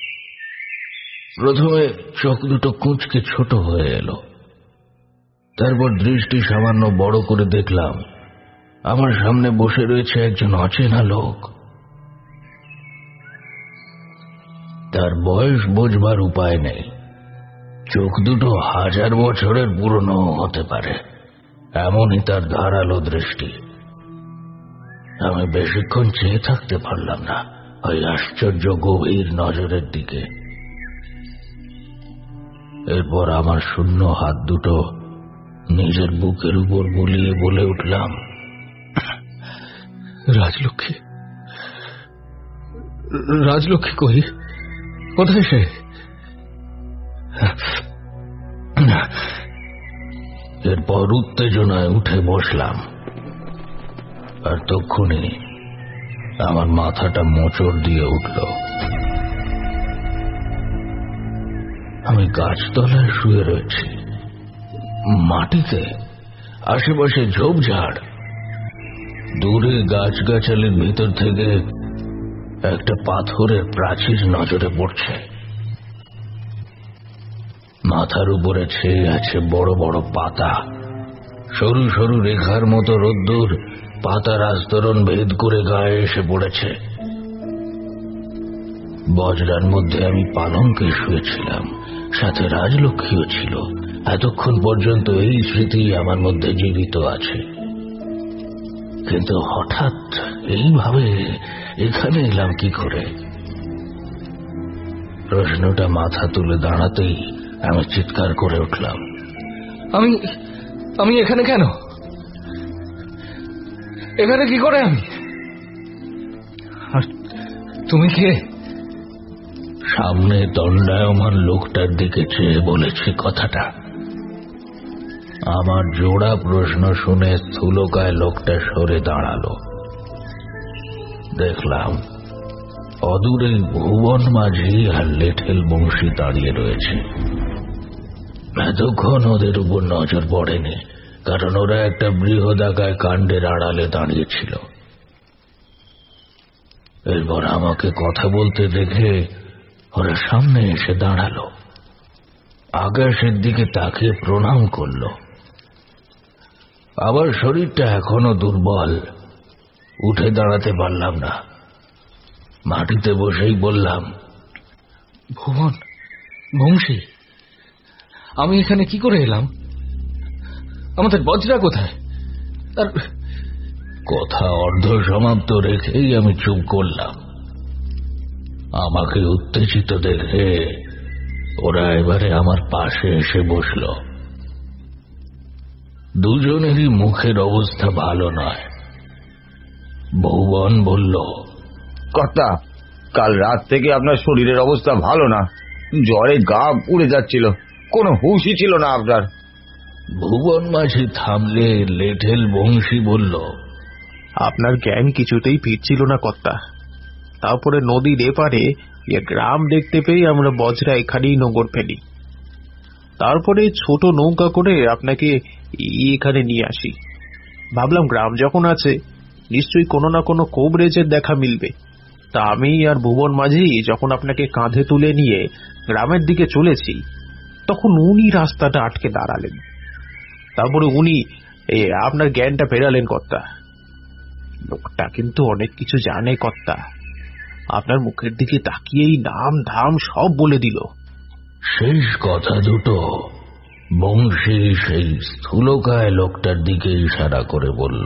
প্রথমে চোখ দুটো কুঁচকে ছোট হয়ে এলো, তারপর দৃষ্টি সামান্য বড় করে দেখলাম আমার সামনে বসে রয়েছে একজন অচেনা লোক। তার বয়স বোঝবার উপায় নেই। চোখ দুটো হাজার বছরের পুরনো হতে পারে, এমনই তার ধারালো দৃষ্টি। আমি বেশিক্ষণ চেয়ে থাকতে পারলাম না ওই আশ্চর্য গভীর নজরের দিকে। এরপর আমার শূন্য হাত দুটো নিজের বুকের উপর বুলিয়ে বলে উঠলাম, রাজলক্ষ্মী, রাজলক্ষ্মী কই? কোথায় সে? এরপর উত্তেজনায় উঠে বসলাম, আর তক্ষুনি আমার মাথাটা মোচড় দিয়ে উঠল। আমি গাছতলায় শুয়ে রয়েছি, মাটিতে আশেপাশে ঝোপঝাড়। দূরে গাছগাছালির ভিতর থেকে একটা পাথরের প্রাচীর নজরে পড়ছে। মাথার উপরে ছেয়ে আছে বড় বড় পাতা, সরু সরু রেখার মতো রোদ্দুর পাতার আস্তরণ ভেদ করে গায়ে এসে পড়েছে। বজরার মধ্যে আমি পালঙ্কে শুয়েছিলাম, সাথে রাজলক্ষ্মীও ছিল। এতক্ষণ পর্যন্ত এই স্মৃতি আমার মধ্যে জীবিত আছে, কিন্তু হঠাৎ এইভাবে এখানে এলাম কি করে? প্রশ্নটা মাথা তুলে দাঁড়াতেই আমি চিৎকার করে উঠলাম, আমি আমি এখানে কেন? এখানে কি করে আমি? আর তুমি কে? সামনে দণ্ডায়মান লোকটার দিকে চেয়ে বলেছে কথাটা। আমার জোড়া প্রশ্ন শুনে স্থূলকায় লোকটা সরে দাঁড়ালো। দেখলাম অদূরে ভুবন মাঝি আর লেঠেল বংশী দাঁড়িয়ে রয়েছে। এতক্ষণ ওদের উপর নজর পড়েনি, কারণ ওরা একটা বৃহদাকায় কাণ্ডের আড়ালে দাঁড়িয়েছিল। এরপর আমাকে কথা বলতে দেখে ওরা সামনে এসে দাঁড়ালো, আকাশের দিকে তাকিয়ে প্রণাম করল। আবার শরীরটা এখনো দুর্বল, উঠে দাঁড়াতে পারলাম না। মাটিতে বসেই বললাম, ভুবন, বংশী, আমি এখানে কি করে এলাম? আমাদের বজরা কোথায়? আর কথা অর্ধ সমাপ্ত রেখেই আমি চুপ করলাম। আমাকে উত্তেজিত দেখে ওরা এবারে আমার পাশে এসে বসল। দুজনেরই মুখের অবস্থা ভালো নয়। ভুবন বলল, কর্তা, কাল রাত থেকে আপনার শরীরের অবস্থা ভালো না, জ্বরে গা পুড়ে যাচ্ছিল, কোনো হুঁশই ছিল না আপনার। ভুবন মাঝি থামলে লেঠেল বংশী বলল, আপনার জ্ঞান কিছুতেই ফিরছিল না কর্তা। তারপরে নদীর এপারে গ্রাম দেখতে পেয়ে আমরা বজরা এখানেই নগর ফেলি। তারপরে ছোট নৌকা করে আপনাকে এখানে নিয়ে আসি। ভাবলাম গ্রাম যখন আছে নিশ্চয়ই কোনো না কোনো কোবরেজের দেখা মিলবে। তা আমি আর ভুবন মাঝি যখন আপনাকে কাঁধে তুলে নিয়ে গ্রামের দিকে চলেছি, তখন উনি রাস্তাটা আটকে দাঁড়ালেন। তারপরে উনি আপনার জ্ঞানটা ফেরালেন কর্তা। লোকটা কিন্তু অনেক কিছু জানে কর্তা, আপনার মুখের দিকে তাকিয়েই নাম ধাম সব বলে দিল। শেষ কথা দুটো বংশী সেই স্থূলকায় লোকটার দিকে ইশারা করে বলল।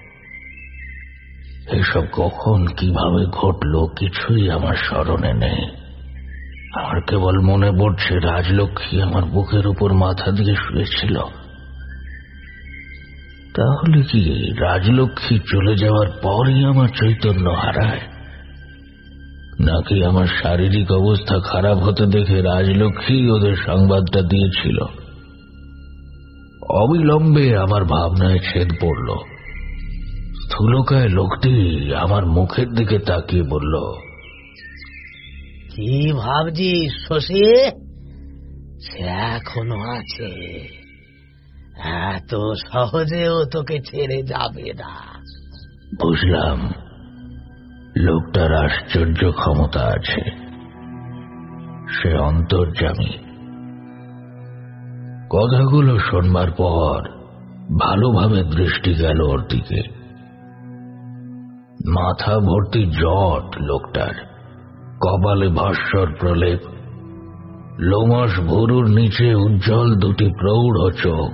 এসব কখন কিভাবে ঘটল কিছুই আমার স্মরণে নেই। আমার কেবল মনে পড়ছে রাজলক্ষ্মী আমার বুকের উপর মাথা দিয়ে শুয়েছিল। তাহলে কি রাজলক্ষ্মী চলে যাওয়ার পরই আমার চৈতন্য হারায়, নাকি আমার শারীরিক অবস্থা খারাপ হতে দেখে রাজলক্ষ্মী ওদের সংবাদটা দিয়েছিল? অবিলম্বে আমার ভাবনায় ছেদ পড়ল। স্থূলকায় লোকটি আমার মুখের দিকে তাকিয়ে বলল, কি ভাবছিস শশী? সে এখনো আছে, এত সহজেও তোকে ছেড়ে যাবে না। বুঝলাম লোকটার আশ্চর্য ক্ষমতা আছে, সে অন্তর্যামী। কথাগুলো শোনবার পর ভালোভাবে দৃষ্টি গেল ওর দিকে। মাথা ভর্তি জট লোকটার, কপালে ভাস্বর প্রলেপ, লোমশ ভুরুর নিচে উজ্জ্বল দুটি প্রৌঢ় চোখ,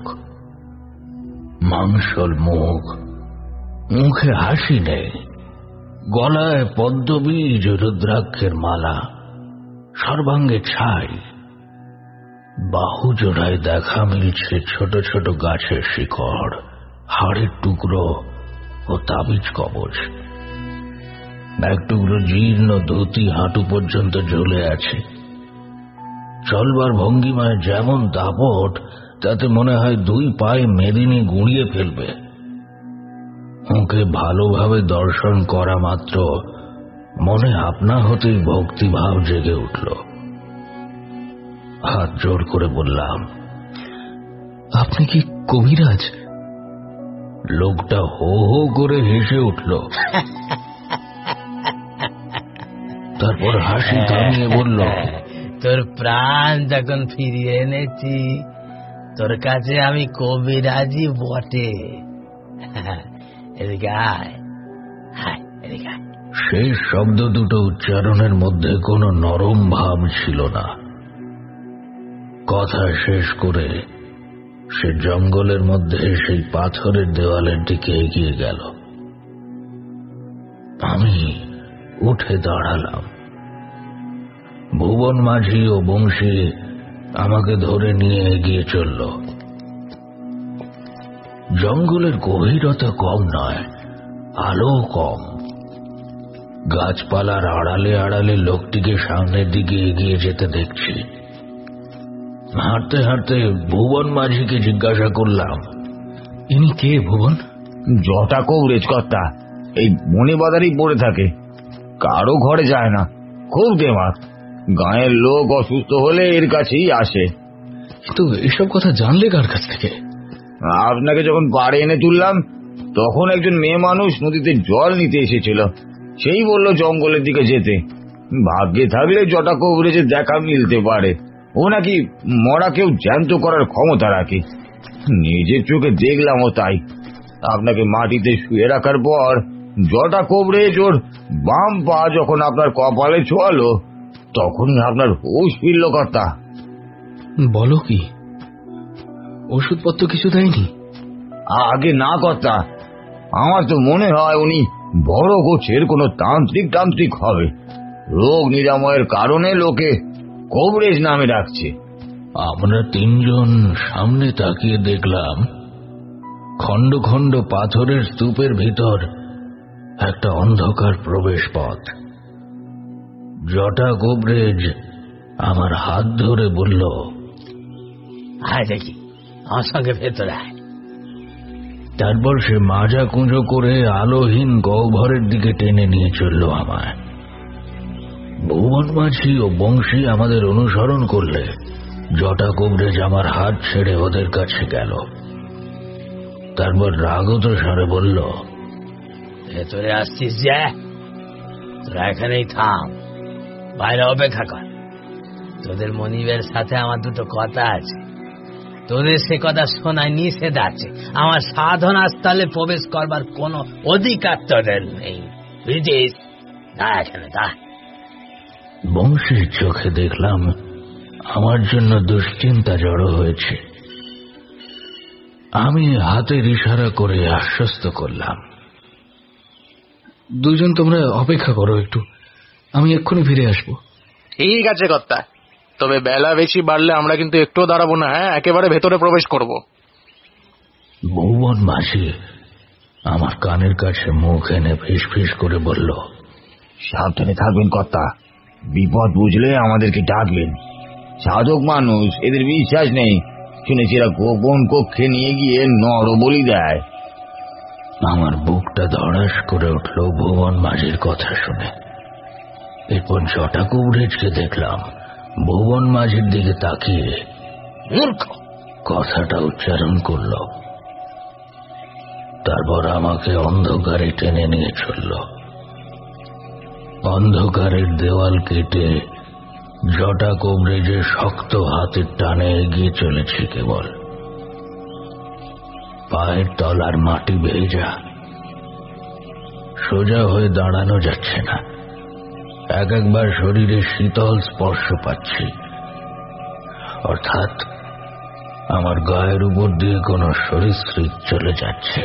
মাংসল মুখ, মুখে হাসি নেই, গলায় পদ্মবীজ রুদ্রাক্ষের মালা, সর্বাঙ্গে ছাই, বাহু জোড়ায় দেখা মিলছে ছোট ছোট গাছের শিকড়, হাড়ের টুকরো ও তাবিজ কবচ। এক টুকরো জীর্ণ ধুতি হাঁটু পর্যন্ত ঝুলে আছে। চলবার ভঙ্গিমায় যেমন দাপট, তাতে মনে হয় দুই পায়ে মেদিনী গুঁড়িয়ে ফেলবে। ওকে ভালোভাবে দর্শন করা মাত্র মনে আপনা হতেই ভক্তিভাব জেগে উঠল। হাত জোর করে বললাম, আপনি কি কবিরাজ? লোকটা হো হো করে হেসে উঠল, তারপর হাসি থামিয়ে বলল, তোর প্রাণ যখন ফিরিয়ে এনেছি, তোর কাছে আমি কবিরাজি বটে। এদিকে আয়, হায়, এদিকে আয়। সেই শব্দ দুটো উচ্চারণের মধ্যে কোনো নরম ভাব ছিল না। কথা শেষ করে সে জঙ্গলের মধ্যে সেই পাথরের দেওয়ালের দিকে এগিয়ে গেল। আমি উঠে দাঁড়ালাম। ভুবন মাঝি ও বংশী আমাকে ধরে নিয়ে এগিয়ে চলল। জঙ্গলের গভীরতা কম নয়, আলো কম। গাছপালার আড়ালে আড়ালে লোকটিকে সামনের দিকে এগিয়ে যেতে দেখছি। হাঁটতে হাঁটতে ভুবন মাঝিকে জিজ্ঞাসা করলাম, ইনি কে ভুবন? জটা কৌরেজ কর্তা, এই বনে বাজারেই পড়ে থাকে, কারো ঘরে যায় না, খুব দেমাক। গাঁয়ের লোক অসুস্থ হলে এর কাছেই আসে। কিন্তু এসব কথা জানলে কার কাছ থেকে? আপনাকে যখন পাড়ে এনে তুললাম, তখন একজন মেয়ে মানুষ নদীতে জল নিতে এসেছিল, সেই বলল জঙ্গলের দিকে যেতে। ভাগ্যে থাকলে জটা কৌরেজের দেখা মিলতে পারে। ও নাকি মরা কেউ জ্যান্ত করার ক্ষমতা রাখে, নিজের চোখে দেখলাম। ও তাই আপনাকে মাটিতে শুয়ে রাখার পর জটা কৌরেজ ওর বাম পা যখন আপনার কপালে ছোঁয়ালো, তখনই আপনার হুঁশ ফিরল কর্তা। বলো কি, ওষুধপত্র কিছু দেয়নি? আগে না কর্তা, আমার তো মনে হয় উনি বড় গোছের কোনো তান্ত্রিক তান্ত্রিক হবে। রোগ নিরাময়ের কারণে লোকে কবরেজ নামে ডাকছে। আমরা তিনজন সামনে তাকিয়ে দেখলাম খণ্ড খণ্ড পাথরের স্তূপের ভিতর একটা অন্ধকার প্রবেশ পথ। জটা কবরেজ আমার হাত ধরে বলল, আয় দেখি, আমার সঙ্গে ভেতরে আয়। তারপর সে মাজা কুঁজো করে আলোহীন গহ্বরের দিকে টেনে নিয়ে চলল আমায়। ভুবন মাঝি ও বংশী আমাদের অনুসরণ করলে জটা কবরেজ আমার হাত ছেড়ে ওদের কাছে গেল। তারপর রাগত স্বরে বলল, ভেতরে আসছিস যে, তোরা এখানেই থাম, বাইরে অপেক্ষা কর। তোদের মনিবের সাথে আমার দুটো কথা আছে, তোদের সে কথা শোনায় নিষেধ আছে। আমার সাধনা স্থলে প্রবেশ করবার কোনো অধিকার তোদের নেই, বুঝিস? দা এখানে দা। বংশীর চোখে দেখলাম আমার জন্য দুশ্চিন্তা জড়ো হয়েছে। আমি হাতের ইশারা করে আশ্বস্ত করলাম, দুজন তোমরা অপেক্ষা করো একটু, আমি এক্ষুনি ফিরে আসবো। ঠিক আছে কর্তা, তবে বেলা বেশি বাড়লে আমরা কিন্তু একটুও দাঁড়াবো না। হ্যাঁ, একেবারে ভেতরে প্রবেশ করব। ভুবন মাঝি আমার কানের কাছে মুখ এনে ফিস ফিস করে বলল, সাবধানে থাকবেন কর্তা, বিপদ বুঝলে আমাদেরকে ডাকবেন। সাধক মানুষ, এদের বিশ্বাস নেই। শুনেছি এরা গোপন কক্ষে নিয়ে গিয়ে নর বলি দেয়। আমার বুকটা ধড়াস করে উঠল ভুবন মাঝির কথা শুনে। এরপর জটা কবরেজকে দেখলাম ভুবন মাঝির দিকে তাকিয়ে মূর্খ কথাটা উচ্চারণ করল। তারপর আমাকে অন্ধকারে টেনে নিয়ে চলল। অন্ধকারের দেওয়াল কেটে জটা কবরেজের শক্ত হাতের টানে এগিয়ে চলেছি। কেবল পায়ের তলার মাটি ভেজা, সোজা হয়ে দাঁড়ানো যাচ্ছে না। এক একবার শরীরে শীতল স্পর্শ পাচ্ছি, অর্থাৎ আমার গায়ের উপর দিয়ে কোনো সরীসৃপ চলে যাচ্ছে।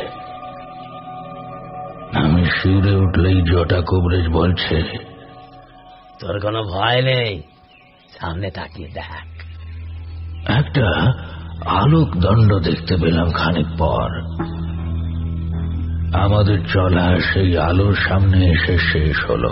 আমি শিউরে উঠলেই জটা কবরেজ বলছে, তোর কোনো ভয় নেই, সামনে তাকিয়ে দেখ। একটা আলোক দণ্ড দেখতে পেলাম খানিক পর। আমাদের চলা সেই আলোর সামনে এসে শেষ হল।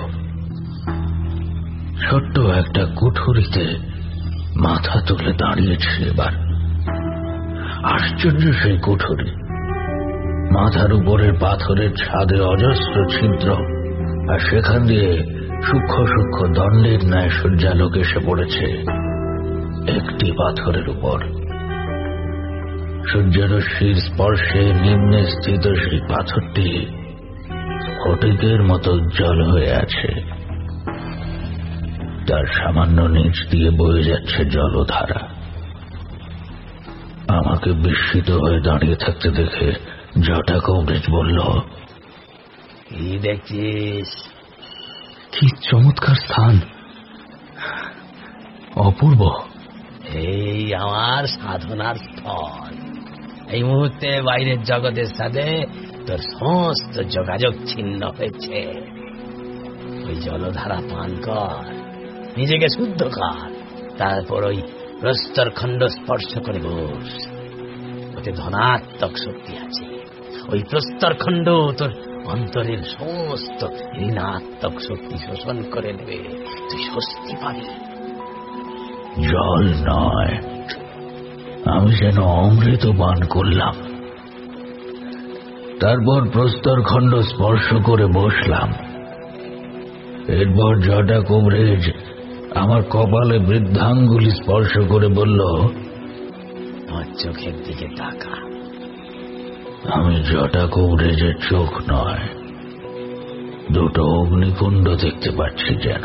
ছোট্ট একটা কুঠুরিতে মাথা তুলে দাঁড়িয়েছে এবার। আশ্চর্য সেই কুঠুরি, মাথার উপরের পাথরের ছাদে অজস্র ছিদ্র, আর সেখান দিয়ে সূক্ষ্ম সূক্ষ্ম দণ্ডের ন্যায় সূর্যালোক এসে পড়েছে একটি পাথরের উপর। সূর্যরশ্মির স্পর্শে নিম্নে স্থিত সেই পাথরটি স্ফটিকের মতো উজ্জ্বল হয়ে আছে। তার সামান্য নিচ দিয়ে বয়ে যাচ্ছে জলধারা। আমাকে বিস্মিত হয়ে দাঁড়িয়ে থাকতে দেখে জটা কবরেজ বলল, কি দেখছিস? কি চমৎকার স্থান, অপূর্ব। এই আমার সাধনার স্থল। এই মুহূর্তে বাইরের জগতের সাথে তোর সমস্ত যোগাযোগ ছিন্ন হয়েছে। ওই জলধারা পান কর, নিজেকে শুদ্ধ কর, তারপর ওই প্রস্তর খণ্ড স্পর্শ করে বস। ওতে ধনাত্মক শক্তি আছে। ওই প্রস্তর খণ্ড তোর অন্তরের সমস্ত ঋণাত্মক শক্তি শোষণ করে নেবে, তুই স্বস্তি পাবি। জল নয়, আমি যেন অমৃত পান করলাম। তারপর প্রস্তর খণ্ড স্পর্শ করে বসলাম। এরপর জটা কবরেজ আমার কপালে বৃদ্ধাঙ্গুলি স্পর্শ করে বলল, আমার চোখের দিকে তাকা। আমি জটা কবরেজের চোখ নয়, দুটো অগ্নিকুণ্ড দেখতে পাচ্ছি যেন।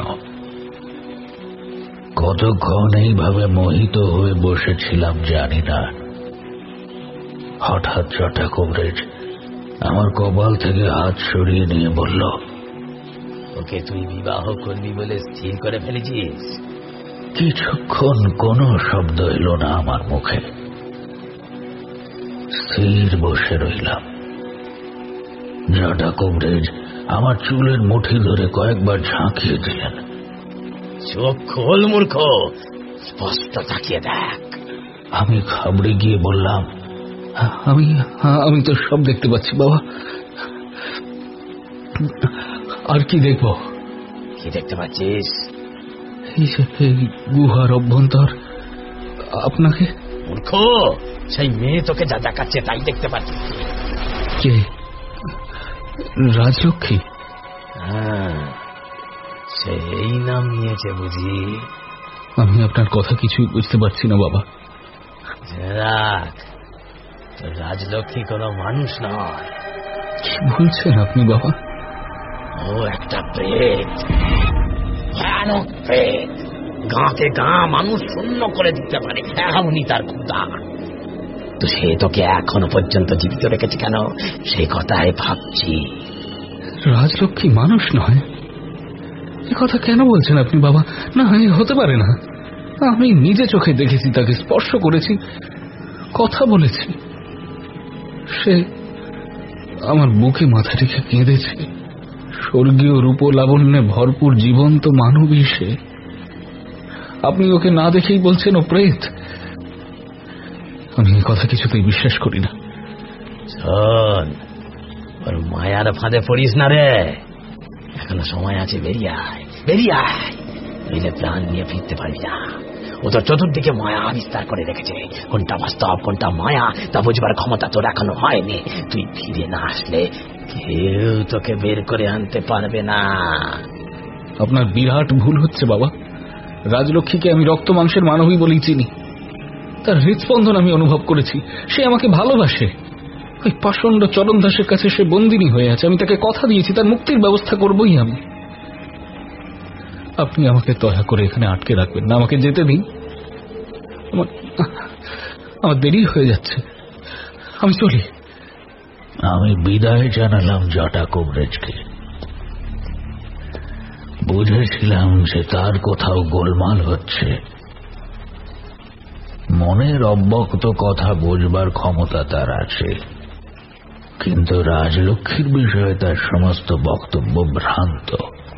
কতক্ষণ এইভাবে মোহিত হয়ে বসেছিলাম জানি না। হঠাৎ জটা কবরেজ আমার কপাল থেকে হাত সরিয়ে নিয়ে বলল, ওকে তুই বিবাহ করবি বলে স্থির করে ফেলেছিস? কিছুক্ষণ কোনো শব্দ এলো না আমার মুখে। স্থির বসে রইলাম। জটা কবরেজ আমার চুলের মুঠি ধরে কয়েকবার ঝাঁকিয়ে দিলেন। চোখ খোল মূর্খ, স্পষ্ট তাকিয়ে দেখ। আমি ঘাবড়ে গিয়ে বললাম, আমি আমি তো সব দেখতে পাচ্ছি বাবা। আর কি দেখবো? কি দেখতে পাচ্ছিস? এই গুহার অভ্যন্তর। আপনাকে? মূর্খ, সেই মেয়ে তোকে যা দেখাচ্ছে তাই দেখতে পাচ্ছিস। কে? রাজলক্ষ্মী? হ্যাঁ, সেই নাম নিয়েছে বুঝি? আমি আপনার কথা কিছুই বুঝতে পারছি না বাবা। রাখ, রাজলক্ষ্মী কোনো মানুষ নয়। কি বলছেন আপনি বাবা? ও একটা প্রেত, ভয়ানক প্রেত। গাঁকে গাঁ মানুষ শূন্য করে দিতে পারে, এমনই তার ক্ষুধা। তো সে তোকে এখনো পর্যন্ত জীবিত রেখেছে কেন, সে কথাই ভাবছি। রাজলক্ষ্মী মানুষ নয়, এ কথা কেন বলছেন আপনি বাবা? না, হতে পারে না। আমি নিজে চোখে দেখেছি, তাকে স্পর্শ করেছি, কথা বলেছি। সে আমার বুকে মাথা রেখে কেঁদেছে। স্বর্গীয় রূপ লাবণ্যে ভরপুর জীবন্ত মানবী সে। আপনি ওকে না দেখেই বলছেন ও প্রেত? আমি এই কথা কিছুতেই বিশ্বাস করি না। শোন, ওর মায়ার ফাঁদে পড়িস না রে। এখনো সময় আছে, বেরিয়ে আয়, বেরিয়ে আয়, নইলে প্রাণ নিয়ে ফিরতে পারবি না। ও তোর চতুর্দিকে মায়া বিস্তার করে রেখেছে। কোনটা বাস্তব কোনটা মায়া তা বুঝবার ক্ষমতা তোর এখনো হয়নি। তুই ফিরে না আসলে কেউ তোকে বের করে আনতে পারবে না। আপনার বিরাট ভুল হচ্ছে বাবা। রাজলক্ষ্মীকে আমি রক্ত মাংসের মানবী বলেই চিনি। তার হৃদস্পন্দন আমি অনুভব করেছি। সে আমাকে ভালোবাসে। ওই পাষণ্ড চরণ দাসের কাছে সে বন্দিনী হয়ে আছে। আমি তাকে কথা দিয়েছি তার মুক্তির ব্যবস্থা করবই আমি। আপনি আমাকে দয়া করে এখানে আটকে রাখবেন না, আমাকে যেতে দিন। আমার দেরি হয়ে যাচ্ছে, আমি চলি। আমি বিদায় জানালাম জটা কবরেজকে। বুঝেছিলাম যে তার কোথাও গোলমাল হচ্ছে। মনের অব্যক্ত কথা বুঝবার ক্ষমতা তার আছে, কিন্তু রাজলক্ষ্মীর বিষয়ে তার সমস্ত বক্তব্য ভ্রান্ত।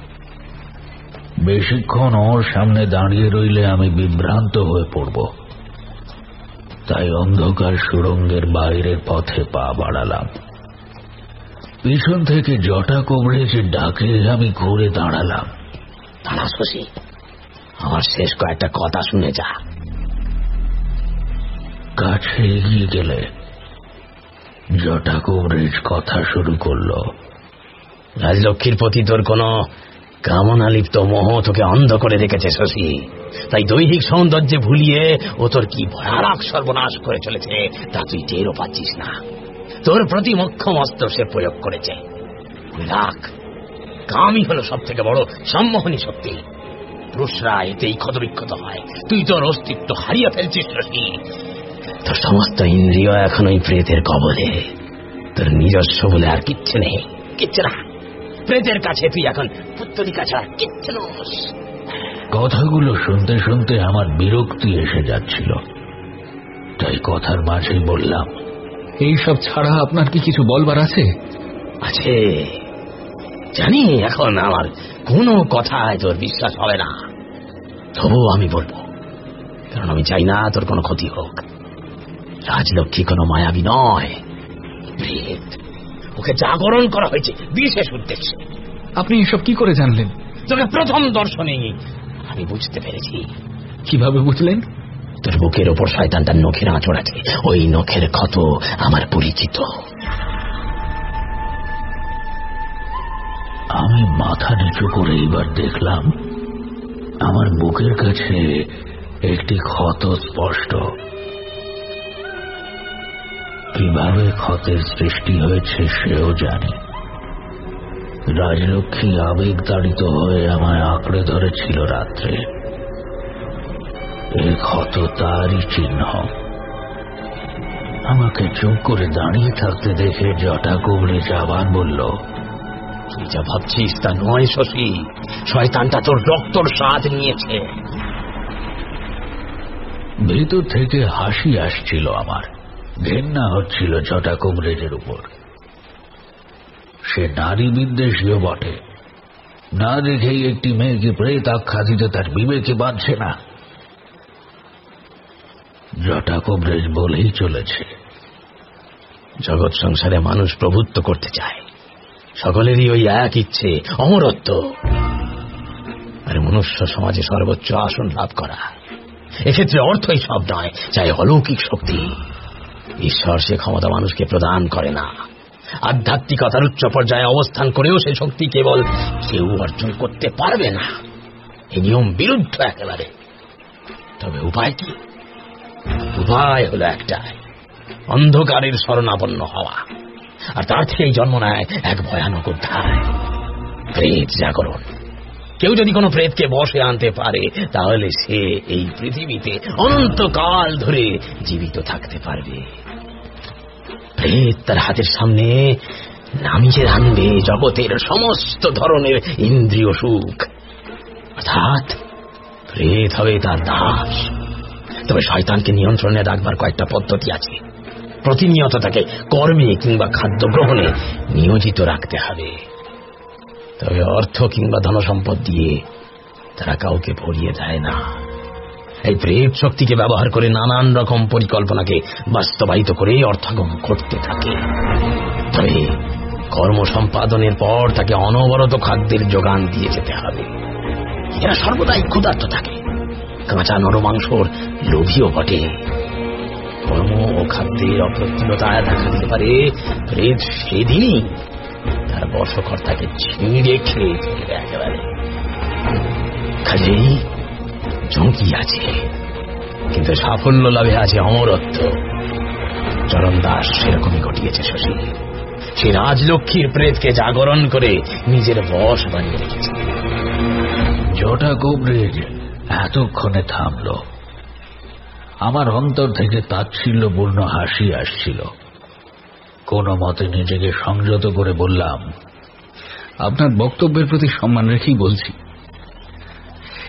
বেশিক্ষণ ওর সামনে দাঁড়িয়ে রইলে আমি বিভ্রান্ত হয়ে পড়ব, তাই অন্ধকার সুড়ঙ্গের বাইরের পথে পা বাড়ালাম। পিছন থেকে জটা কবরেছে ডাকে আমি ঘুরে দাঁড়ালাম। দাঁড়া শশী, আমার শেষ কয়েকটা কথা শুনে যা। কাছে এগিয়ে গেলে জটা কবরেজ কথা শুরু করল। রাজলক্ষ্মীর প্রতি তোর কোন কামনা লিপ্ত মোহ তোকে অন্ধ করে রেখেছে শশী, তাই দৈহিক সৌন্দর্যে ভুলিয়ে ও তোর কি ভয়ানক সর্বনাশ করে চলেছে তা তুই টেরও পাচ্ছিস না। তোর প্রতি মোক্ষম অস্ত্র সে প্রয়োগ করেছে। রাখ, কামই হলো সব থেকে বড় সম্মোহনী শক্তি। পুরুষরা এতেই ক্ষতবিক্ষত হয়, তুই তোর অস্তিত্ব হারিয়ে ফেলছিস শশী। তোর সমস্ত ইন্দ্রিয় এখন ওই প্রেতের কবলে, তোর নিজস্ব বলে আর কিচ্ছু নেই, কিচ্ছু না। প্রেতের কাছে তুই এখন পুত্তলিকা ছাড়া কিচ্ছু নোস। কথাগুলো শুনতে শুনতে আমার বিরক্তি এসে যাচ্ছিল, তাই কথার মাঝেই বললাম, এইসব ছাড়া আপনার কি কিছু বলবার আছে? আছে, জানি এখন আমার কোনো কথায় তোর বিশ্বাস হবে না, তবু আমি বলবো, কারণ আমি চাই না তোর কোনো ক্ষতি হোক। রাজলক্ষ্মী কোনো মায়াবী নয়, প্রেত। ওকে জাগরণ করা হয়েছে বিশেষ উদ্দেশ্যে। আপনি এসব কি করে জানলেন? তোকে প্রথম দর্শনে আমি বুঝতে পেরেছি। কিভাবে বুঝলেন? তোর বুকের ওপর শয়তানটার নখের আঁচড় আছে, ওই নখের ক্ষত আমার পরিচিত। আমি মাথা নিচু করে এবার দেখলাম আমার বুকের কাছে একটি ক্ষত স্পষ্ট। কিভাবে ক্ষতের সৃষ্টি হয়েছে সেও জানি। রাজলক্ষ্মী আবেগ তাড়িত হয়ে আমায় আঁকড়ে ধরেছিল রাত্রে। এই ক্ষত তারই চিহ্ন। আমাকে চুপ করে দাঁড়িয়ে থাকতে দেখে জটা কবরে আবার বলল, তুই যা ভাবছিস তা নয় শশী, শয়তানটা তোর রক্তর স্বাদ নিয়েছে। ভেতর থেকে হাসি আসছিল আমার, ঘেন্না হচ্ছিল জটা কবরেজের উপর। সে নারী বিদ্বেষীও বটে, না দেখেই একটি মেয়েকে প্রেত আখ্যা দিতে তার বিবেকে বাঁধছে না। জটা কবরেজ বলেই চলেছে, জগৎ সংসারে মানুষ প্রভুত্ব করতে চায়, সকলেরই ওই এক ইচ্ছে, অমরত্ব, আর মনুষ্য সমাজে সর্বোচ্চ আসন লাভ করা। এক্ষেত্রে অর্থই সব নয়, চাই অলৌকিক শক্তি। ঈশ্বর সে ক্ষমতা মানুষকে প্রদান করে না। আধ্যাত্মিকতার উচ্চ পর্যায়ে অবস্থান করেও সে শক্তি কেবল কেউ অর্জন করতে পারবে না। এই নিয়ম বিরুদ্ধ একেবারে। তবে উপায় কি? উপায় হলো একটাই, অন্ধকারের শরণাপন্ন হওয়া। আর তার থেকেই জন্ম নেয় এক ভয়ানক অধ্যায়, প্রেত জাগরণ। কেউ যদি কোনো প্রেতকে বশে আনতে পারে তাহলে সে এই পৃথিবীতে অনন্তকাল ধরে জীবিত থাকতে পারবে। প্রেত তার হাতের সামনে নামিয়ে আনবে জগতের সমস্ত ধরনের ইন্দ্রিয় সুখ, অর্থাৎ প্রেত হবে তার দাস। তবে শয়তানকে নিয়ন্ত্রণে রাখবার কয়েকটা পদ্ধতি আছে। প্রতিনিয়ত তাকে কর্মে কিংবা খাদ্য গ্রহণে নিয়োজিত রাখতে হবে। তবে অর্থ কিংবা ধনসম্পদ দিয়ে তারা কাউকে ভরিয়ে দেয় না। এই প্রেত শক্তিকে ব্যবহার করে নানান রকম পরিকল্পনাকে বাস্তবায়িত করে অর্থাগম করতে থাকে। তবে কর্ম সম্পাদনের পর তাকে অনবরত খাদ্যের যোগান দিয়ে যেতে হবে। এরা সর্বদাই ক্ষুধার্ত থাকে, কাঁচা নরমাংসর লোভীও বটে। কর্ম ও খাদ্যের অপ্রতুলতায় দেখা দিতে পারে প্রেত সেদিনই তার বর্ষকর্তাকে ছিঁড়ে খেয়ে ফেলবে একেবারে। কাজেই ঝুঁকি আছে, কিন্তু সাফল্য লাভে আছে অমরত্ব। চরণ দাস সেরকমই ঘটিয়েছে শশী। সে রাজলক্ষ্মীর প্রেতকে জাগরণ করে নিজের বশ বানিয়ে রেখেছে। জটা কবরেজ এতক্ষণে থামল। আমার অন্তর থেকে তাচ্ছিল্যপূর্ণ হাসি আসছিল। কোনো মতে নিজেকে সংযত করে বললাম, আপনার বক্তব্যের প্রতি সম্মান রেখেই বলছি,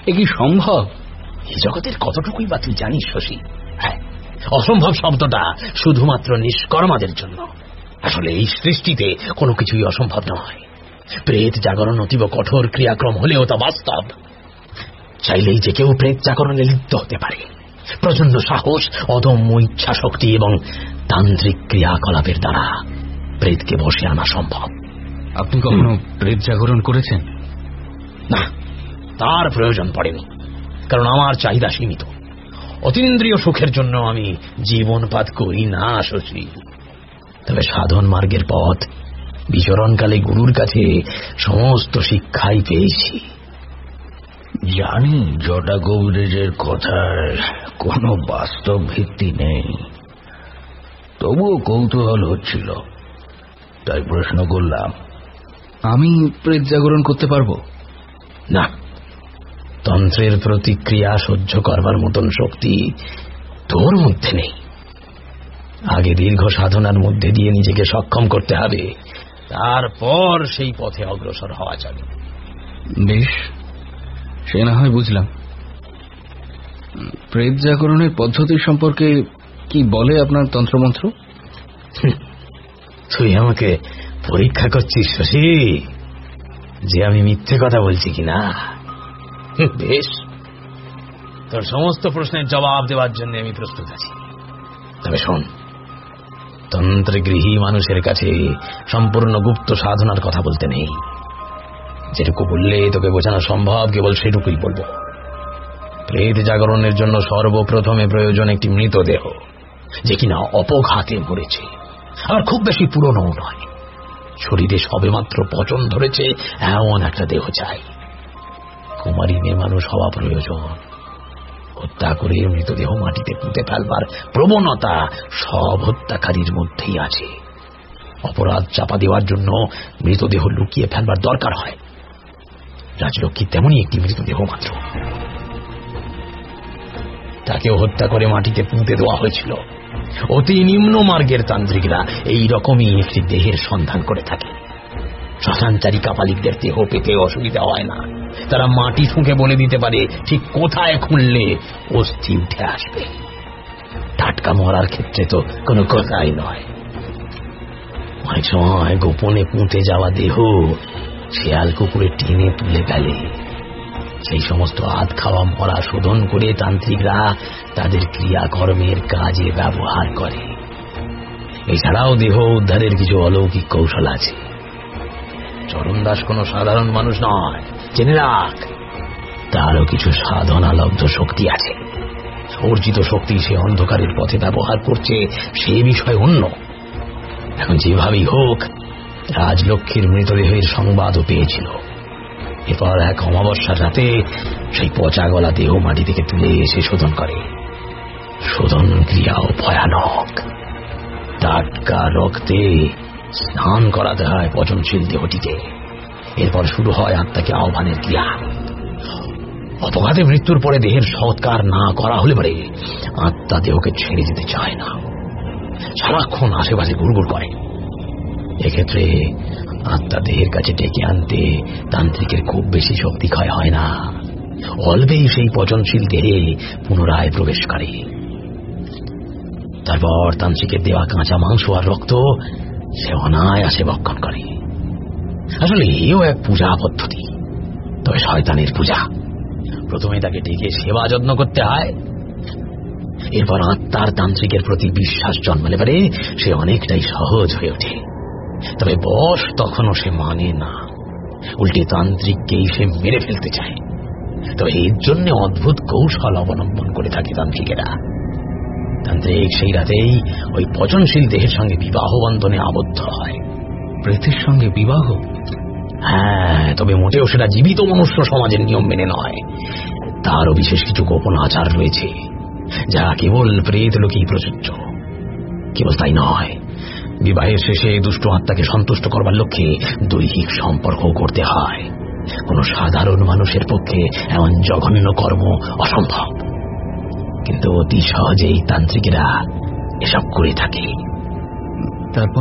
এ কি সম্ভব? এই জগতের কতটুকুই বা তুই জানিস শশী? হ্যাঁ, অসম্ভব শব্দটা শুধুমাত্র নিষ্কর্মাদের জন্য। আসলে এই সৃষ্টিতে কোনো কিছুই অসম্ভব নয়। প্রেত জাগরণ অতীব কঠোর ক্রিয়াক্রম হলেও তা বাস্তব। চাইলেই যে কেউ প্রেত জাগরণে লিপ্ত হতে পারে। প্রচন্ড সাহস, অদম্য ইচ্ছা শক্তি এবং তান্ত্রিক ক্রিয়াকলাপের দ্বারা প্রেতকে বসে আনা সম্ভব। আপনি কখনো প্রেত জাগরণ করেছেন? না, তার প্রয়োজন পড়েনি, কারণ আমার চাহিদা সীমিত। অতীন্দ্রিয় সুখের জন্য আমি জীবনপাত করি না শশী। তবে সাধন মার্গের পথ বিচরণকালে গুরুর কাছে সমস্ত শিক্ষাই পেয়েছি। জানি জটা কবিরাজের কথার কোনো বাস্তব ভিত্তি নেই, তবুও কৌতূহল হচ্ছিল, তাই প্রশ্ন করলাম। আমি প্রেত জাগরণ করতে পারবো না। তন্ত্রের প্রতিক্রিয়া সহ্য করবার মতন শক্তি তোর মধ্যে নেই। আগে দীর্ঘ সাধনার মধ্যে দিয়ে নিজেকে সক্ষম করতে হবে, তারপর সেই পথে অগ্রসর হওয়া যাবে। বেশ, সে না হয় বুঝলাম। প্রেত জাগরণের পদ্ধতি সম্পর্কে কি বলে আপনার তন্ত্রমন্ত্র? তুই আমাকে পরীক্ষা করছিস শশী, যে আমি মিথ্যে কথা বলছি কিনা? বেশ, তোর সমস্ত প্রশ্নের জবাব দেওয়ার জন্য আমি প্রস্তুত আছি। তবে শোন, তন্ত্রগৃহী মানুষের কাছে সম্পূর্ণ গুপ্ত সাধনার কথা বলতে নেই। যেটুকু বললে তোকে বোঝানো সম্ভব কেবল সেটুকুই বলবো। প্রেত জাগরণের জন্য সর্বপ্রথমে প্রয়োজন একটি মৃতদেহ, যে কিনা অপঘাতে মরেছে, আর খুব বেশি পুরনো নয়। শরীরে সবেমাত্র পচন ধরেছে এমন একটা দেহ চাই। কুমারী মেয়ে মানুষ হওয়া প্রয়োজন। হত্যা করে মৃতদেহ মাটিতে পুঁতে ফেলবার প্রবণতা সব হত্যাকারীর মধ্যেই আছে। অপরাধ চাপা দেওয়ার জন্য মৃতদেহ লুকিয়ে ফেলবার দরকার হয়। রাজলক্ষ্মী তেমনই একটি মৃতদেহ মাত্র। তাকেও হত্যা করে মাটিতে পুঁতে দেওয়া হয়েছিল। অতি নিম্ন মার্গের তান্ত্রিকরা এই রকমই একটি দেহের সন্ধান করে থাকে। শ্মশানচারী কাপালিকদের দেহ পেতে অসুবিধা হয় না। তারা মাটি ঠুকে বলে দিতে পারে ঠিক কোথায় খুললে অস্থি উঠে আসবে। টাটকা মরার ক্ষেত্রে তো কোনো কথাই নয়। অনেক সময় গোপনে পুঁতে যাওয়া দেহ শেয়াল কুকুরে টেনে তুলে ফেলে। সেই সমস্ত আধ খাওয়া মরা শোধন করে তান্ত্রিকরা তাদের ক্রিয়াকর্মের কাজে ব্যবহার করে। এছাড়াও দেহ উদ্ধারের কিছু অলৌকিক কৌশল আছে। চরণদাস কোনো সাধারণ মানুষ নয়, জেনে রাখ। তারও কিছু সাধনালব্ধ শক্তি আছে। অর্জিত শক্তি সে অন্ধকারের পথে ব্যবহার করছে, সে বিষয় অন্য। এখন যেভাবেই হোক, রাজলক্ষ্মীর মৃতদেহের সংবাদও পেয়েছিল। এরপর এক অমাবস্যার রাতে সেই পচা গলা দেহ মাটি থেকে তুলে এসে শোধন করে। শোধন ক্রিয়াও ভয়ানক। টাটকা রক্তে স্নান করাতে হয় পচনশীল দেহটিকে। এরপর শুরু হয় আত্মাকে আহ্বানের ক্রিয়া। অপঘাতে মৃত্যুর পরে দেহের সৎকার না করা হলে পরে আত্মা দেহকে ছেড়ে দিতে চায় না, সারাক্ষণ আশেপাশে ঘুরঘুর করে। এক্ষেত্রে আত্মা দেহের কাছে ডেকে আনতে তান্ত্রিকের খুব বেশি শক্তি ক্ষয় হয় না। অল্পেই সেই পচনশীল দেহে পুনরায় প্রবেশ করে। তারপর তান্ত্রিকের দেওয়া কাঁচা মাংস আর রক্ত সে অনায়াসে ভক্ষণ করে। আসলে এও এক পূজা পদ্ধতি, তবে শয়তানের পূজা। প্রথমে তাকে ডেকে সেবা যত্ন করতে হয়। এরপর আত্মার তান্ত্রিকের প্রতি বিশ্বাস জন্মালে পারে সে অনেকটাই সহজ হয়ে ওঠে। তবে বশ তখনও সে মানে না, উল্টে তান্ত্রিককেই সে মেরে ফেলতে চায়। তবে এর জন্য অদ্ভুত কৌশল অবলম্বন করে থাকে তান্ত্রিকেরা। তান্ত্রিক সেই রাতেই ওই পচনশীল দেহের সঙ্গে বিবাহ বন্ধনে আবদ্ধ হয়। প্রেতের সঙ্গে বিবাহ? হ্যাঁ, তবে মোটেও সেটা জীবিত মনুষ্য সমাজের নিয়ম মেনে নয়। তারও বিশেষ কিছু গোপন আচার রয়েছে, যা কেবল প্রেত লোকেই প্রযোজ্য। কেবল তাই নয়, বিবাহের শেষে দুষ্ট আত্মাকে সন্তুষ্ট করবার লক্ষ্যে দৈহিক সম্পর্ক করতে হয়। কোন সাধারণ মানুষের পক্ষে এমন জঘন্য কর্ম অসম্ভব, কিন্তু অতি সহজেই তান্ত্রিকেরা এসব করে থাকে। তারপর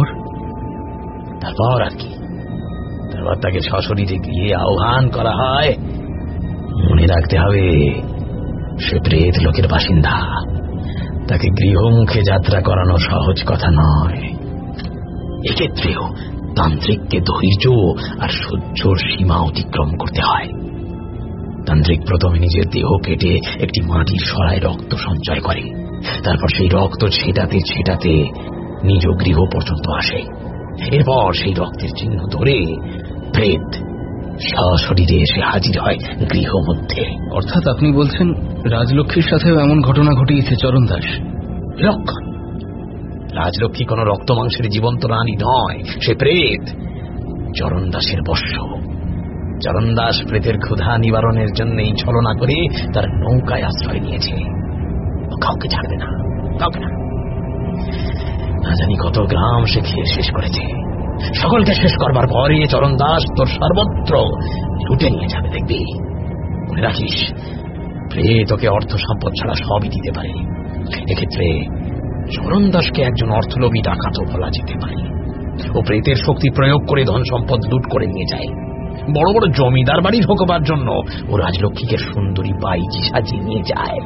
তারপর আর কি, তারপর তাকে সশরীরে গিয়ে আহ্বান করা হয়। মনে রাখতে হবে সে প্রেত লোকের বাসিন্দা, তাকে গৃহমুখে যাত্রা করানো সহজ কথা নয়। এক্ষেত্রেও তান্ত্রিককে ধৈর্য আর সহ্যর সীমা অতিক্রম করতে হয়। তান্ত্রিক প্রথমে নিজের দেহ কেটে একটি মাটির সরায় রক্ত সঞ্চয় করে, তারপর সেই রক্ত ছেটাতে ছেটাতে নিজ গৃহ পর্যন্ত আসে। এরপর সেই রক্তের চিহ্ন ধরে প্রেত সশরীরে এসে হাজির হয় গৃহ মধ্যে। অর্থাৎ আপনি বলছেন রাজলক্ষ্মীর সাথেও এমন ঘটনা ঘটিয়েছে চরণ দাস? লক্ষণ, রাজলক্ষ্মী কোন রক্ত মাংসের জীবন্ত রানী নয়, সে প্রেত, চরণ দাসের বর্ষ। চরণ দাস প্রেতের ক্ষুধা নিবারণের জন্য এই ছলনা করে তার নৌকায় আশ্রয় নিয়েছে। ও কাউকে ছাড়বে না, কাউকে না। না জানি কত গ্রাম সে খেয়ে শেষ করেছে। সকলকে শেষ করবার পরে চরণ দাস তোর সর্বত্র লুটে নিয়ে যাবে, দেখবি। মনে রাখিস, প্রেত ওকে অর্থ সম্পদ ছাড়া সবই দিতে পারে। এক্ষেত্রে চরণ দাসকে একজন অর্থলোভী ডাকাতও বলা যেতে পারে। ও প্রেতের শক্তি প্রয়োগ করে ধন সম্পদ লুট করে নিয়ে যায়। বড় বড় জমিদার বাড়ি ঢোকবার জন্য ও রাজলক্ষ্মীকে সুন্দরী বাইজি সাজিয়ে নিয়ে যায়,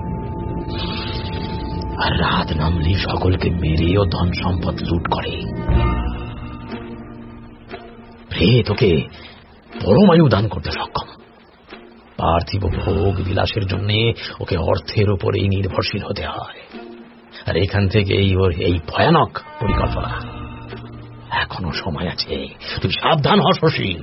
আর রাত নামলে সকলকে মেরে ও ধন সম্পদ লুট করে। প্রেত ওকে পরমায়ু দান করতে সক্ষম। পার্থিব ভোগ বিলাসের জন্য ওকে অর্থের উপরেই নির্ভরশীল হতে হয়। আর এখান থেকেই ওর এই ভয়ানক পরিকল্পনা। এখনো সময় আছে, তুই সাবধান হ শশী।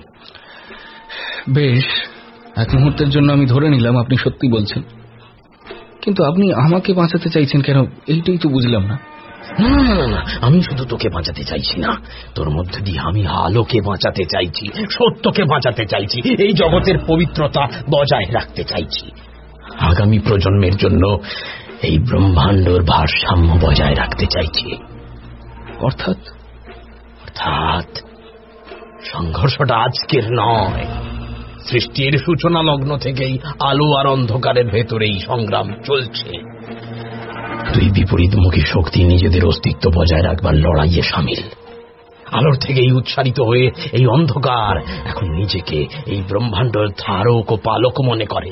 বেশ, এক মুহূর্তের জন্য আমি ধরে নিলাম আপনি সত্যি বলছেন, কিন্তু আপনি আমাকে বাঁচাতে চাইছেন কেন, এইটাই তো বুঝলাম না। না না না না, আমি শুধু তোকে বাঁচাতে চাইছি না, তোর মধ্যে দিয়ে আমি আলোকে বাঁচাতে চাইছি, সত্যকে বাঁচাতে চাইছি, এই জগতের পবিত্রতা বজায় রাখতে চাইছি। আগামী প্রজন্মের জন্য এই ব্রহ্মাণ্ডের ভারসাম্য বজায় রাখতে চাইছি। অর্থাৎ অর্থাৎ সংঘর্ষটা আজকের নয়, সৃষ্টির সূচনা লগ্ন থেকেই আলো আর অন্ধকারের ভেতরেই সংগ্রাম চলছে। দুই বিপরীতমুখী শক্তি নিজেদের অস্তিত্ব বজায় রাখবার লড়াইয়ে সামিল। আলোর থেকেই উৎসারিত হয়ে এই অন্ধকার এখন নিজেকে এই ব্রহ্মাণ্ডের ধারক ও পালক মনে করে।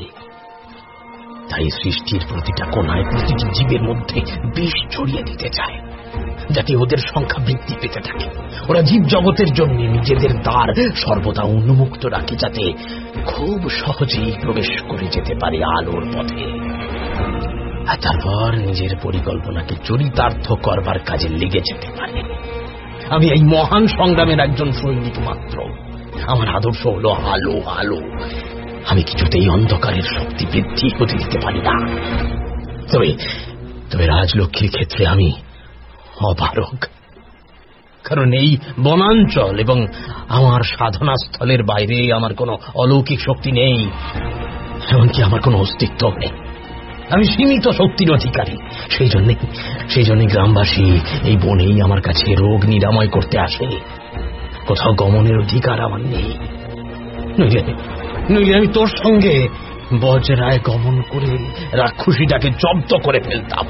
তাই সৃষ্টির প্রতিটা কোণায় প্রতিটি জীবের মধ্যে বিষ ছড়িয়ে দিতে চায়, যাতে ওদের সংখ্যা বৃদ্ধি পেতে থাকে। ওরা জীব জগতের জন্য নিজেদের দ্বার সর্বদা উন্মুক্ত রাখে, যাতে খুব সহজেই প্রবেশ করে যেতে পারে আলোর পথে, আর তারপর নিজের পরিকল্পনাকে চরিতার্থ করবার কাজে লেগে যেতে পারে। আমি এই মহান সংগ্রামের একজন সৈনিক মাত্র। আমার আদর্শ হলো আলো আলো। আমি কিছুতেই অন্ধকারের শক্তি বৃদ্ধি হতে দিতে পারি না। তবে তবে রাজলক্ষ্মীর ক্ষেত্রে আমি অপারগ, কারণ এই বনাঞ্চল এবং আমার সাধনা স্থলের বাইরে আমার কোনো অলৌকিক শক্তি নেই, এমনকি আমার কোনো অস্তিত্ব নেই। আমি সীমিত শক্তির অধিকারী। সেই জন্য সেই জন্য গ্রামবাসী এই বনেই আমার কাছে রোগ নিরাময় করতে আসে। কোথাও গমনের অধিকার আমার নেই। নইলে নইলে আমি তোর সঙ্গে বজ্রায় গমন করে রাক্ষসীটাকে জব্দ করে ফেলতাম।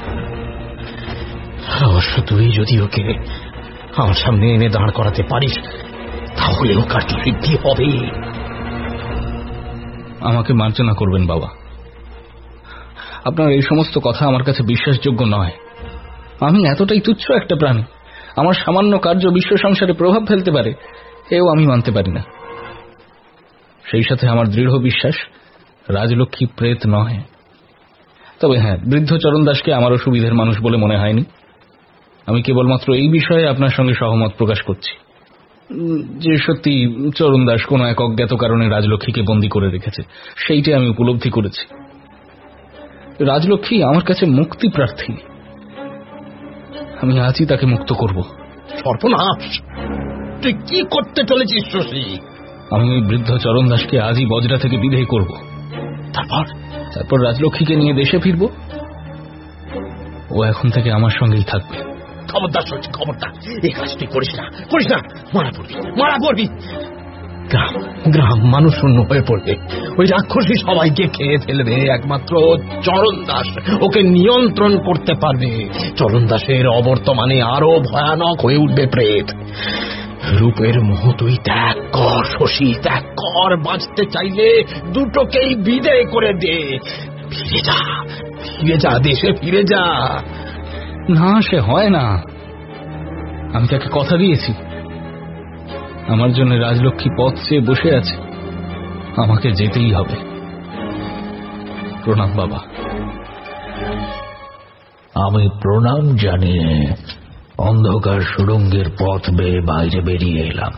অবশ্য তুই যদি ওকে আমার সামনে এনে দাঁড় করাতে পারিস, তাহলে ও কার্য সিদ্ধি হবে। আমাকে মার্জনা করবেন বাবা, আপনার এই সমস্ত কথা আমার কাছে বিশ্বাসযোগ্য নয়। আমি এতটাই তুচ্ছ একটা প্রাণী, আমার সামান্য কার্য বিশ্ব সংসারে প্রভাব ফেলতে পারে, এও আমি মানতে পারি না। সেই সাথে আমার দৃঢ় বিশ্বাস রাজলক্ষ্মী প্রেত নয়। তবে হ্যাঁ, বৃদ্ধ চরণ দাসকে আমার অসুবিধের মানুষ বলে মনে হয়নি। আমি কেবলমাত্র এই বিষয়ে আপনার সঙ্গে সহমত প্রকাশ করছি যে সত্যি চরণ দাস কোনো এক অজ্ঞাত কারণে রাজলক্ষ্মীকে বন্দী করে রেখেছে, সেইটাই আমি উপলব্ধি করেছি। রাজলক্ষ্মী আমার কাছে মুক্তি প্রার্থী, আমি আজই তাকে মুক্ত করব। সর্বনাশ, তুই কি করতে চলেছিস শশী? আমি ওই বৃদ্ধ চরণ দাসকে আজই বজ্রা থেকে বিদেয় করব। তারপর তারপর রাজলক্ষ্মীকে নিয়ে দেশে ফিরব। ও এখন থেকে আমার সঙ্গেই থাকবে। খবরদার শশী, খবরদার, এই কাজ তুই করিস না, করিস না। মারা পড়বি, মারা পড়বি। গ্রাম গ্রাম মানুষ শূন্য হয়ে পড়বে। ওই রাক্ষসী সবাইকে খেয়ে ফেলবে। একমাত্র চরণ দাস ওকে নিয়ন্ত্রণ করতে পারবে। চরণ দাসের অবর্তমানে আরো ভয়ানক হয়ে উঠবে প্রেত। রূপের মোহ তুই ত্যাগ কর শশী, ত্যাগ কর। বাঁচতে চাইলে দুটোকেই বিদায় করে দে। ফিরে যা, ফিরে যা, দেশে ফিরে যা। না, সে হয় না। আমি তাকে কথা দিয়েছি, আমার জন্য রাজলক্ষ্মী পথ চেয়ে বসে আছে, আমাকে যেতেই হবে। প্রণাম বাবা। আমি প্রণাম জানিয়ে অন্ধকার সুড়ঙ্গের পথ বেয়ে বাইরে বেরিয়ে এলাম।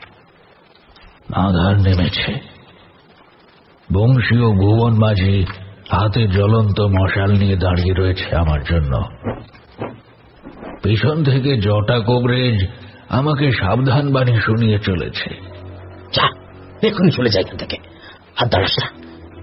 আঁধার নেমেছে। বংশী ও ভুবন মাঝি হাতে জ্বলন্ত মশাল নিয়ে দাঁড়িয়ে রয়েছে আমার জন্য। পিছন থেকে জটা কবরেজ আমাকে সাবধান বাণী শুনিয়ে চলেছে। যা, এখনই চলে যায় এখান থেকে, আর দাঁড়াস না।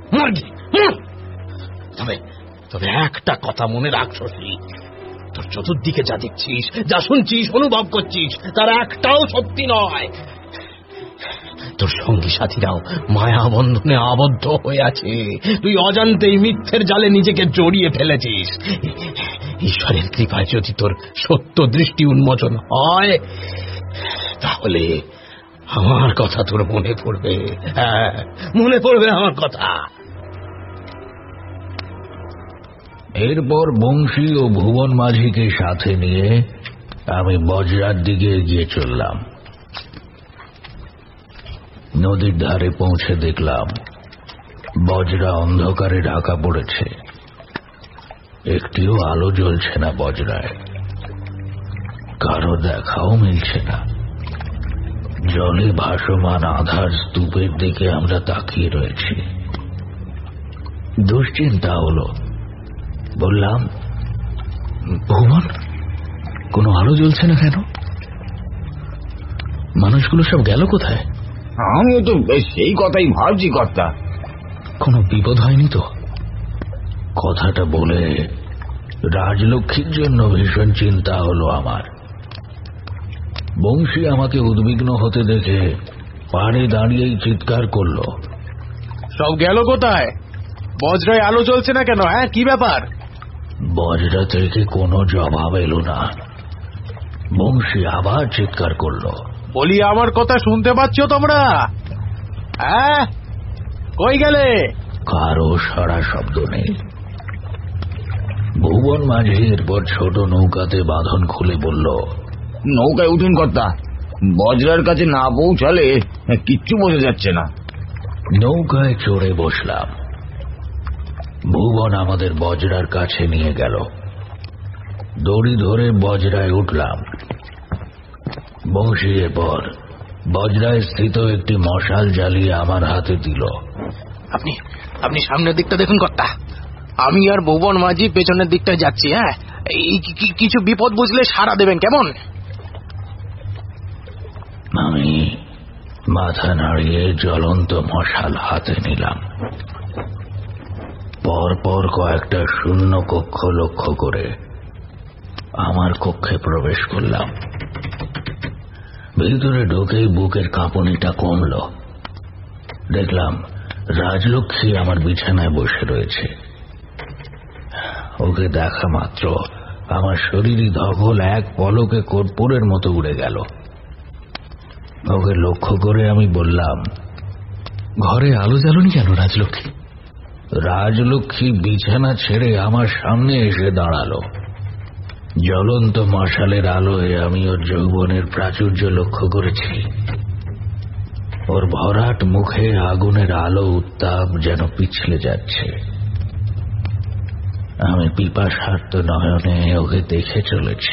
তবে তবে একটা কথা মনে রাখ শশী, তোর চতুর্দিকে যা দেখছিস, যা শুনছিস, অনুভব করছিস, তার একটাও সত্যি নয়। তোর সঙ্গী সাথীরাও মায়া বন্ধনে আবদ্ধ হয়ে আছে। তুই অজান্তেই মিথ্যের জালে নিজেকে জড়িয়ে ফেলেছিস। ঈশ্বরের কৃপায় যদি তোর সত্য দৃষ্টি উন্মোচন হয়, তাহলে আমার কথা তোর মনে পড়বে। হ্যাঁ, মনে পড়বে আমার কথা। এরপর বংশী ও ভুবন মাঝিকে সাথে নিয়ে আমি বজরার দিকে এগিয়ে চললাম। নদীর ধারে পৌঁছে দেখলাম বজরা অন্ধকারে ঢাকা পড়েছে। একটিও আলো জ্বলছে না বজরায়, কারো দেখাও মিলছে না। জলে ভাসমান আধার স্তূপের দিকে আমরা তাকিয়ে রয়েছি। দুশ্চিন্তা হলো। বললাম, ভুবন, কোনো আলো জ্বলছে না কেন? মানুষগুলো সব গেল কোথায়? আমিও তো সেই কথাই ভাবছি কর্তা। কোনো বিপদ হয়নি তো? কথাটা বলে রাজলক্ষ্মীর জন্য ভীষণ চিন্তা হলো আমার। বংশী আমাকে উদ্বিগ্ন হতে দেখে পাড়ে দাঁড়িয়েই চিৎকার করলো, সব গেল কোথায়? বজরায় আলো জ্বলছে না কেন? হ্যাঁ, কি ব্যাপার? বজরা থেকে কোনো জবাব এলো না। বংশী আবার চিৎকার করলো, বলি, আমার কথা শুনতে পাচ্ছ তোমরা? হ্যাঁ, কই গেলে? কারো সারা শব্দ নেই। ভুবন মাঝি এরপর ছোট নৌকাতে বাঁধন খুলে বলল, নৌকায় উঠুন কর্তা, বজরার কাছে না পৌঁছালে কিচ্ছু বোঝা যাচ্ছে না। নৌকায় চড়ে বসলাম। ভুবন আমাদের বজরার কাছে নিয়ে গেল। দড়ি ধরে বজরায় উঠলাম। বংশী এরপর বজরায় স্থিত একটি মশাল জ্বালিয়ে আমার হাতে দিল। আপনি আপনি সামনের দিকটা দেখুন কর্তা, আমি আর ভুবন মাঝি পেছনের দিকটায় যাচ্ছি। হ্যাঁ, কিছু বিপদ বুঝলে সাড়া দেবেন, কেমন? আমি মাথা নাড়িয়ে জ্বলন্ত মশাল হাতে নিলাম। পরপর কয়েকটা শূন্য কক্ষ লক্ষ্য করে আমার কক্ষে প্রবেশ করলাম। ভিতরে ঢুকেই বুকের কাঁপুনিটা কমল। দেখলাম রাজলক্ষ্মী আমার বিছানায় বসে রয়েছে। ওকে দেখা মাত্র আমার শরীরই ধকল এক পলকে কর্পূরের মতো উড়ে গেল। ওকে লক্ষ্য করে আমি বললাম, ঘরে আলো জ্বালনি কেন রাজলক্ষ্মী? রাজলক্ষ্মী বিছানা ছেড়ে আমার সামনে এসে দাঁড়ালো। জ্বলন্ত মশালের আলোয় আমি ওর যৌবনের প্রাচুর্য লক্ষ্য করেছি। ওর ভরাট মুখে আগুনের আলো উত্তাপ যেন পিছলে যাচ্ছে। আমি পিপাসার্ত নয়নে ওকে দেখে চলেছি।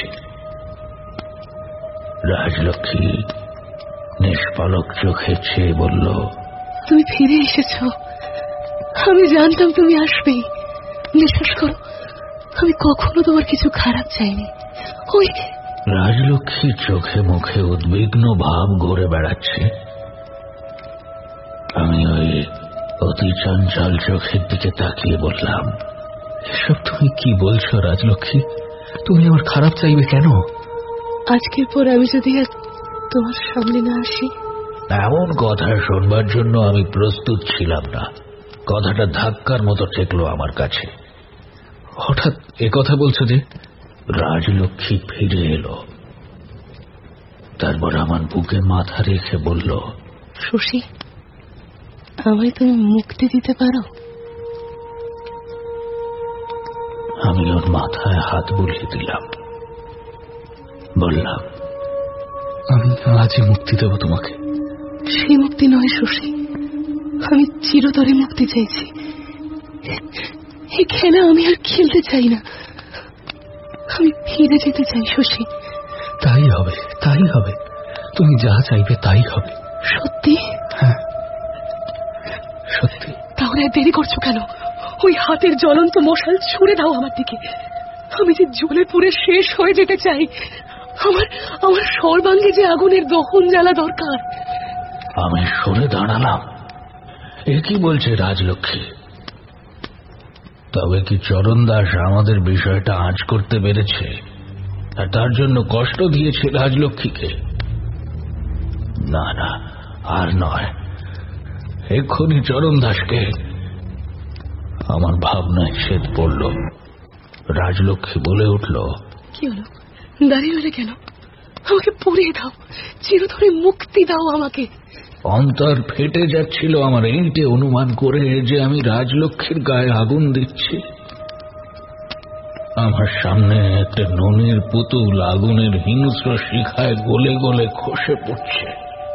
রাজলক্ষ্মী নিষ্পলক চোখে চেয়ে বলল, তুমি ফিরে এসেছ। আমি জানতাম তুমি আসবেই। বিশ্বাস করো, আমি কখনো তোমার কিছু খারাপ চাইনি। ওই রাজলক্ষ্মী চোখে মুখে উদ্বিগ্ন ভাব ঘুরে বেড়াচ্ছে। আমি ওই অতি চঞ্চল চোখের দিকে তাকিয়ে বললাম, এসব তুমি কি বলছো রাজলক্ষ্মী? তুমি আমার খারাপ চাইবে কেন? আজকের পর আমি যদি তোমার সামনে না আসি। এমন কথা শোনবার জন্য আমি প্রস্তুত ছিলাম না। কথাটা ধাক্কার মতো ঠেকলো আমার কাছে। হঠাৎ এ কথা বলছো যে? রাজলক্ষ্মী ফিরে এলো। তারপর আমার বুকে মাথা রেখে বলল, শশী, আমায় তুমি মুক্তি দিতে পারো? আমি ওর মাথায় হাত বুলিয়ে দিলাম, বললাম, আমি আজই মুক্তি দেব তোমাকে। সেই মুক্তি নয় শশী, আমি চিরতরে মুক্তি চাইছি। এই খেলা আমি আর খেলতে চাই না, আমি ফিরে যেতে চাই শশী। তাই হবে, তাই হবে, তুমি যা চাইবে তাই হবে। সত্যি? হ্যাঁ সত্যি। তাহলে দেরি করছো কেন? ওই হাতের জ্বলন্ত মশাল ছুড়ে দাও আমার দিকে। আমি যে জ্বলে পুড়ে শেষ হয়ে যেতে চাই। আমার আমার সর্বাঙ্গে যে আগুনের দহন জ্বালা দরকার। আমি সরে দাঁড়ালাম। এ কি বলছে রাজলক্ষ্মী? তবে কি চরণ দাস আমাদের বিষয়টা আঁচ করতে পেরেছে আর তার জন্য কষ্ট দিয়েছে রাজলক্ষ্মীকে? না না, আর নয়, এক্ষুনি চরণ দাসকে। আমার ভাবনায় ছেদ পড়ল। রাজলক্ষ্মী বলে উঠল, কি হলো? দাঁড়িয়ে রইলে কেন? আমাকে পুড়িয়ে দাও, চিরতরে মুক্তি দাও আমাকে। অন্তর ফেটে যাচ্ছিল আমার এইটে অনুমান করে যে আমি রাজলক্ষ্মীর গায়ে আগুন দিচ্ছি। আমার সামনে একটা ননির পুতুল আগুনের হিংস্র শিখায় গলে গলে খসে পড়ছে।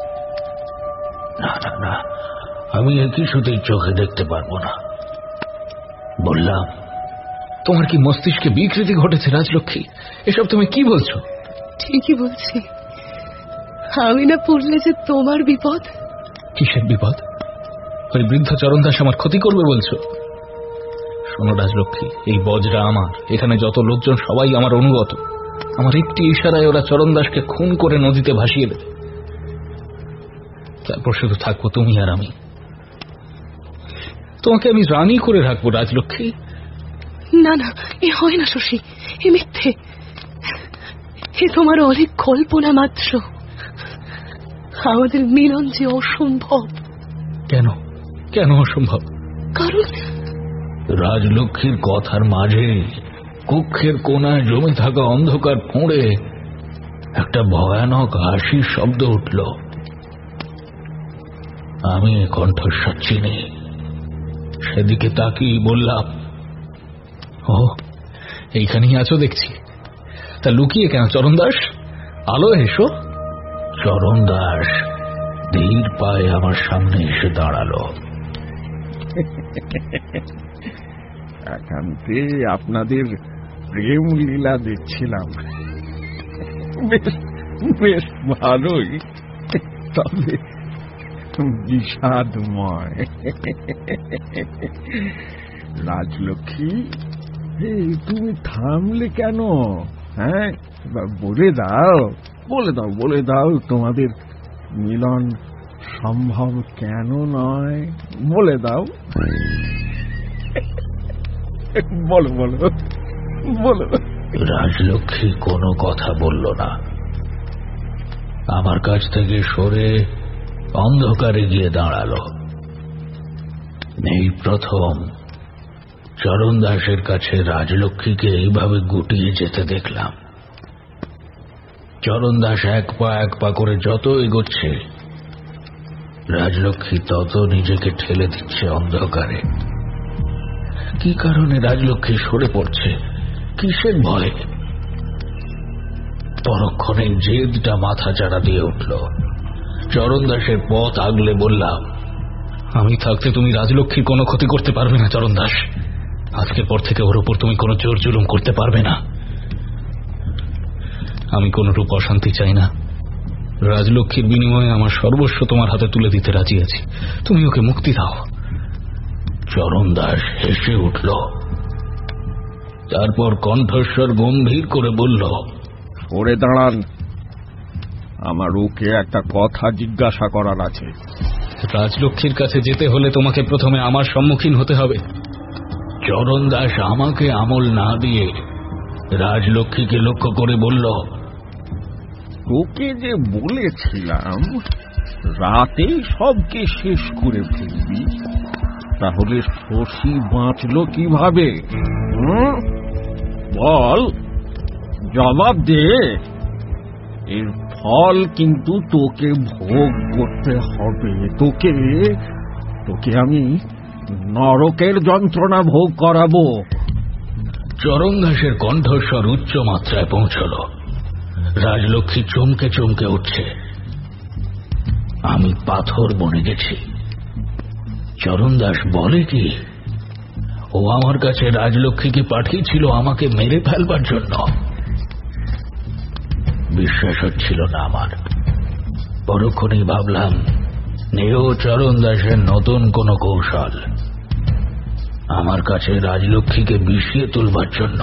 না না না, আমি এ কিছুতেই চোখে দেখতে পারবো না। বললাম, তোমার কি মস্তিষ্কে বিকৃতি ঘটেছে রাজলক্ষ্মী? এসব তুমি কি বলছো? ঠিকই বলছি। আমি না পড়লে যে তোমার বিপদ। কিসের বিপদ? ওই বৃদ্ধ চরণদাস আমার ক্ষতি করবে বলছো? শোনো রাজলক্ষ্মী, এই বজরা আমার, এখানে যত লোকজন সবাই আমার অনুগত। আমার একটি ইশারায় ওরা চরণদাসকে খুন করে নদীতে ভাসিয়ে দেবে। তারপর শুধু থাকবো তুমি আর আমি। তোমাকে আমি রানী করে রাখবো রাজলক্ষ্মী। না না, এ হয় না শশী, এ মিথ্যে। এ তোমার অনেক কল্পনা মাত্র। আমাদের মিলন যে অসম্ভব। কেন? কেন অসম্ভব? কারণ রাজলক্ষ্মীর কথার মাঝে কক্ষের কোনায় জমে থাকা অন্ধকার ফুঁড়ে একটা ভয়ানক হাসির শব্দ উঠল। আমি কণ্ঠস্বর চিনি। সেদিকে তাকিয়ে বললাম, ও, এইখানেই আছো দেখছি। তা লুকিয়ে কেন চরণদাস? আলো এসো। চরণদাস ধীর পায়ে আমার সামনে এসে দাঁড়ালো। একান্তে আপনাদের প্রেম লীলা দেখছিলাম, বেশ বেশ ভালোই, তবে বিষাদময়। রাজলক্ষ্মী, তুমি থামলে কেন? হ্যাঁ, বলে দাও, বলে দাও, বলে দাও তোমাদের মিলন সম্ভব কেন নয়, বলে দাও। বলো বলো বলো। রাজলক্ষ্মী কোনো কথা বলল না। আমার কাছ থেকে সরে অন্ধকারে গিয়ে দাঁড়ালো। এই প্রথম চরণ দাসের কাছে রাজলক্ষ্মীকে এইভাবে গুটিয়ে যেতে দেখলাম। চরণ দাস এক পা এক পা করে যত এগোচ্ছে, রাজলক্ষ্মী তত নিজেকে ঠেলে দিচ্ছে অন্ধকারে। কি কারণে রাজলক্ষ্মী সরে পড়ছে? কিসের ভয়ে? পরক্ষণে জেদটা মাথা চাড়া দিয়ে উঠল। চরণ দাসের পথ আগলে বললাম, আমি থাকতে তুমি রাজলক্ষ্মীর কোনো ক্ষতি করতে পারবে না চরণ দাস। আজকের পর থেকে ওর উপর তুমি কোনো জোর জুলুম করতে পারবে না। আমি কোন রূপ অশান্তি চাই না। রাজলক্ষ্মীর বিনিময়ে আমার সর্বস্ব তোমার হাতে তুলে দিতে রাজি আছি। তুমি ওকে মুক্তি দাও। চরণ দাস হেসে উঠল, তারপর কণ্ঠস্বর গম্ভীর করে বলল, সরে দাঁড়ান, আমার ওকে একটা কথা জিজ্ঞাসা করার আছে। রাজলক্ষ্মীর কাছে যেতে হলে তোমাকে প্রথমে আমার সম্মুখীন হতে হবে। চরণ দাস আমাকে আমল না দিয়ে রাজলক্ষ্মীকে লক্ষ্য করে বলল, তোকে যে বলেছিলাম রাতেই সবকে শেষ করে ফেলবি, তাহলে শশী বাঁচল কিভাবে? বল, জবাব দে। এর ফল কিন্তু তোকে ভোগ করতে হবে। তোকে তোকে আমি নরকের যন্ত্রণা ভোগ করাবো। চরণ দাসের কণ্ঠস্বর উচ্চ মাত্রায় পৌঁছল। রাজলক্ষ্মী চমকে চমকে উঠছে। আমি পাথর বনে গেছি। চরণ দাস বলে কি? ও আমার কাছে রাজলক্ষ্মীকে পাঠিয়েছিল আমাকে মেরে ফেলবার জন্য। বিশ্বাস হচ্ছিল না আমার। পরক্ষণেই ভাবলাম এও চরণ দাসের নতুন কোন কৌশল, আমার কাছে রাজলক্ষ্মীকে বিষিয়ে তুলবার জন্য।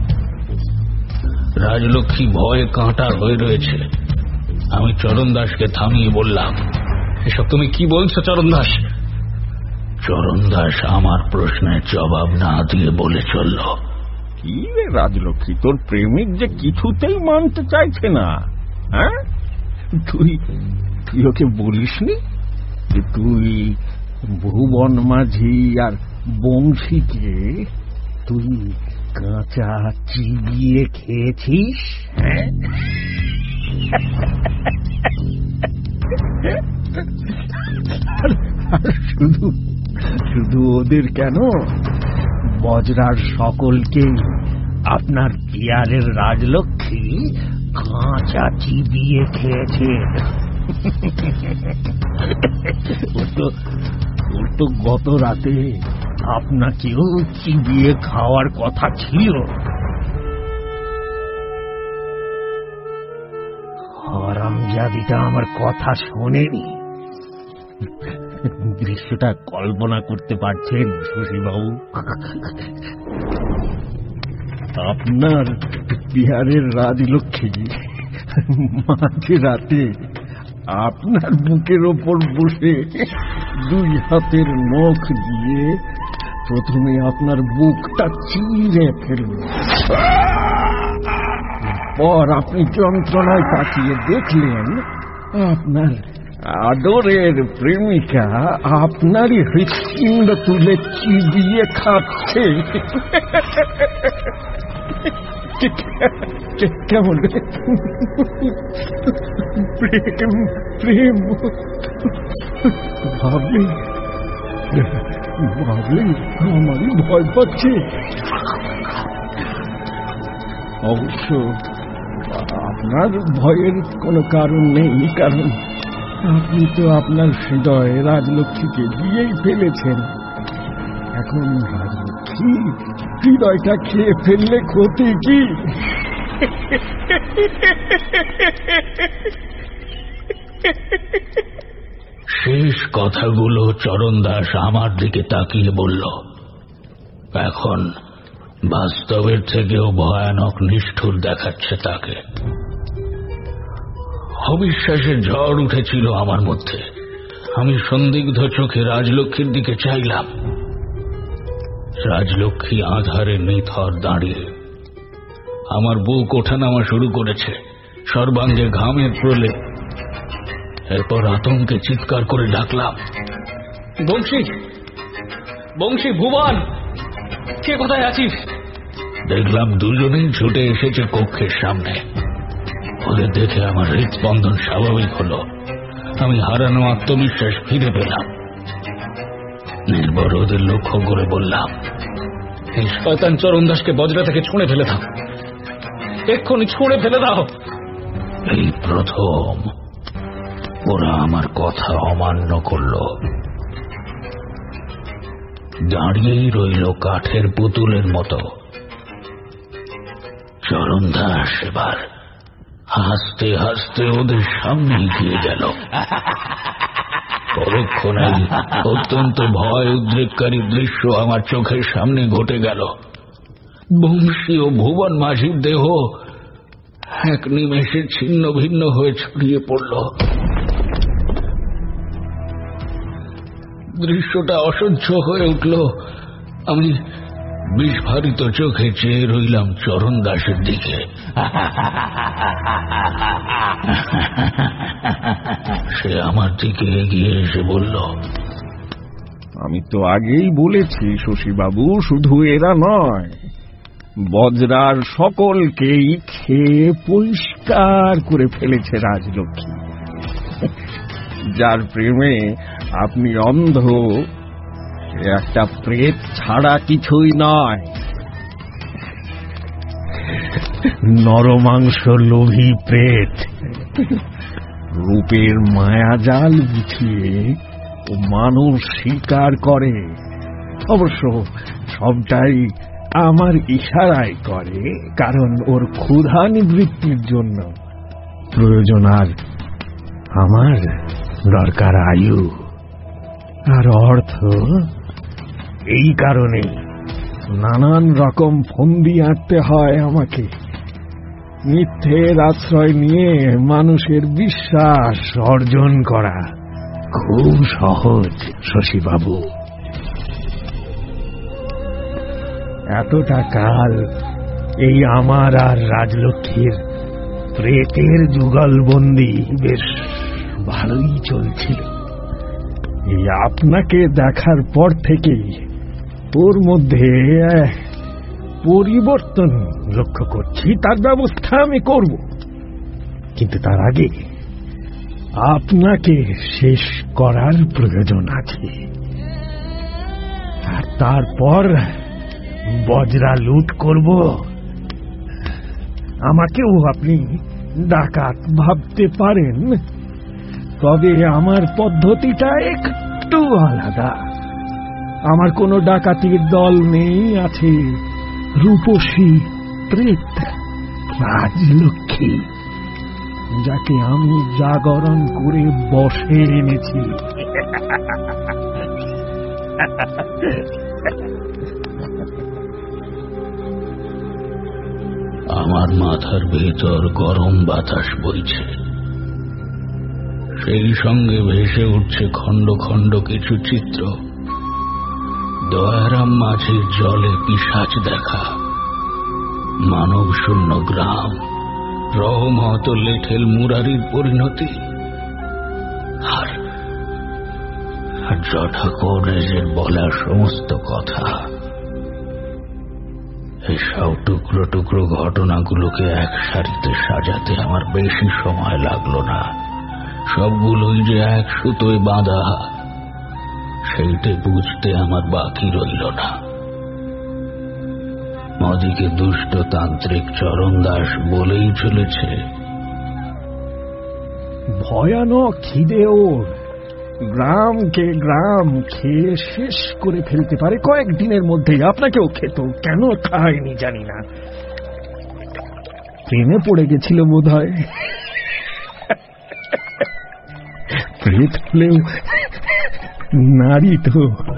রাজলক্ষ্মী ভয়ে কাঁটা হয়ে রয়েছে। আমি চরণ দাসকে থামিয়ে বললাম, এসব তুমি কি বলছো চরণ দাস? চরণ দাস আমার প্রশ্নের জবাব না দিয়ে বলে চলল, কি রে রাজলক্ষ্মী, তোর প্রেমিক যে কিছুতেই মানতে চাইছে না। হ্যাঁ, তুই তুই ওকে বলিসনি যে তুই ভুবন মাঝি আর বংশীকে তুই কাঁচা চিবিয়ে খেয়েছিস? হ্যাঁ, শুধু শুধু ওদের কেন, বজরার সকলকে আপনার পিয়ারের রাজলক্ষ্মী কাঁচা চিবিয়ে খেয়েছে। ওর তো গত রাতে আপনাকেও চিবিয়ে খাওয়ার কথা ছিল। হারামজাদিটা আমার কথা শোনেনি। দৃশ্যটা কল্পনা করতে পারছেন শশীবাবু? আপনার বিহারের রাজলক্ষ্মী মাঝে রাতে আপনার বুকের ওপর বসে দুই হাতের নখ দিয়ে প্রথমে আপনার বুকটা চিরে ফেলল। পর আপনি যন্ত্রণায় তাকিয়ে দেখলেন আপনার আদরের প্রেমিকা আপনারই হৃৎপিণ্ড তুলে চিবিয়ে খাচ্ছে। কেমন প্রেম প্রেম ভাবলে ভাবলে আমারই ভয় পাচ্ছে। অবশ্য আপনার ভয়ের কোনো কারণ নেই, কারণ আপনি তো আপনার হৃদয়ে রাজলক্ষ্মীকে দিয়েই ফেলেছেন। এখন রাজলক্ষ্মী হৃদয়টা খেয়ে ফেললে ক্ষতি কি? শেষ কথাগুলো চরণ দাস আমার দিকে তাকিয়ে বলল, এখন বাস্তবের থেকেও ভয়ানক নিষ্ঠুর দেখাচ্ছে তাকে। অবিশ্বাসের ঝড় উঠেছিল আমার মধ্যে। আমি সন্দিগ্ধ চোখে রাজলক্ষ্মীর দিকে চাইলাম। রাজলক্ষ্মী আধারে নিথর দাঁড়িয়ে। আমার বুক ওঠানামা শুরু করেছে, সর্বাঙ্গে ঘামের প্রলেপ। এরপর আতঙ্কে চিৎকার করে ডাকলাম, বংশী, বংশী, ভুবন, কে কোথায় আছিস? দেখলাম দুজনেই ছুটে এসেছে কক্ষের সামনে। ওদের দেখে আমার হৃদস্পন্দন স্বাভাবিক হলো। আমি হারানো আত্মবিশ্বাস ফিরে পেলাম। নির্ভর ওদের লক্ষ্য করে বললাম, এই শয়তান চরণ দাসকে বজরা থেকে ছুঁড়ে ফেলে দাও, এক্ষুনি ছুঁড়ে ফেলে দাও। এই প্রথম ওরা আমার কথা অমান্য করল। দাঁড়িয়েই রইল কাঠের পুতুলের মতো। চরণ দাস এবার হাসতে হাসতে ওদের সামনে এগিয়ে গেল। পরক্ষণেই অত্যন্ত ভয় উদ্রেককারী দৃশ্য আমার চোখের সামনে ঘটে গেল। বংশী ও ভুবন মাঝির দেহ এক নিমেষে ছিন্ন ভিন্ন হয়ে ছড়িয়ে পড়ল। দৃশ্যটা অসহ্য হয়ে উঠল। আমি বিস্ফারিত চোখে চেয়ে রইলাম চরণ দাসের দিকে। সে আমার দিকে এগিয়ে এসে বলল, আমি তো আগেই বলেছি শশীবাবু, শুধু এরা নয়, বজরার সকলকেই খেয়ে পরিষ্কার করে ফেলেছে রাজলক্ষ্মী। যার প্রেমে আপনি অন্ধ, সে একটা প্রেত ছাড়া কিছুই নয়। নরমাংস লোভী প্রেত, রূপের মায়াজাল গুছিয়ে ও মানুষ শিকার করে। অবশ্য সবটাই আমার ইশারায় করে, কারণ ওর ক্ষুধা নিবৃত্তির জন্য প্রয়োজন আর আমার দরকার আয়ু আর অর্থ। এই কারণে নানান রকম ফন্দি আঁটতে হয় আমাকে। মিথ্যের আশ্রয় নিয়ে মানুষের বিশ্বাস অর্জন করা খুব সহজ শশীবাবু। এতটা কাল এই আমার আর রাজলক্ষ্মীর প্রেতের যুগলবন্দি বেশ ভালোই চলছিল। এই আপনাকে দেখার পর থেকেই ওর মধ্যে পরিবর্তন লক্ষ্য করছি। তার ব্যবস্থা আমি করব, কিন্তু তার আগে আপনাকে শেষ করার প্রয়োজন আছে। আর তারপর বজরা লুট করব। আমাকেও আপনি ডাকাত ভাবতে পারেন, তবে আমার পদ্ধতিটা একটু আলাদা। আমার কোনো ডাকাতির দল নেই, আছে রূপসী প্রেত রাজলক্ষ্মী, যাকে আমি জাগরণ করে বসে এনেছি। আমার মাথার ভেতর গরম বাতাস বইছে, সেই সঙ্গে ভেসে উঠছে খণ্ড খণ্ড কিছু চিত্র। দয়ারাম মাঝির জলে পিশাচ দেখা, মানব শূন্য গ্রাম, রহমত লেঠেল মুরারির পরিণতি, আর জটা কৌরেজের বলা সমস্ত কথা। এসব টুকরো টুকরো ঘটনাগুলোকে এক সারিতে সাজাতে আমার বেশি সময় লাগলো না। সবগুলোই যে এক সুতোয় বাঁধা, সেইটা বুঝতে আমার বাকি রইল না। মদিকে দুষ্ট তান্ত্রিক চরণ দাস বলেই চলেছে, ভয়ানক খিদে ওর, গ্রামকে গ্রাম খেয়ে শেষ করে ফেলতে পারে কয়েকদিনের মধ্যেই। আপনাকেও খেত, কেন খায়নি জানি না। প্রেমে পড়ে গেছিল বোধ হয়। প্রেত হলেও নারী তো।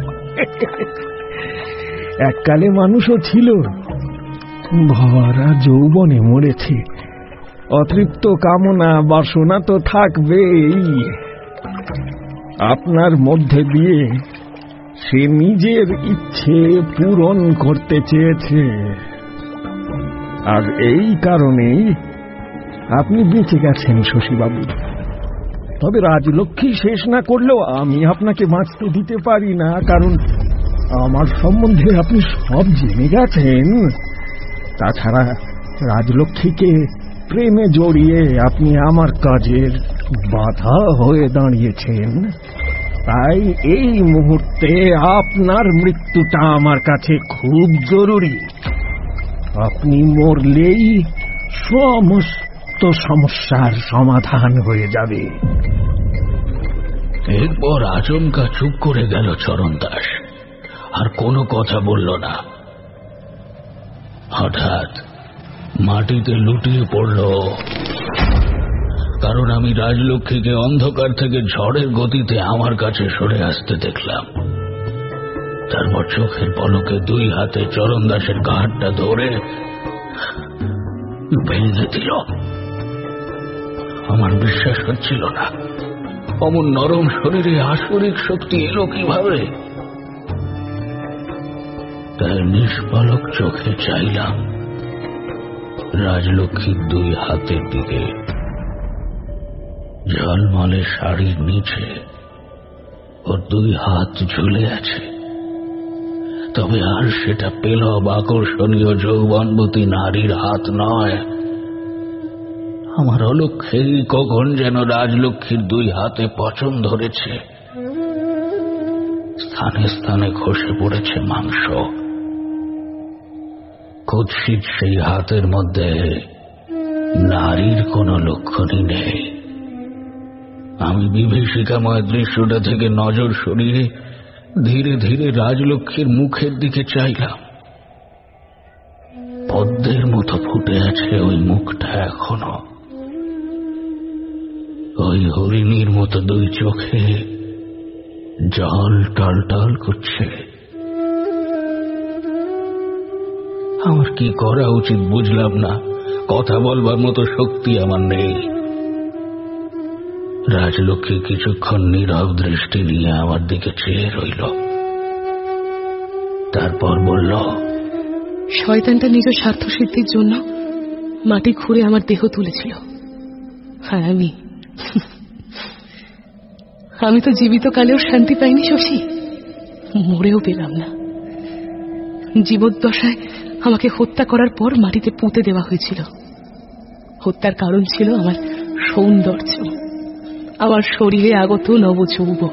এককালে মানুষও ছিল, ভরা যৌবনে মরেছে। অতৃপ্ত কামনা বাসনা তো থাকবেই। আপনার মধ্যে দিয়ে সে নিজের ইচ্ছে পূরণ করতে চেয়েছে, আর এই কারণেই আপনি বেঁচে গেছেন শশীবাবু। তবে রাজলক্ষ্মী শেষ না করলেও আমি আপনাকে বাঁচতে দিতে পারি না, কারণ আমার সম্বন্ধে আপনি সব জেনে গেছেন। তাছাড়া রাজলক্ষ্মীকে প্রেমে জড়িয়ে আপনি আমার কাজের বাধা হয়ে দাঁড়িয়েছেন। তাই এই মুহূর্তে আপনার মৃত্যুটা আমার কাছে খুব জরুরি। আপনি মরলেই সমস্ত সমস্যার সমাধান হয়ে যাবে। এরপর আচমকা চুপ করে গেল চরণ দাস, আর কোনো কথা বলল না। হঠাৎ মাটিতে লুটিয়ে পড়ল, কারণ আমি রাজলক্ষ্মীকে অন্ধকার থেকে ঝড়ের গতিতে আমার কাছে সরে আসতে দেখলাম। তারপর চোখের পলকে দুই হাতে চরণ দাসের ঘাটটা ধরে ভেঙে দিল। আমার বিশ্বাস হচ্ছিল না, অমন নরম শরীরে আসরিক শক্তি এলো কিভাবে। তাই নিষ্পলক চোখে চাইলাম রাজলক্ষ্মীর দুই হাতের দিকে। ঝলমলে শাড়ির নিচে ওর দুই হাত ঝুলে আছে, তবে আর সেটা পেলব আকর্ষণীয় যৌবনবতী নারীর হাত নয়। আমার অলক্ষ্যেই কখন যেন রাজলক্ষ্মীর দুই হাতে পচন ধরেছে, স্থানে স্থানে খসে পড়েছে মাংস। কুৎসিত সেই হাতের মধ্যে নারীর কোনো লক্ষণই নেই। আমি বিভীষিকাময় দৃশ্যটা থেকে নজর সরিয়ে ধীরে ধীরে রাজলক্ষ্মীর মুখের দিকে চাইলাম। পদ্মের মতো ফুটে আছে ওই মুখটা এখনো। ওই হরিণীর মতো দুই চোখে জল টলটল করছে। আমার কি করা উচিত বুঝলাম না। কথা বলবার মতো শক্তি আমার নেই। রাজলক্ষ্মী কিছুক্ষণ নীরব দৃষ্টি নিয়ে আমার দিকে চেয়ে রইল, তারপর বলল, শয়তানটা নিজ স্বার্থ সিদ্ধির জন্য মাটি খুঁড়ে আমার দেহ তুলেছিল। হ্যাঁ, আমি আমি তো জীবিতকালেও শান্তি পাইনি শশী, মরেও পেলাম না। জীবদ্দশায় আমাকে হত্যা করার পর মাটিতে পুঁতে দেওয়া হয়েছিল। হত্যার কারণ ছিল আমার সৌন্দর্য, আমার শরীরে আগত নবযৌবন।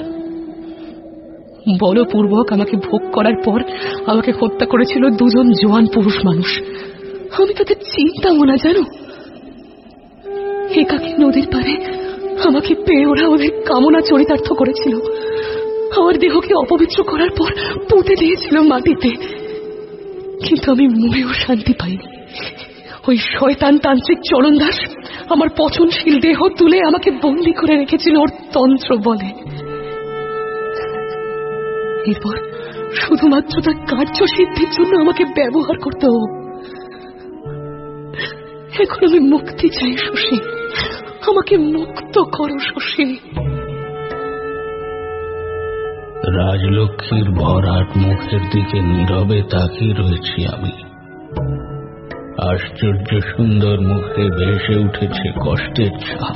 বলপূর্বক আমাকে ভোগ করার পর আমাকে হত্যা করেছিল দুজন জোয়ান পুরুষ মানুষ। আমি তাদের চিন্তাও না, জানো। একাকী নদীর পারে আমাকে পেয়ে ওরা ওদের কামনা চরিতার্থ করেছিল। আমার দেহকে অপবিত্র করার পর পুঁতে দিয়েছিল মাটিতে, কিন্তু আমি মরেও শান্তি পাইনি। ওই শয়তান তান্ত্রিক চরণদাস আমার পচনশীল দেহ তুলে আমাকে বন্দী করে রেখেছিল ওর তন্ত্র বলে। এরপর শুধুমাত্র তার কার্য সিদ্ধির জন্য আমাকে ব্যবহার করতে হবে। এখন আমি মুক্তি চাই শশী, আমাকে মুক্ত করো শশী। রাজলক্ষ্মীর ভরাট মুখের দিকে নীরবে তাকিয়ে রয়েছি আমি। আশ্চর্য সুন্দর মুখে ভেসে উঠেছে কষ্টের ছাপ।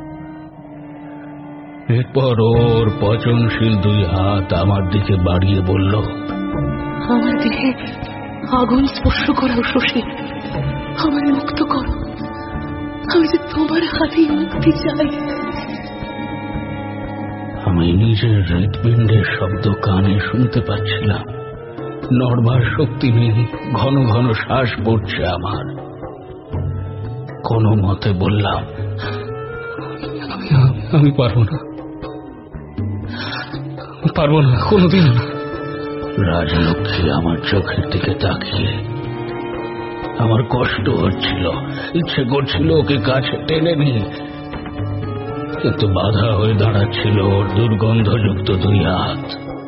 এরপর ওর পচনশীল দুই হাত আমার দিকে বাড়িয়ে বলল, আমার দেহে আগুন স্পর্শ করাও শশী, আমার মুক্ত করো। আমি যে তোমার হাতেই মুক্তি চাই। আমি নিজের হৃৎপিণ্ডের শব্দ কানে শুনতে পাচ্ছিলাম। নড়বার শক্তি নেই, ঘন ঘন শ্বাস পড়ছে আমার। কোনো মতে বললাম, আমি পারবো না, পারবো না, কোনোদিন না। রাজলক্ষ্মী আমার চোখের দিকে তাকিয়ে, আমার কষ্ট হচ্ছিল, ইচ্ছে করছিল ওকে কাছে টেনে নিয়ে, কিন্তু বাধা হয়ে দাঁড়াচ্ছিল ওর দুর্গন্ধযুক্ত দুই হাত।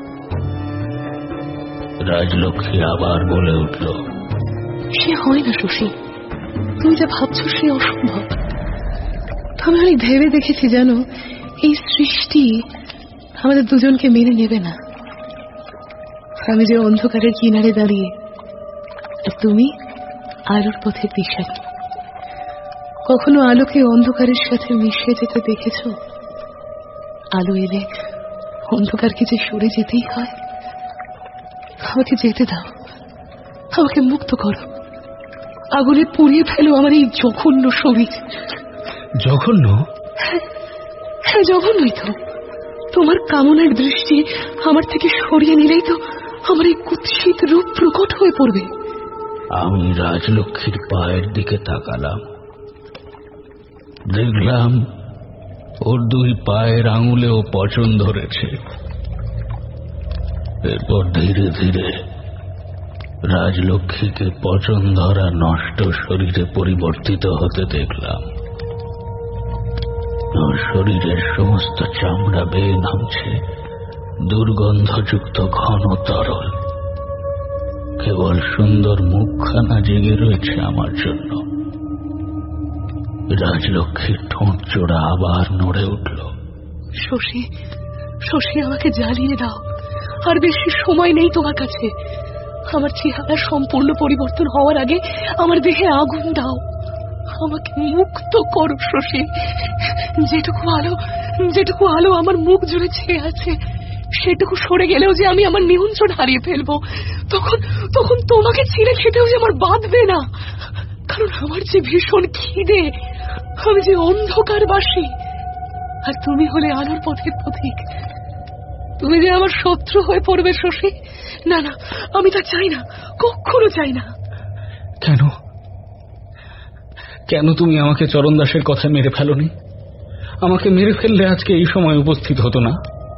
রাজলক্ষ্মী আবার বলে উঠল, সে হয় না শশী, তুমি যা ভাবছো সে অসম্ভব। আমি অনেক ভেবে দেখেছি, জানো, এই সৃষ্টি আমাদের দুজনকে মেনে নেবে না। আমি যে অন্ধকারের কিনারে দাঁড়িয়ে, আর তুমি আলোর পথে দিশারি। কখনো আলোকে অন্ধকারের সাথে মিশে যেতে দেখেছ? আলো এলে অন্ধকারকে যে সরে যেতেই হয়। আমাকে যেতে দাও, আমাকে মুক্ত করো। আগুনে পুড়িয়ে ফেলো আমার এই জঘন্য শরীর। জঘন্য? হ্যাঁ, জঘন্যই তো। তোমার কামনার দৃষ্টি আমার থেকে সরিয়ে নিলেই তো আমার এই কুৎসিত রূপ প্রকট হয়ে পড়বে। আমি রাজলক্ষ্মীর পায়ের দিকে তাকালাম, দেখলাম ওর দুই পায়ের আঙুলেও পচন ধরেছে। এরপর ধীরে ধীরে রাজলক্ষ্মীকে পচন ধরা নষ্ট শরীরে পরিবর্তিত হতে দেখলাম। ওর শরীরের সমস্ত চামড়া বেয়ে নামছে দুর্গন্ধযুক্ত ঘন তরল। কেবল সুন্দর মুখখানা জেগে রয়েছে আমার জন্য। রাজলক্ষ্মীর ঠোঁট জোড়া আবার নড়ে উঠল। শশী, শশী, আমাকে জ্বালিয়ে দাও। আর বেশি সময় নেই তোমার কাছে। আমার চেহারা সম্পূর্ণ পরিবর্তন হওয়ার আগে আমার দেহে আগুন দাও। আমাকে মুক্ত করো শশী। যেটুকু আলো যেটুকু আলো আমার মুখ জুড়ে ছেয়ে আছে, সেটুকু সরে গেলেও যে আমি আমার নিয়ন্ত্রণ হারিয়ে ফেলবো, তখন তখন তোমাকে ছিঁড়ে খেতেও যে আমার বাঁধবে না। কারণ আমার যে ভীষণ খিদে, আমি যে অন্ধকারবাসী, আর তুমি হলে আলোর পথের পথিক। তুমি যে আমার শত্রু হয়ে পড়বে শশী, না না, আমি তা চাই না, কখনো চাই না। কেন কেন তুমি আমাকে চরণ দাসের কথা মেরে ফেলোনি? আমাকে মেরে ফেললে আজকে এই সময় উপস্থিত হতো না।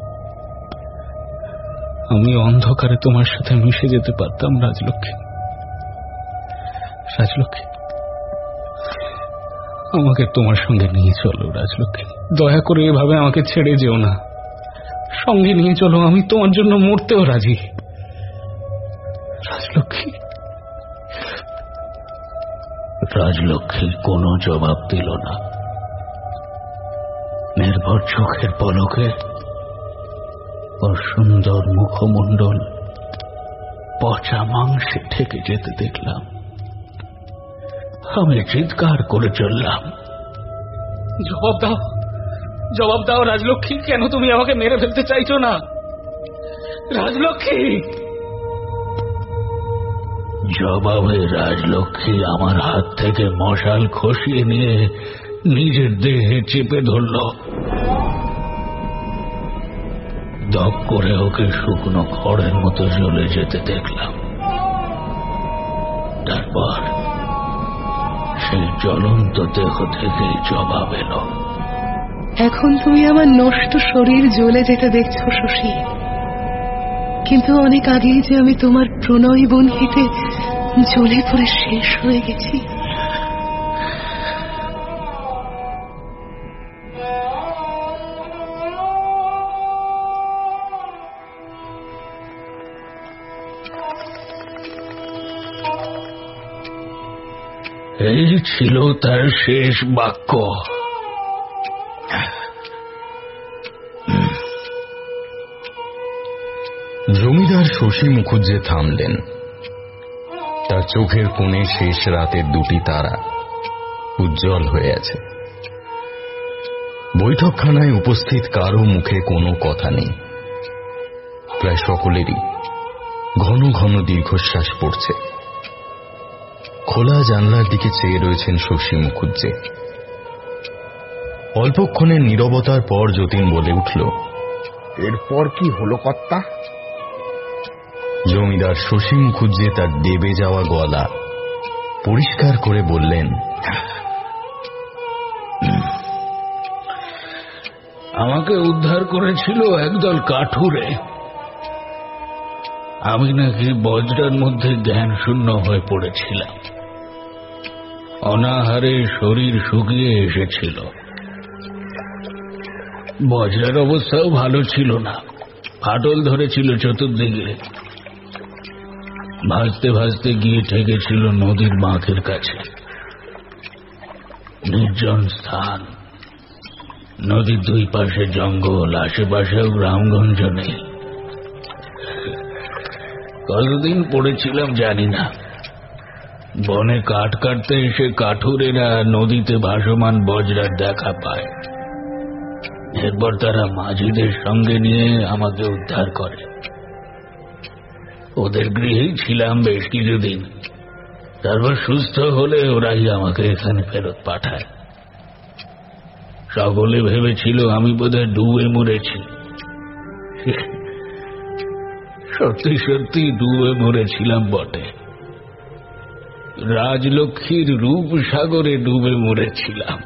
আমি অন্ধকারে তোমার সাথে মিশে যেতে পারতাম। রাজলক্ষ্মী, রাজলক্ষ্মী, আমাকে তোমার সঙ্গে নিয়ে চলো। রাজলক্ষ্মী, দয়া করে এভাবে আমাকে ছেড়ে যেও না, সঙ্গে নিয়ে চলো। আমি তোমার জন্য মরতেও রাজি। রাজলক্ষ্মী। রাজলক্ষ্মী কোনো জবাব দিল না। নির্ভর চোখের পলকে ওর সুন্দর মুখমণ্ডল পচা মাংসে ঠেকে যেতে দেখলাম। আমি চিৎকার করে চললাম, জবাব দাও, জবাব দাও রাজলক্ষ্মী, কেন তুমি আমাকে মেরে ফেলতে চাইছো না? রাজলক্ষ্মী। জবাবে রাজলক্ষ্মী আমার হাত থেকে মশাল খসিয়ে নিয়ে নিজের দেহে চেপে ধরল। দপ করে ওকে শুকনো খড়ের মতো জ্বলে যেতে দেখলাম। তারপর সেই জ্বলন্ত দেহ থেকে জবাব এলো, এখন তুমি আমার নষ্ট শরীর জ্বলে যেতে দেখছো শশী, কিন্তু অনেক আগেই যে আমি তোমার প্রণয় বন্ধিতে জ্বলে পড়ে শেষ হয়ে গেছি। এই ছিল তার শেষ বাক্য। জমিদার শশী মুখুজ্জে থামলেন। তার চোখের কোণে শেষ রাতের দুটি তারা উজ্জ্বল হয়ে আছে। বৈঠকখানায় উপস্থিত কারো মুখে কোনো কথা নেই। প্রায় সকলেরই ঘন ঘন দীর্ঘশ্বাস পড়ছে। খোলা জানলার দিকে চেয়ে রয়েছেন শশী মুখুজ্জে। অল্পক্ষণের নীরবতার পর যতীন বলে উঠল, এরপর কি হলো কর্তা? জমিদার শশী মুখুজ্জে তার দেবে যাওয়া গলা পরিষ্কার করে বললেন, আমাকে উদ্ধার করেছিল একদল কাঠুরে। আমি নাকি বজ্রের মধ্যে জ্ঞান শূন্য হয়ে পড়েছিলাম। অনাহারে শরীর শুকিয়ে এসেছিল। বজ্রের অবস্থাও ভালো ছিল না, ফাটল ধরেছিল চতুর্দিকে। ভাসতে ভাসতে গিয়ে ঠেকেছিল নদীর বাঁকের কাছে। নির্জন স্থান, নদীর দুই পাশে জঙ্গল, আশেপাশেও গ্রামগঞ্জ নেই। কতদিন পড়েছিলাম জানি না। বনে কাঠ কাটতে এসে কাঠুরেরা নদীতে ভাসমান বজ্রার দেখা পায়। এরপর তারা মাঝিদের সঙ্গে নিয়ে আমাকে উদ্ধার করে। ওদের গৃহেই ছিলাম বেশ কিছুদিন। তারপর সুস্থ হলে ওরাই আমাকে এখানে ফেরত পাঠায়। সকলে ভেবেছিল আমি বোধহয় ডুবে মরেছি। সত্যি সত্যি ডুবে মরেছিলাম বটে। রাজলক্ষ্মীর রূপ সাগরে ডুবে মরেছিলাম।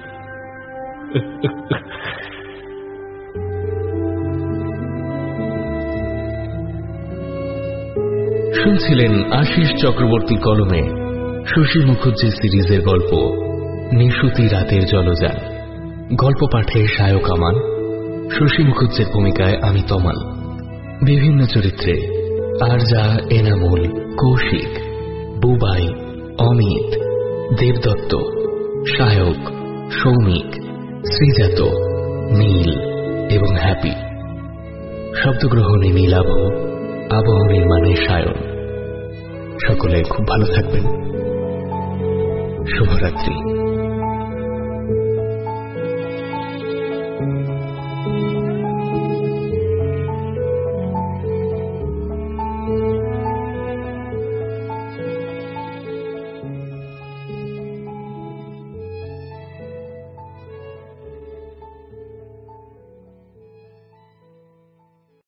শুনছিলেন আশিস চক্রবর্তী কলমে শশী মুখুজ্জে সিরিজের গল্প নিশুতি রাতের জলযান। গল্প পাঠে সায়ক আমান, শশী মুখুজ্জের ভূমিকায় আমি তমাল। বিভিন্ন চরিত্রে আরজা, এনামুল, কৌশিক, বুবাই, অমিত, দেবদত্ত, সায়ক, সৌমিক, শ্রীজাত, নীল এবং হ্যাপি। শব্দগ্রহণে নীলাভ, আবহ নির্মাণে সায়ন। সকলে খুব ভালো থাকবেন। শুভরাত্রি।